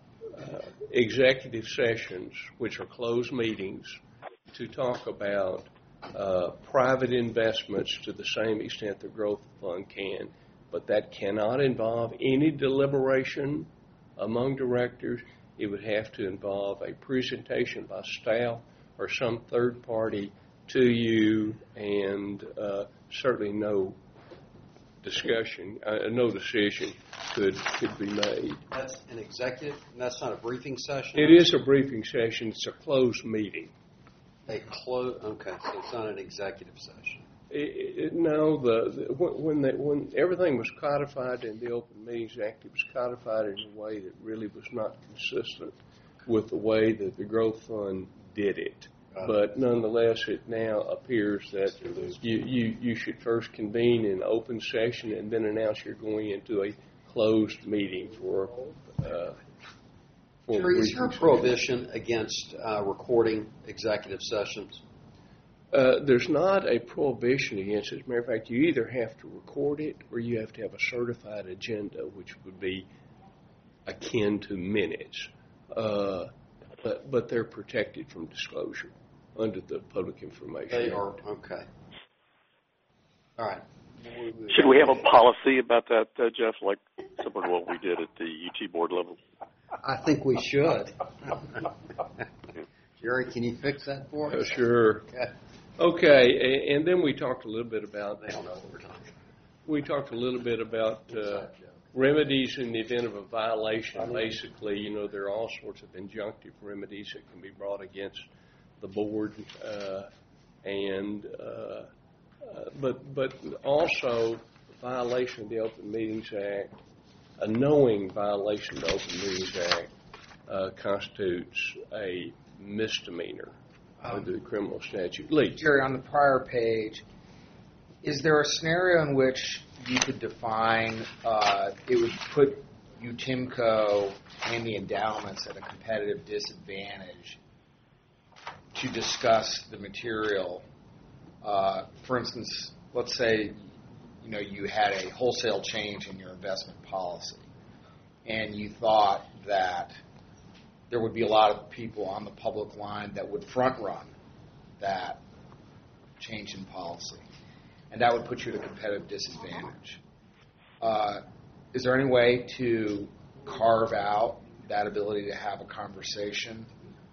executive sessions, which are closed meetings, to talk about uh, private investments to the same extent the growth fund can, but that cannot involve any deliberation among directors. It would have to involve a presentation by staff or some third party to you, and uh, certainly no discussion, uh, no decision could could be made. That's an executive, and that's not a briefing session? It is a briefing session. It's a closed meeting. A close. Okay, so it's not an executive session. It, it, no, the, the when the, when everything was codified in the Open Meetings Act, it was codified in a way that really was not consistent with the way that the Growth Fund did it. But nonetheless, it now appears that you, you, you should first convene an open session and then announce you're going into a closed meeting for. Uh, for Terry, is there a prohibition against uh, recording executive sessions? Uh, there's not a prohibition against it. As a matter of fact, you either have to record it or you have to have a certified agenda, which would be akin to minutes. Uh, but, but they're protected from disclosure under the public information. They are, okay. All right. Should we have a policy about that, uh, Jeff, like similar to what we did at the U T board level? I think we should. Jerry, can you fix that for us? Uh, sure. Okay. Okay, and then we talked a little bit about. They don't know what we're talking about. We talked a little bit about uh, remedies in the event of a violation. Basically, you know, there are all sorts of injunctive remedies that can be brought against the board, uh, and uh, uh, but but also violation of the Open Meetings Act, a knowing violation of the Open Meetings Act uh, constitutes a misdemeanor Um, under the criminal statute. Lee. Jerry, on the prior page, is there a scenario in which you could define, uh, it would put U T I M C O and the endowments at a competitive disadvantage to discuss the material? Uh, for instance, let's say, you know, you had a wholesale change in your investment policy, and you thought that there would be a lot of people on the public line that would front run that change in policy, and that would put you at a competitive disadvantage. Uh, is there any way to carve out that ability to have a conversation?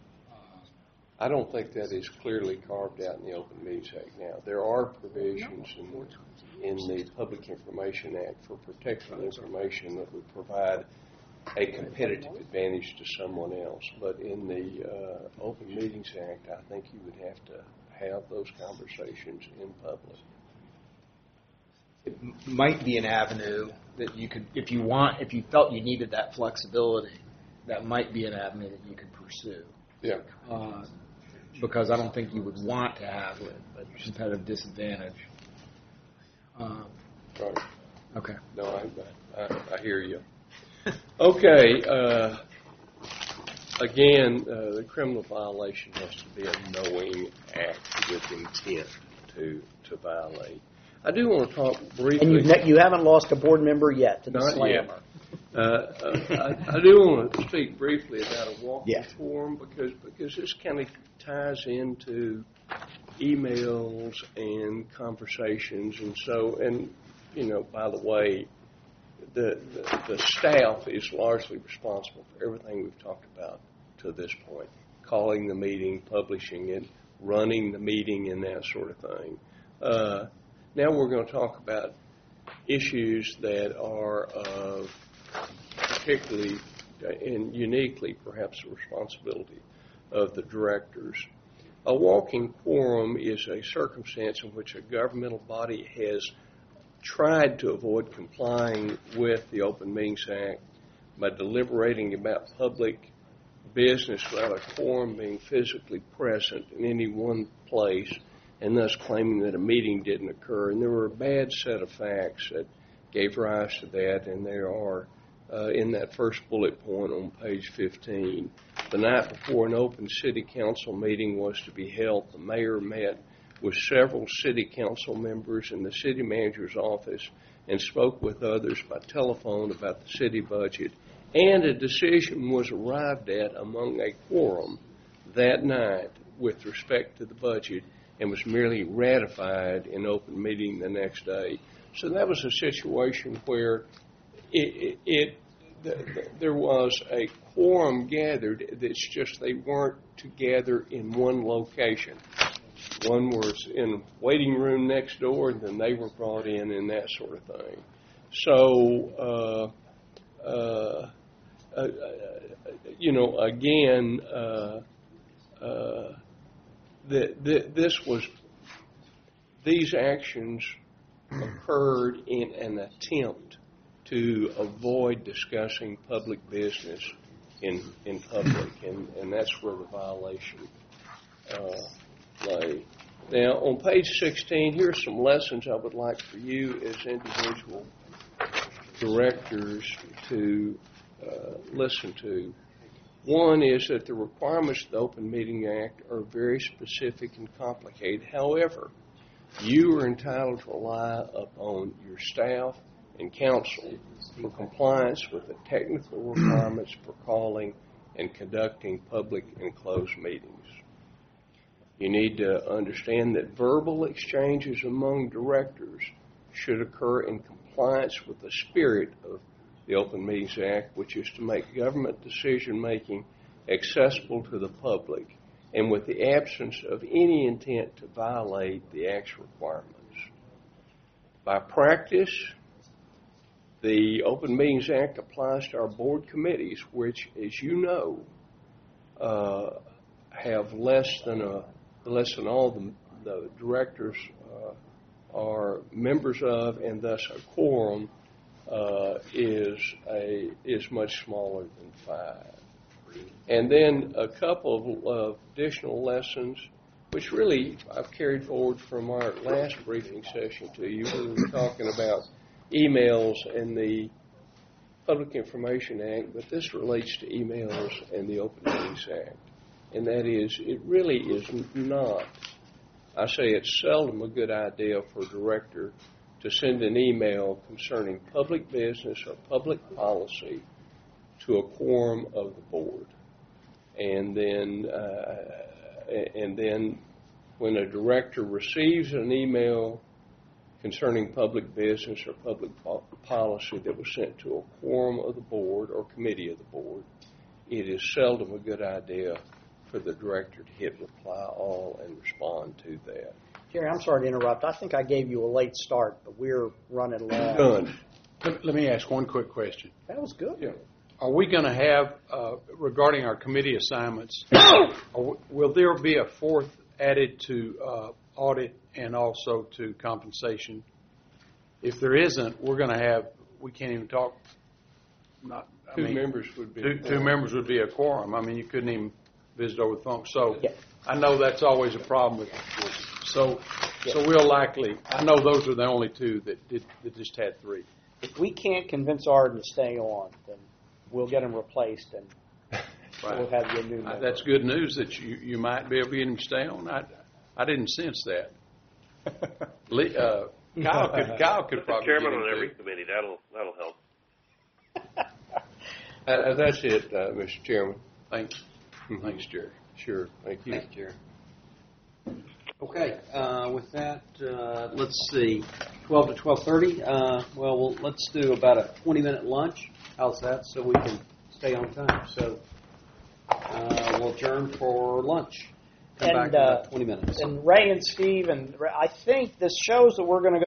I don't think that is clearly carved out in the Open Meetings Act now. There are provisions in, in the Public Information Act for protecting information that would provide a competitive advantage to someone else. But in the uh, Open Meetings Act, I think you would have to have those conversations in public. It m- might be an avenue that you could, if you want, if you felt you needed that flexibility, that might be an avenue that you could pursue. Yeah. Uh, because I don't think you would want to have a competitive disadvantage. Um, Right. okay. No, I, I, I hear you. Okay. Uh, again, uh, the criminal violation has to be a knowing act with intent to to violate. I do want to talk briefly. And you've ne- you haven't lost a board member yet to the Not slammer. yet. Uh, uh, I, I do want to speak briefly about a walking Yeah. forum because because this kind of ties into emails and conversations, and so and you know, by the way, the, the the staff is largely responsible for everything we've talked about to this point: calling the meeting, publishing it, running the meeting, and that sort of thing. Uh, now we're going to talk about issues that are of particularly and uniquely perhaps the responsibility of the directors. A walking quorum is a circumstance in which a governmental body has tried to avoid complying with the Open Meetings Act by deliberating about public business without a quorum being physically present in any one place, and thus claiming that a meeting didn't occur. And there were a bad set of facts that gave rise to that, and there are uh, in that first bullet point on page fifteen. The night before an open city council meeting was to be held, the mayor met with several city council members in the city manager's office and spoke with others by telephone about the city budget, and a decision was arrived at among a quorum that night with respect to the budget and was merely ratified in open meeting the next day. So that was a situation where it, it, it the, the, there was a quorum gathered. It's just they weren't together in one location. One was in a waiting room next door, and then they were brought in and that sort of thing. So, uh, uh, uh, you know, again, uh, uh, the, the, this was, these actions occurred in an attempt to avoid discussing public business in in public, and, and that's where the violation uh, lay. Now, on page sixteen, here's some lessons I would like for you as individual directors to uh, listen to. One is that the requirements of the Open Meeting Act are very specific and complicated. However, you are entitled to rely upon your staff and counsel for compliance with the technical requirements for calling and conducting public and closed meetings. You need to understand that verbal exchanges among directors should occur in compliance with the spirit of the Open Meetings Act, which is to make government decision-making accessible to the public and with the absence of any intent to violate the Act's requirements. By practice, the Open Meetings Act applies to our board committees, which, as you know, uh, have less than a less than all the, the directors uh, are members of, and thus a quorum uh, is a is much smaller than five. And then a couple of additional lessons, which really I've carried forward from our last briefing session to you. We were talking about emails and the Public Information Act, but this relates to emails and the Open Meetings Act. And that is, it really is not, I say it's seldom a good idea for a director to send an email concerning public business or public policy to a quorum of the board. And then, uh, and then when a director receives an email concerning public business or public po- policy that was sent to a quorum of the board or committee of the board, it is seldom a good idea for the director to hit reply all and respond to that. Jerry, I'm sorry to interrupt. I think I gave you a late start, but we're running long. Done. Let, let me ask one quick question. That was good. Yeah. Are we going to have, uh, regarding our committee assignments, are we, will there be a fourth added to uh, audit and also to compensation? If there isn't, we're going to have, we can't even talk. Not, I Two mean, members would be two, two members would be a quorum. I mean, you couldn't even visit over the phone. So yeah. I know that's always a problem with. with so yeah. so we'll likely. I know those are the only two that did that just had three. If we can't convince Arden to stay on, then we'll get him replaced and right. we'll have you a new member. Uh, that's good news that you, you might be able to get him to stay on. I, I didn't sense that. Lee, uh, Kyle could Kyle could probably chairman get him on every to. committee. That'll that'll help. Uh, that's it, uh, Mister Chairman. Thanks. Thanks, Jerry. Sure. Thank you. Thank you, Jerry. Okay. Uh, with that, uh, let's see. twelve to twelve thirty. Uh, well, well, let's do about a twenty-minute lunch. How's that? So we can stay on time. So uh, we'll adjourn for lunch. Come and, back in uh, about twenty minutes. And Ray and Steve, and I think this shows that we're going to go